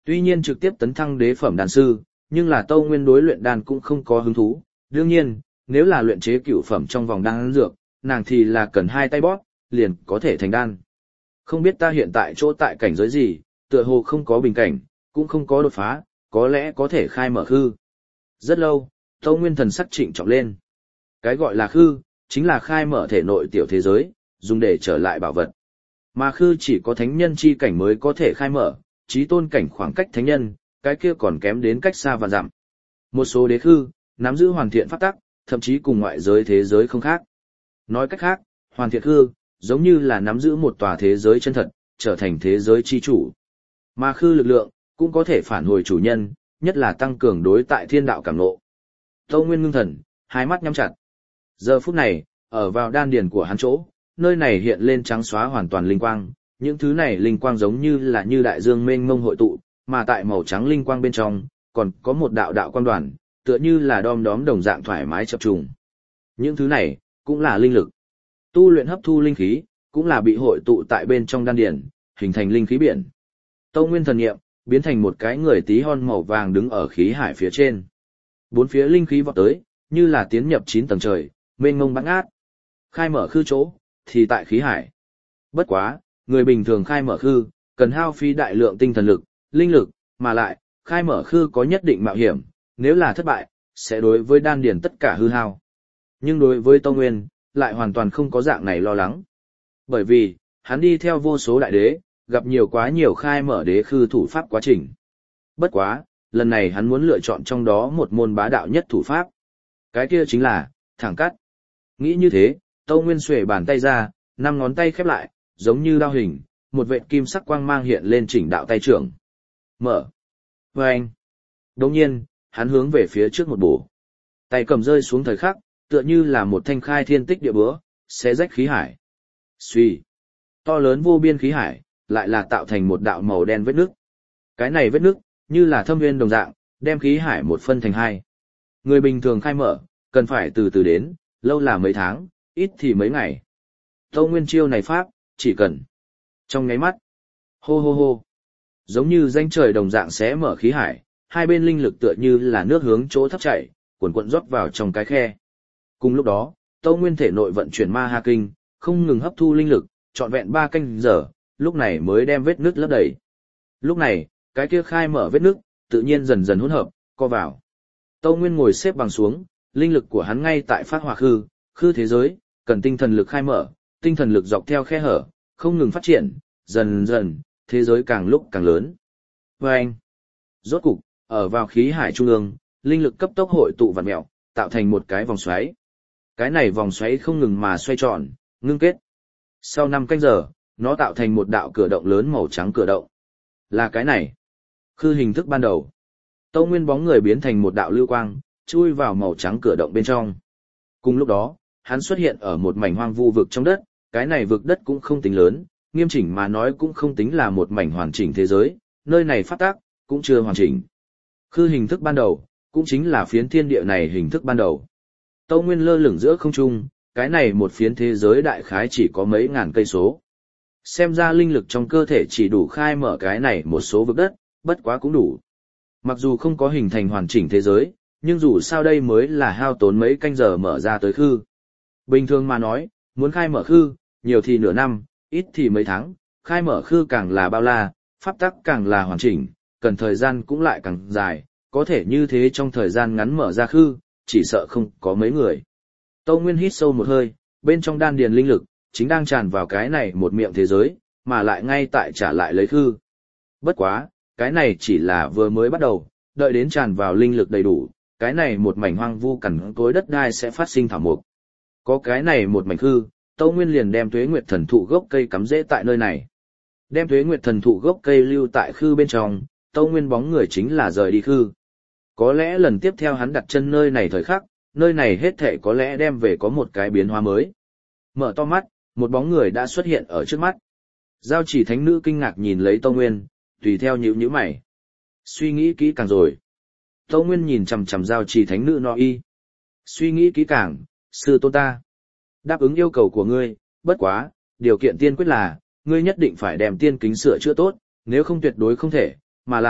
Tuy nhiên trực tiếp tấn thăng đế phẩm đan sư, nhưng là Tâu Nguyên đối luyện đan cũng không có hứng thú. Đương nhiên, nếu là luyện chế cửu phẩm trong vòng đan dược, nàng thì là cần hai tay bóp, liền có thể thành đan. Không biết ta hiện tại chỗ tại cảnh giới gì, tựa hồ không có bình cảnh, cũng không có đột phá, có lẽ có thể khai mở khư. Rất lâu, Tâu Nguyên thần sắc trịnh trọng lên. Cái gọi là khư, chính là khai mở thể nội tiểu thế giới, dùng để trở lại bảo vật. Mà khư chỉ có thánh nhân chi cảnh mới có thể khai mở, chí tôn cảnh khoảng cách thánh nhân, cái kia còn kém đến cách xa và dặm. Một số đế khư, nắm giữ hoàn thiện pháp tắc, thậm chí cùng ngoại giới thế giới không khác. Nói cách khác, hoàn thiện khư, giống như là nắm giữ một tòa thế giới chân thật, trở thành thế giới chi chủ. Mà khư lực lượng, cũng có thể phản hồi chủ nhân, nhất là tăng cường đối tại thiên đạo cảm ngộ. Tâu Nguyên ngưng thần, hai mắt nhắm chặt. Giờ phút này, ở vào đan điền của hắn chỗ, nơi này hiện lên trắng xóa hoàn toàn linh quang, những thứ này linh quang giống như là như đại dương mênh mông hội tụ, mà tại màu trắng linh quang bên trong, còn có một đạo đạo quang đoàn, tựa như là đom đóm đồng dạng thoải mái chập trùng. Những thứ này, cũng là linh lực. Tu luyện hấp thu linh khí, cũng là bị hội tụ tại bên trong đan điền, hình thành linh khí biển. Tâu Nguyên thần niệm, biến thành một cái người tí hon màu vàng đứng ở khí hải phía trên. Bốn phía linh khí vọt tới, như là tiến nhập chín tầng trời, mênh mông bắn át. Khai mở khư chỗ, thì tại khí hải. Bất quá, người bình thường khai mở khư, cần hao phí đại lượng tinh thần lực, linh lực, mà lại, khai mở khư có nhất định mạo hiểm, nếu là thất bại, sẽ đối với đan điền tất cả hư hao. Nhưng đối với Tâu Nguyên, lại hoàn toàn không có dạng này lo lắng. Bởi vì, hắn đi theo vô số đại đế, gặp nhiều quá nhiều khai mở đế khư thủ pháp quá trình. Bất quá, lần này hắn muốn lựa chọn trong đó một môn bá đạo nhất thủ pháp. Cái kia chính là, thẳng cắt. Nghĩ như thế, Tâu Nguyên xuề bàn tay ra, năm ngón tay khép lại, giống như đao hình, một vệt kim sắc quang mang hiện lên chỉnh đạo tay trưởng. Mở. Vâng. Đồng nhiên, hắn hướng về phía trước một bổ. Tay cầm rơi xuống thời khắc, tựa như là một thanh khai thiên tích địa búa, xé rách khí hải. Suy. To lớn vô biên khí hải, lại là tạo thành một đạo màu đen vết nước. Cái này vết nước, như là thâm viên đồng dạng, đem khí hải một phân thành hai. Người bình thường khai mở, cần phải từ từ đến, lâu là mấy tháng, ít thì mấy ngày. Tâu Nguyên chiêu này pháp, chỉ cần trong ngáy mắt. Hô hô hô. Giống như danh trời đồng dạng xé mở khí hải, hai bên linh lực tựa như là nước hướng chỗ thấp chảy, cuồn cuộn rót vào trong cái khe. Cùng lúc đó, Tâu Nguyên thể nội vận chuyển ma ha kinh, không ngừng hấp thu linh lực, trọn vẹn ba canh giờ, lúc này mới đem vết nứt lấp đầy. Lúc này, cái kia khai mở vết nứt, tự nhiên dần dần hỗn hợp, co vào. Tâu Nguyên ngồi xếp bằng xuống, linh lực của hắn ngay tại phát hỏa khư, khư thế giới, cần tinh thần lực khai mở, tinh thần lực dọc theo khe hở, không ngừng phát triển, dần dần, thế giới càng lúc càng lớn. Và anh, rốt cục, ở vào khí hải trung ương, linh lực cấp tốc hội tụ vặn mèo, tạo thành một cái vòng xoáy. Cái này vòng xoáy không ngừng mà xoay tròn, ngưng kết. Sau năm canh giờ, nó tạo thành một đạo cửa động lớn màu trắng cửa động. Là cái này. Khư hình thức ban đầu. Tâu Nguyên bóng người biến thành một đạo lưu quang, chui vào màu trắng cửa động bên trong. Cùng lúc đó, hắn xuất hiện ở một mảnh hoang vu vực trong đất, cái này vực đất cũng không tính lớn, nghiêm chỉnh mà nói cũng không tính là một mảnh hoàn chỉnh thế giới, nơi này phát tác, cũng chưa hoàn chỉnh. Khư hình thức ban đầu, cũng chính là phiến thiên địa này hình thức ban đầu. Tâu Nguyên lơ lửng giữa không trung, cái này một phiến thế giới đại khái chỉ có mấy ngàn cây số. Xem ra linh lực trong cơ thể chỉ đủ khai mở cái này một số vực đất, bất quá cũng đủ. Mặc dù không có hình thành hoàn chỉnh thế giới, nhưng dù sao đây mới là hao tốn mấy canh giờ mở ra tới khư. Bình thường mà nói, muốn khai mở khư, nhiều thì nửa năm, ít thì mấy tháng, khai mở khư càng là bao la, pháp tắc càng là hoàn chỉnh, cần thời gian cũng lại càng dài, có thể như thế trong thời gian ngắn mở ra khư, chỉ sợ không có mấy người. Tâu Nguyên hít sâu một hơi, bên trong đan điền linh lực, chính đang tràn vào cái này một miệng thế giới, mà lại ngay tại trả lại lấy khư. Bất quá, cái này chỉ là vừa mới bắt đầu, đợi đến tràn vào linh lực đầy đủ, cái này một mảnh hoang vu cằn cỗi đất đai sẽ phát sinh thảo mục. Có cái này một mảnh khư, Tâu Nguyên liền đem Tuế Nguyệt Thần Thụ gốc cây cắm rễ tại nơi này. Đem Tuế Nguyệt Thần Thụ gốc cây lưu tại khư bên trong, Tâu Nguyên bóng người chính là rời đi khư. Có lẽ lần tiếp theo hắn đặt chân nơi này thời khắc, nơi này hết thảy có lẽ đem về có một cái biến hóa mới. Mở to mắt, một bóng người đã xuất hiện ở trước mắt. Giao Chỉ Thánh Nữ kinh ngạc nhìn lấy Tâu Nguyên, tùy theo nhíu nhíu mày. Suy nghĩ kỹ càng rồi. Tâu Nguyên nhìn chằm chằm Giao Chỉ Thánh Nữ nói y. Suy nghĩ kỹ càng, sư tôn ta. Đáp ứng yêu cầu của ngươi, bất quá, điều kiện tiên quyết là, ngươi nhất định phải đem tiên kính sửa chữa tốt, nếu không tuyệt đối không thể, mà lại,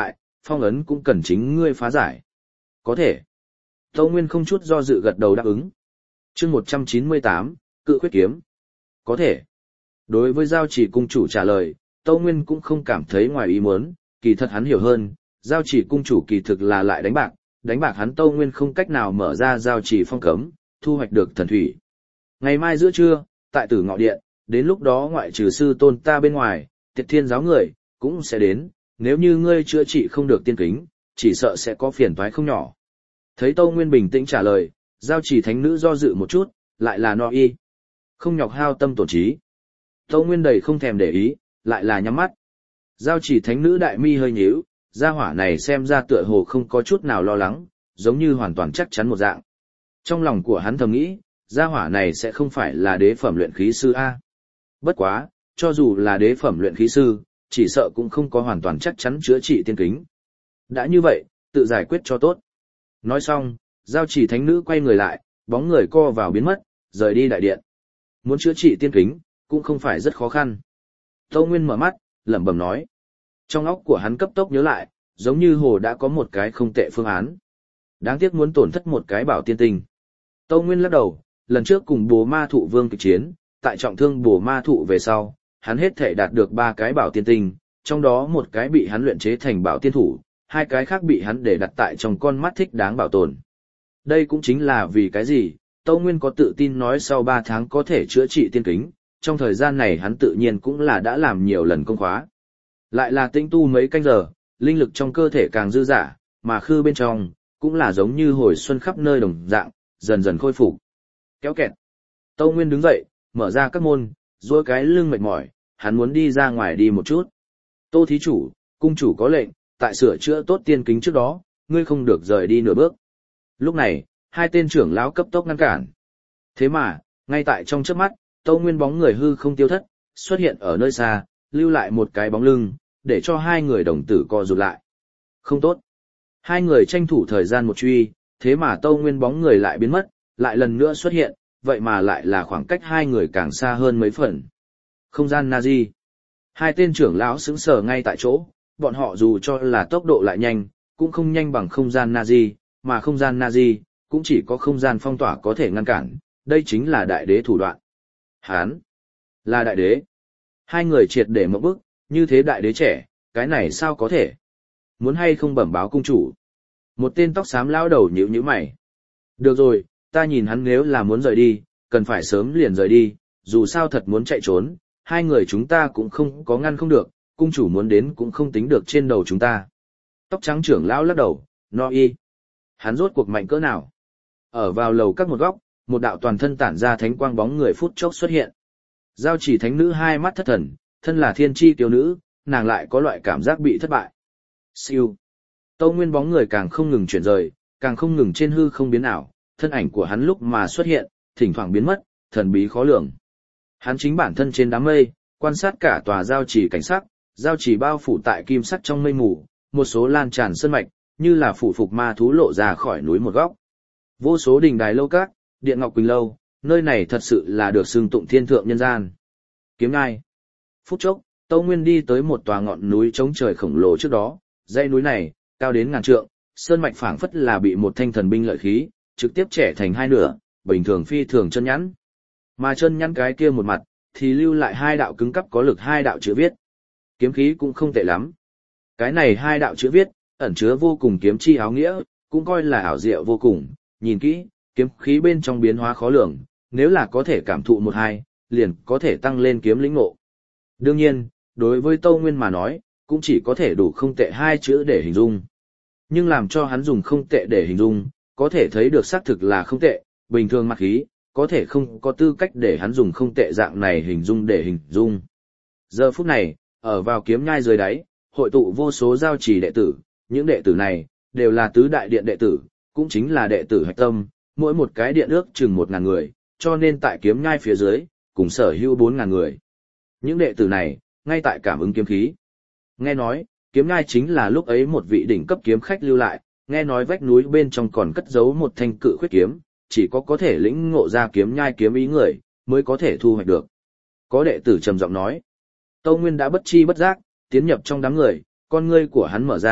phong ấn cũng cần chính ngươi phá giải. Có thể. Tâu Nguyên không chút do dự gật đầu đáp ứng. chương một trăm chín mươi tám, cự khuyết kiếm. Có thể. Đối với giao chỉ cung chủ trả lời, Tâu Nguyên cũng không cảm thấy ngoài ý muốn, kỳ thật hắn hiểu hơn, giao chỉ cung chủ kỳ thực là lại đánh bạc, đánh bạc hắn Tâu Nguyên không cách nào mở ra giao chỉ phong cấm, thu hoạch được thần thủy. Ngày mai giữa trưa, tại Tử Ngọ Điện, đến lúc đó ngoại trừ sư tôn ta bên ngoài, Tiệt Thiên giáo người cũng sẽ đến, nếu như ngươi chữa trị không được tiên kính, chỉ sợ sẽ có phiền toái không nhỏ. Thấy Tâu Nguyên bình tĩnh trả lời, giao chỉ thánh nữ do dự một chút, lại là no y. Không nhọc hao tâm tổn trí. Tâu Nguyên đầy không thèm để ý, lại là nhắm mắt. Giao chỉ thánh nữ đại mi hơi nhíu, gia hỏa này xem ra tựa hồ không có chút nào lo lắng, giống như hoàn toàn chắc chắn một dạng. Trong lòng của hắn thầm nghĩ, gia hỏa này sẽ không phải là đế phẩm luyện khí sư A. Bất quá, cho dù là đế phẩm luyện khí sư, chỉ sợ cũng không có hoàn toàn chắc chắn chữa trị tiên kính. Đã như vậy, tự giải quyết cho tốt. Nói xong, giao chỉ thánh nữ quay người lại, bóng người co vào biến mất, rời đi đại điện. Muốn chữa trị tiên kính, cũng không phải rất khó khăn. Tâu Nguyên mở mắt, lẩm bẩm nói. Trong óc của hắn cấp tốc nhớ lại, giống như hồ đã có một cái không tệ phương án. Đáng tiếc muốn tổn thất một cái bảo tiên tinh. Tâu Nguyên lắc đầu, lần trước cùng bồ ma thụ vương kịch chiến, tại trọng thương bồ ma thụ về sau, hắn hết thể đạt được ba cái bảo tiên tinh, trong đó một cái bị hắn luyện chế thành bảo tiên thủ, hai cái khác bị hắn để đặt tại trong con mắt thích đáng bảo tồn. Đây cũng chính là vì cái gì, Tâu Nguyên có tự tin nói sau ba tháng có thể chữa trị tiên kính, trong thời gian này hắn tự nhiên cũng là đã làm nhiều lần công khóa. Lại là tinh tu mấy canh giờ, linh lực trong cơ thể càng dư dả, mà khư bên trong, cũng là giống như hồi xuân khắp nơi đồng dạng, dần dần khôi phục. Kéo kẹt. Tâu Nguyên đứng dậy, mở ra các môn, rồi cái lưng mệt mỏi, hắn muốn đi ra ngoài đi một chút. Tô thí chủ, cung chủ có lệnh, tại sửa chữa tốt tiên kính trước đó, ngươi không được rời đi nửa bước. Lúc này, hai tên trưởng lão cấp tốc ngăn cản. Thế mà, ngay tại trong chớp mắt, Tâu Nguyên bóng người hư không tiêu thất, xuất hiện ở nơi xa, lưu lại một cái bóng lưng, để cho hai người đồng tử co rụt lại. Không tốt. Hai người tranh thủ thời gian một truy, thế mà Tâu Nguyên bóng người lại biến mất, lại lần nữa xuất hiện, vậy mà lại là khoảng cách hai người càng xa hơn mấy phần. Không gian Nazi. Hai tên trưởng lão sững sờ ngay tại chỗ, bọn họ dù cho là tốc độ lại nhanh, cũng không nhanh bằng không gian Nazi, mà không gian Nazi, cũng chỉ có không gian phong tỏa có thể ngăn cản, đây chính là đại đế thủ đoạn. Hán, là đại đế. Hai người triệt để một bức, như thế đại đế trẻ, cái này sao có thể? Muốn hay không bẩm báo cung chủ? Một tên tóc xám lão đầu nhíu nhíu mày. Được rồi, ta nhìn hắn nếu là muốn rời đi, cần phải sớm liền rời đi, dù sao thật muốn chạy trốn, hai người chúng ta cũng không có ngăn không được, cung chủ muốn đến cũng không tính được trên đầu chúng ta. Tóc trắng trưởng lão lắc đầu, no y. Hắn rốt cuộc mạnh cỡ nào? Ở vào lầu các một góc, một đạo toàn thân tản ra thánh quang bóng người phút chốc xuất hiện. Giao chỉ thánh nữ hai mắt thất thần, thân là thiên chi tiểu nữ, nàng lại có loại cảm giác bị thất bại. Siêu. Tâu Nguyên bóng người càng không ngừng chuyển rời, càng không ngừng trên hư không biến ảo, thân ảnh của hắn lúc mà xuất hiện, thỉnh thoảng biến mất, thần bí khó lường. Hắn chính bản thân trên đám mây, quan sát cả tòa giao chỉ cảnh sắc, giao chỉ bao phủ tại kim sắc trong mây mù, một số lan tràn sơn mạch, như là phủ phục ma thú lộ ra khỏi núi một góc. Vô số đình đài lâu các, điện ngọc quỳnh lâu, nơi này thật sự là được xưng tụng thiên thượng nhân gian. Kiếm ngai. Phút chốc, Tâu Nguyên đi tới một tòa ngọn núi chống trời khổng lồ trước đó, dãy núi này, cao đến ngàn trượng, sơn mạch phảng phất là bị một thanh thần binh lợi khí, trực tiếp chẻ thành hai nửa, bình thường phi thường chân nhẵn. Mà chân nhẵn cái kia một mặt, thì lưu lại hai đạo cứng cắp có lực hai đạo chữ viết. Kiếm khí cũng không tệ lắm. Cái này hai đạo chữ viết, ẩn chứa vô cùng kiếm chi áo nghĩa, cũng coi là ảo diệu vô cùng, nhìn kỹ, kiếm khí bên trong biến hóa khó lường, nếu là có thể cảm thụ một hai, liền có thể tăng lên kiếm lĩnh ngộ. Đương nhiên, đối với Tâu Nguyên mà nói, cũng chỉ có thể đủ không tệ hai chữ để hình dung. Nhưng làm cho hắn dùng không tệ để hình dung, có thể thấy được xác thực là không tệ, bình thường mặt khí, có thể không có tư cách để hắn dùng không tệ dạng này hình dung để hình dung. Giờ phút này, ở vào kiếm nhai dưới đáy, hội tụ vô số giao trì đệ tử, những đệ tử này, đều là tứ đại điện đệ tử, cũng chính là đệ tử hạch tâm, mỗi một cái điện ước chừng một ngàn người, cho nên tại kiếm nhai phía dưới, cùng sở hữu bốn ngàn người. Những đệ tử này, ngay tại cảm ứng kiếm khí. Nghe nói, kiếm nhai chính là lúc ấy một vị đỉnh cấp kiếm khách lưu lại, nghe nói vách núi bên trong còn cất giấu một thanh cự khuyết kiếm, chỉ có có thể lĩnh ngộ ra kiếm nhai kiếm ý người, mới có thể thu hoạch được. Có đệ tử trầm giọng nói, Tâu Nguyên đã bất chi bất giác, tiến nhập trong đám người, con ngươi của hắn mở ra,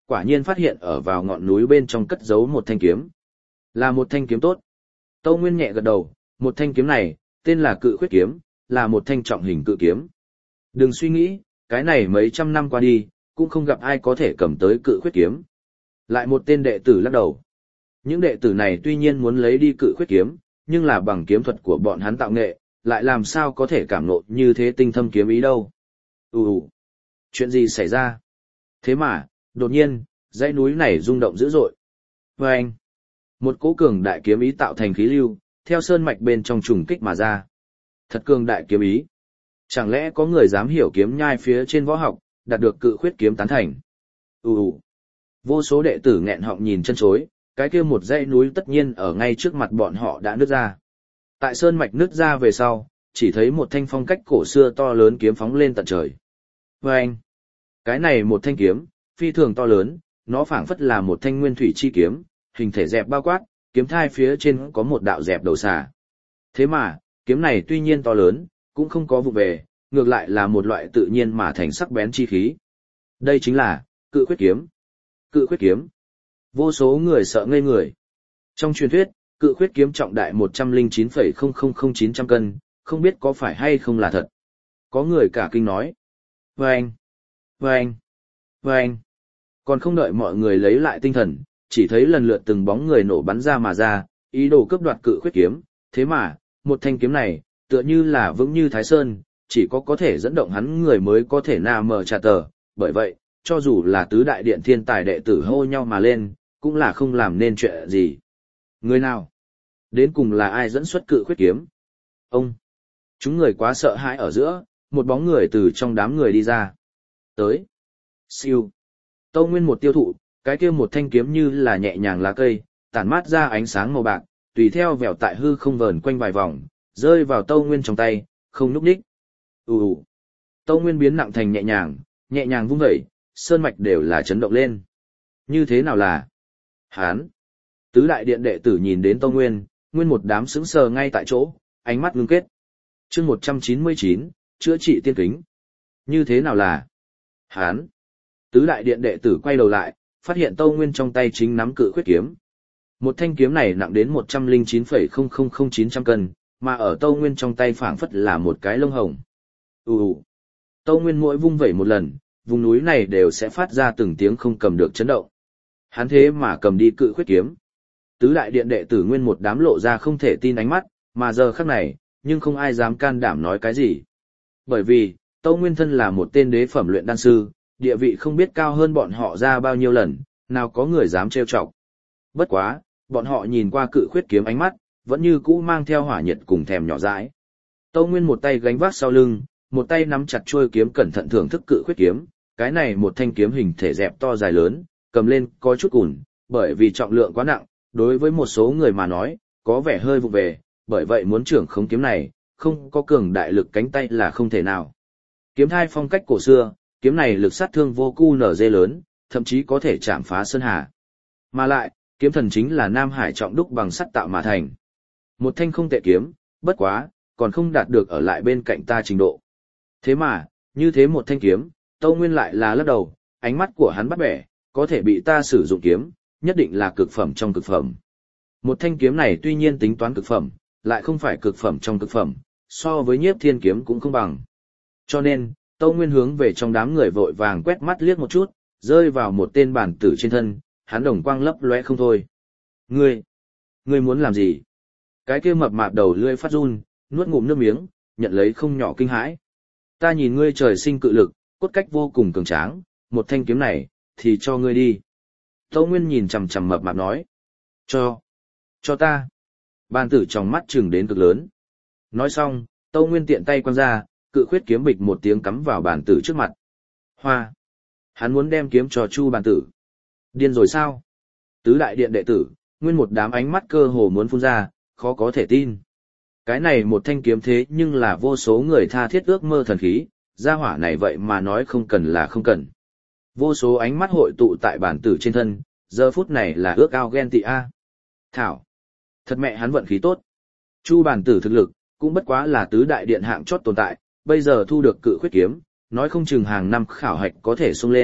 quả nhiên phát hiện ở vào ngọn núi bên trong cất giấu một thanh kiếm. Là một thanh kiếm tốt. Tâu Nguyên nhẹ gật đầu, một thanh kiếm này, tên là Cự Khuyết kiếm, là một thanh trọng hình cự kiếm. Đừng suy nghĩ, cái này mấy trăm năm qua đi, cũng không gặp ai có thể cầm tới Cự Khuyết kiếm. Lại một tên đệ tử lắc đầu. Những đệ tử này tuy nhiên muốn lấy đi Cự Khuyết kiếm, nhưng là bằng kiếm thuật của bọn hắn tạo nghệ, lại làm sao có thể cảm ngộ như thế tinh thâm kiếm ý đâu. Ù ù, chuyện gì xảy ra? Thế mà, đột nhiên, dãy núi này rung động dữ dội. Và anh, một cỗ cường đại kiếm ý tạo thành khí lưu, theo sơn mạch bên trong trùng kích mà ra. Thật cường đại kiếm ý. Chẳng lẽ có người dám hiểu kiếm nhai phía trên võ học, đạt được Cự Khuyết kiếm tán thành? Ù ù, vô số đệ tử nghẹn họng nhìn chân chối, cái kia một dãy núi tất nhiên ở ngay trước mặt bọn họ đã nứt ra. Tại sơn mạch nứt ra về sau, chỉ thấy một thanh phong cách cổ xưa to lớn kiếm phóng lên tận trời. Và anh, cái này một thanh kiếm, phi thường to lớn, nó phảng phất là một thanh nguyên thủy chi kiếm, hình thể dẹp bao quát, kiếm thai phía trên có một đạo dẹp đầu xà. Thế mà, kiếm này tuy nhiên to lớn, cũng không có vụ về, ngược lại là một loại tự nhiên mà thành sắc bén chi khí. Đây chính là Cự Khuyết kiếm. Cự Khuyết kiếm. Vô số người sợ ngây người. Trong truyền thuyết, Cự Khuyết kiếm trọng đại một trăm lẻ chín phẩy không không không chín trăm cân, không biết có phải hay không là thật. Có người cả kinh nói. Vâng! Vâng! Vâng! Còn không đợi mọi người lấy lại tinh thần, chỉ thấy lần lượt từng bóng người nổ bắn ra mà ra, ý đồ cướp đoạt Cự Khuyết kiếm. Thế mà, một thanh kiếm này, tựa như là vững như Thái Sơn, chỉ có có thể dẫn động hắn người mới có thể na mở trà tờ. Bởi vậy, cho dù là tứ đại điện thiên tài đệ tử hô nhau mà lên, cũng là không làm nên chuyện gì. Người nào? Đến cùng là ai dẫn xuất Cự Khuyết kiếm? Ông! Chúng người quá sợ hãi ở giữa, một bóng người từ trong đám người đi ra. Tới! Siêu! Tâu Nguyên một tiêu thụ, cái kia một thanh kiếm như là nhẹ nhàng lá cây, tản mát ra ánh sáng màu bạc, tùy theo vèo tại hư không vờn quanh vài vòng, rơi vào Tâu Nguyên trong tay, không núp đích. Ù ù! Tâu Nguyên biến nặng thành nhẹ nhàng, nhẹ nhàng vung vẩy, sơn mạch đều là chấn động lên. Như thế nào là? Hán! Tứ đại điện đệ tử nhìn đến Tâu Nguyên, nguyên một đám sững sờ ngay tại chỗ, ánh mắt ngưng kết. Chương một trăm chín mươi chín, chữa trị tiên kính. Như thế nào là? Hán! Tứ đại điện đệ tử quay đầu lại, phát hiện Tâu Nguyên trong tay chính nắm Cự Khuyết kiếm. Một thanh kiếm này nặng đến một trăm lẻ chín phẩy không không không chín trăm cân, mà ở Tâu Nguyên trong tay phảng phất là một cái lông hồng. Ù ù! Tâu Nguyên mỗi vung vẩy một lần, vùng núi này đều sẽ phát ra từng tiếng không cầm được chấn động. Hắn thế mà cầm đi Cự Khuyết kiếm. Tứ đại điện đệ tử nguyên một đám lộ ra không thể tin ánh mắt, mà giờ khắc này, nhưng không ai dám can đảm nói cái gì. Bởi vì, Tâu Nguyên thân là một tên đế phẩm luyện đan sư, địa vị không biết cao hơn bọn họ ra bao nhiêu lần, nào có người dám trêu chọc. Bất quá, bọn họ nhìn qua Cự Khuyết kiếm ánh mắt, vẫn như cũ mang theo hỏa nhiệt cùng thèm nhỏ dãi. Tâu Nguyên một tay gánh vác sau lưng, một tay nắm chặt chuôi kiếm cẩn thận thưởng thức Cự Khuyết kiếm, cái này một thanh kiếm hình thể dẹp to dài lớn, cầm lên có chút cùn, bởi vì trọng lượng quá nặng, đối với một số người mà nói, có vẻ hơi vụ về, bởi vậy muốn trưởng khống kiếm này, không có cường đại lực cánh tay là không thể nào. Kiếm thai phong cách cổ xưa, kiếm này lực sát thương vô cu nở dê lớn, thậm chí có thể chạm phá sơn hà. Mà lại, kiếm thần chính là Nam Hải trọng đúc bằng sắt tạo mà thành. Một thanh không tệ kiếm, bất quá, còn không đạt được ở lại bên cạnh ta trình độ. Thế mà, như thế một thanh kiếm, Tâu Nguyên lại là lắc đầu, ánh mắt của hắn bắt bẻ, có thể bị ta sử dụng kiếm, nhất định là cực phẩm trong cực phẩm. Một thanh kiếm này tuy nhiên tính toán cực phẩm, lại không phải cực phẩm trong cực phẩm, so với Nhiếp Thiên kiếm cũng không bằng. Cho nên, Tâu Nguyên hướng về trong đám người vội vàng quét mắt liếc một chút, rơi vào một tên bản tử trên thân, hắn đồng quang lấp lóe không thôi. Ngươi, ngươi muốn làm gì? Cái kia mập mạp đầu lưỡi phát run, nuốt ngụm nước miếng, nhận lấy không nhỏ kinh hãi. Ta nhìn ngươi trời sinh cự lực, cốt cách vô cùng cường tráng, một thanh kiếm này, thì cho ngươi đi. Tâu Nguyên nhìn chằm chằm mập mạp nói. Cho, cho ta. Bàn tử trong mắt trừng đến cực lớn. Nói xong, Tâu Nguyên tiện tay quăng ra, Cự Khuyết kiếm bịch một tiếng cắm vào bàn tử trước mặt. Hoa. Hắn muốn đem kiếm cho Chu bàn tử. Điên rồi sao? Tứ đại điện đệ tử, nguyên một đám ánh mắt cơ hồ muốn phun ra, khó có thể tin. Cái này một thanh kiếm thế nhưng là vô số người tha thiết ước mơ thần khí, gia hỏa này vậy mà nói không cần là không cần. Vô số ánh mắt hội tụ tại bản tử trên thân, giờ phút này là ước ao ghen tị a. Thảo, thật mẹ hắn vận khí tốt. Chu bản tử thực lực, cũng bất quá là tứ đại điện hạng chót tồn tại, bây giờ thu được Cự Khuyết kiếm, nói không chừng hàng năm khảo hạch có thể xông lên,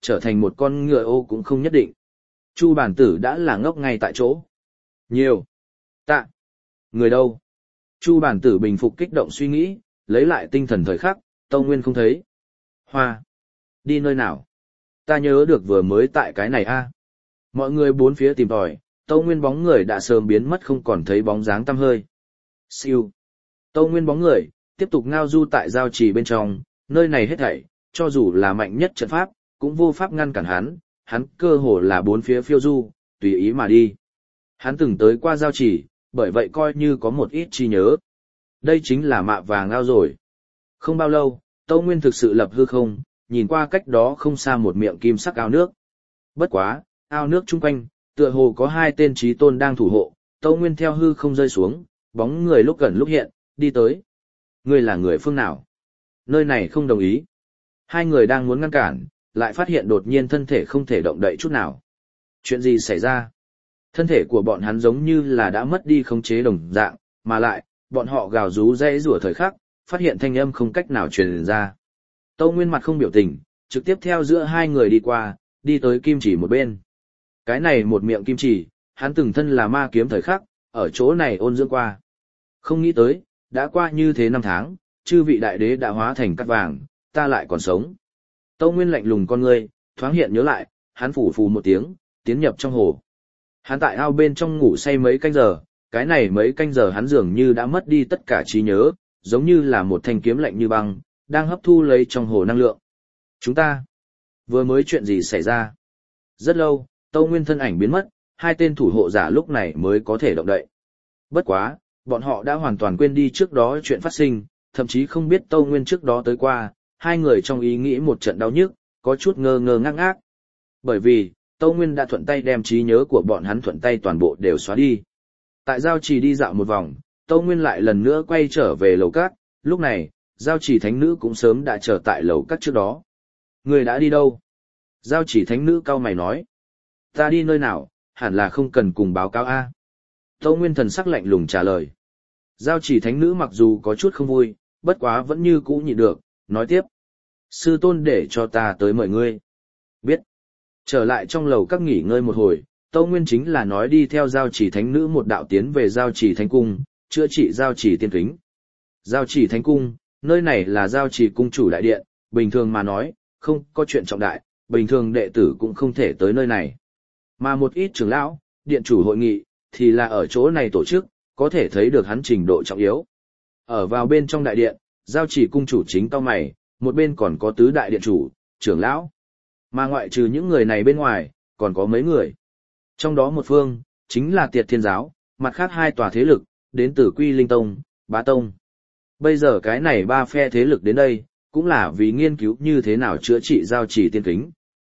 trở thành một con ngựa ô cũng không nhất định. Chu bản tử đã là ngốc ngay tại chỗ. Nhiều. Tạ. Người đâu? Chu bản tử bình phục kích động suy nghĩ, lấy lại tinh thần thời khắc, Tâu Nguyên không thấy. Hoa. Đi nơi nào? Ta nhớ được vừa mới tại cái này a. Mọi người bốn phía tìm tòi, Tâu Nguyên bóng người đã sớm biến mất không còn thấy bóng dáng tăm hơi. Siêu. Tâu Nguyên bóng người, tiếp tục ngao du tại giao trì bên trong, nơi này hết thảy, cho dù là mạnh nhất trận pháp, cũng vô pháp ngăn cản hắn, hắn cơ hồ là bốn phía phiêu du, tùy ý mà đi. Hắn từng tới qua giao trì, bởi vậy coi như có một ít trí nhớ. Đây chính là mạ vàng ao rồi. Không bao lâu, Tâu Nguyên thực sự lập hư không, nhìn qua cách đó không xa một miệng kim sắc ao nước. Bất quá, ao nước chung quanh, tựa hồ có hai tên trí tôn đang thủ hộ, Tâu Nguyên theo hư không rơi xuống, bóng người lúc gần lúc hiện, đi tới. Ngươi là người phương nào? Nơi này không đồng ý. Hai người đang muốn ngăn cản, lại phát hiện đột nhiên thân thể không thể động đậy chút nào. Chuyện gì xảy ra? Thân thể của bọn hắn giống như là đã mất đi khống chế đồng dạng, mà lại, bọn họ gào rú dãy rủa thời khắc, phát hiện thanh âm không cách nào truyền ra. Tâu Nguyên mặt không biểu tình, trực tiếp theo giữa hai người đi qua, đi tới kim chỉ một bên. Cái này một miệng kim chỉ, hắn từng thân là ma kiếm thời khắc, ở chỗ này ôn dưỡng qua. Không nghĩ tới, đã qua như thế năm tháng, chư vị đại đế đã hóa thành cát vàng, ta lại còn sống. Tâu Nguyên lạnh lùng con ngươi, thoáng hiện nhớ lại, hắn phủ phù một tiếng, tiến nhập trong hồ. Hắn tại ao bên trong ngủ say mấy canh giờ, cái này mấy canh giờ hắn dường như đã mất đi tất cả trí nhớ, giống như là một thanh kiếm lạnh như băng, đang hấp thu lấy trong hồ năng lượng. Chúng ta, vừa mới chuyện gì xảy ra? Rất lâu, Tâu Nguyên thân ảnh biến mất, hai tên thủ hộ giả lúc này mới có thể động đậy. Bất quá, bọn họ đã hoàn toàn quên đi trước đó chuyện phát sinh, thậm chí không biết Tâu Nguyên trước đó tới qua, hai người trong ý nghĩ một trận đau nhức, có chút ngơ ngơ ngác ngác. Bởi vì, Tâu Nguyên đã thuận tay đem trí nhớ của bọn hắn thuận tay toàn bộ đều xóa đi. Tại giao trì đi dạo một vòng, Tâu Nguyên lại lần nữa quay trở về lầu cát, lúc này, giao trì thánh nữ cũng sớm đã trở tại lầu cát trước đó. Người đã đi đâu? Giao trì thánh nữ cau mày nói. Ta đi nơi nào, hẳn là không cần cùng báo cáo a. Tâu Nguyên thần sắc lạnh lùng trả lời. Giao trì thánh nữ mặc dù có chút không vui, bất quá vẫn như cũ nhịn được, nói tiếp. Sư tôn để cho ta tới mời ngươi. Biết. Trở lại trong lầu các nghỉ ngơi một hồi, Tâu Nguyên chính là nói đi theo giao trì thánh nữ một đạo tiến về giao trì thánh cung, chữa trị giao trì tiên kính. Giao trì thánh cung, nơi này là giao trì cung chủ đại điện, bình thường mà nói, không có chuyện trọng đại, bình thường đệ tử cũng không thể tới nơi này. Mà một ít trưởng lão, điện chủ hội nghị, thì là ở chỗ này tổ chức, có thể thấy được hắn trình độ trọng yếu. Ở vào bên trong đại điện, giao trì cung chủ chính cau mày, một bên còn có tứ đại điện chủ, trưởng lão. Mà ngoại trừ những người này bên ngoài, còn có mấy người. Trong đó một phương, chính là Tiệt Thiên Giáo, mặt khác hai tòa thế lực, đến từ Quy Linh Tông, Bá Tông. Bây giờ cái này ba phe thế lực đến đây, cũng là vì nghiên cứu như thế nào chữa trị giao trì tiên kính.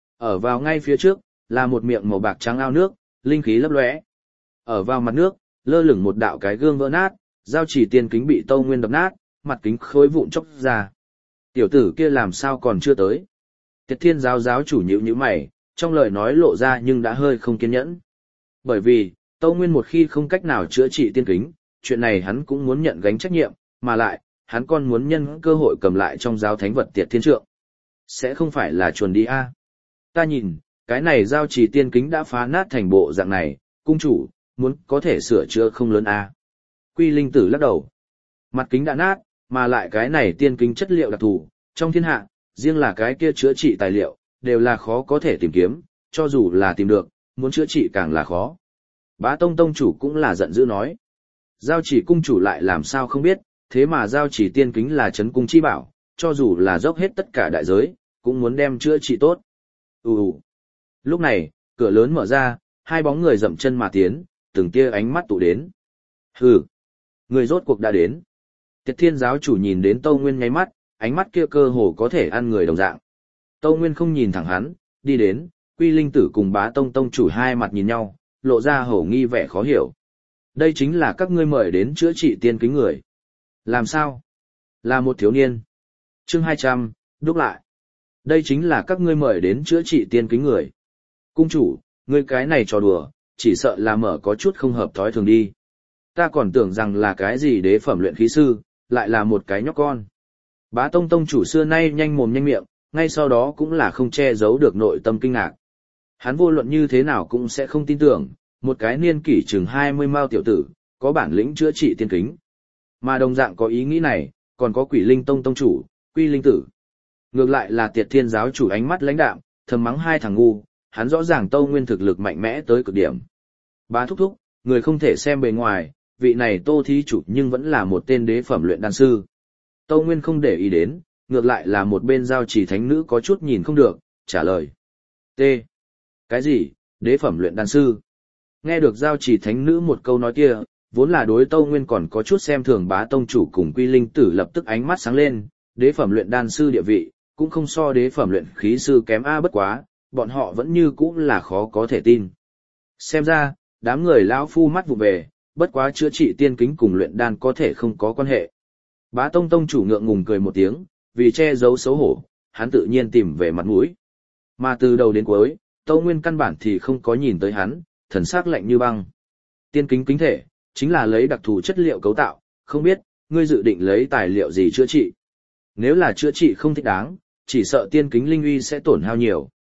Ở vào ngay phía trước, là một miệng màu bạc trắng ao nước, linh khí lấp lóe. Ở vào mặt nước, lơ lửng một đạo cái gương vỡ nát, giao trì tiên kính bị Tâu Nguyên đập nát, mặt kính khối vụn chốc ra. Tiểu tử kia làm sao còn chưa tới? Tiệt Thiên Giáo giáo chủ nhíu nhíu mày, trong lời nói lộ ra nhưng đã hơi không kiên nhẫn. Bởi vì, Tâu Nguyên một khi không cách nào chữa trị tiên kính, chuyện này hắn cũng muốn nhận gánh trách nhiệm, mà lại, hắn còn muốn nhân cơ hội cầm lại trong giáo thánh vật Tiệt Thiên Trượng. Sẽ không phải là chuồn đi a? Ta nhìn, cái này giao trì tiên kính đã phá nát thành bộ dạng này, cung chủ, muốn có thể sửa chữa không lớn a. Quy Linh Tử lắc đầu. Mặt kính đã nát, mà lại cái này tiên kính chất liệu đặc thù, trong thiên hạ, riêng là cái kia chữa trị tài liệu, đều là khó có thể tìm kiếm, cho dù là tìm được, muốn chữa trị càng là khó. Bá Tông Tông chủ cũng là giận dữ nói. Giao chỉ cung chủ lại làm sao không biết, thế mà giao chỉ tiên kính là chấn cung chi bảo, cho dù là dốc hết tất cả đại giới, cũng muốn đem chữa trị tốt. Ù ù. Lúc này, cửa lớn mở ra, hai bóng người dậm chân mà tiến, từng tia ánh mắt tụ đến. Hừ. Người rốt cuộc đã đến. Tiệt Thiên Giáo chủ nhìn đến Tâu Nguyên nháy mắt, ánh mắt kia cơ hồ có thể ăn người đồng dạng. Tâu Nguyên không nhìn thẳng hắn, đi đến, Quy Linh Tử cùng Bá Tông Tông chủ hai mặt nhìn nhau, lộ ra hổ nghi vẻ khó hiểu. Đây chính là các ngươi mời đến chữa trị tiên kính người. Làm sao? Là một thiếu niên. Chương hai trăm, đúc lại. Đây chính là các ngươi mời đến chữa trị tiên kính người. Cung chủ, ngươi cái này trò đùa, chỉ sợ là mở có chút không hợp thói thường đi. Ta còn tưởng rằng là cái gì đế phẩm luyện khí sư, lại là một cái nhóc con. Bá Tông Tông chủ xưa nay nhanh mồm nhanh miệng, ngay sau đó cũng là không che giấu được nội tâm kinh ngạc. Hắn vô luận như thế nào cũng sẽ không tin tưởng, một cái niên kỷ chừng hai mươi mao tiểu tử, có bản lĩnh chữa trị tiên kính. Mà đồng dạng có ý nghĩ này, còn có Quỷ Linh Tông tông chủ, Quy Linh Tử. Ngược lại là Tiệt Thiên giáo chủ ánh mắt lãnh đạm, thầm mắng hai thằng ngu, hắn rõ ràng Tâu Nguyên thực lực mạnh mẽ tới cực điểm. Bá thúc thúc, người không thể xem bề ngoài, vị này Tô thí chủ nhưng vẫn là một tên đế phẩm luyện đan sư. Tâu Nguyên không để ý đến, ngược lại là một bên giao trì thánh nữ có chút nhìn không được, trả lời. T. Cái gì, đế phẩm luyện đan sư? Nghe được giao trì thánh nữ một câu nói kia, vốn là đối Tâu Nguyên còn có chút xem thường Bá tông chủ cùng Quy Linh Tử lập tức ánh mắt sáng lên, đế phẩm luyện đan sư địa vị, cũng không so đế phẩm luyện khí sư kém a bất quá, bọn họ vẫn như cũ là khó có thể tin. Xem ra, đám người lão phu mắt vụ về, bất quá chữa trị tiên kính cùng luyện đan có thể không có quan hệ. Bá tông tông chủ ngượng ngùng cười một tiếng, vì che giấu xấu hổ, hắn tự nhiên tìm về mặt mũi. Mà từ đầu đến cuối, Tâu Nguyên căn bản thì không có nhìn tới hắn, thần sắc lạnh như băng. Tiên kính kính thể, chính là lấy đặc thù chất liệu cấu tạo, không biết, ngươi dự định lấy tài liệu gì chữa trị. Nếu là chữa trị không thích đáng, chỉ sợ tiên kính linh uy sẽ tổn hao nhiều.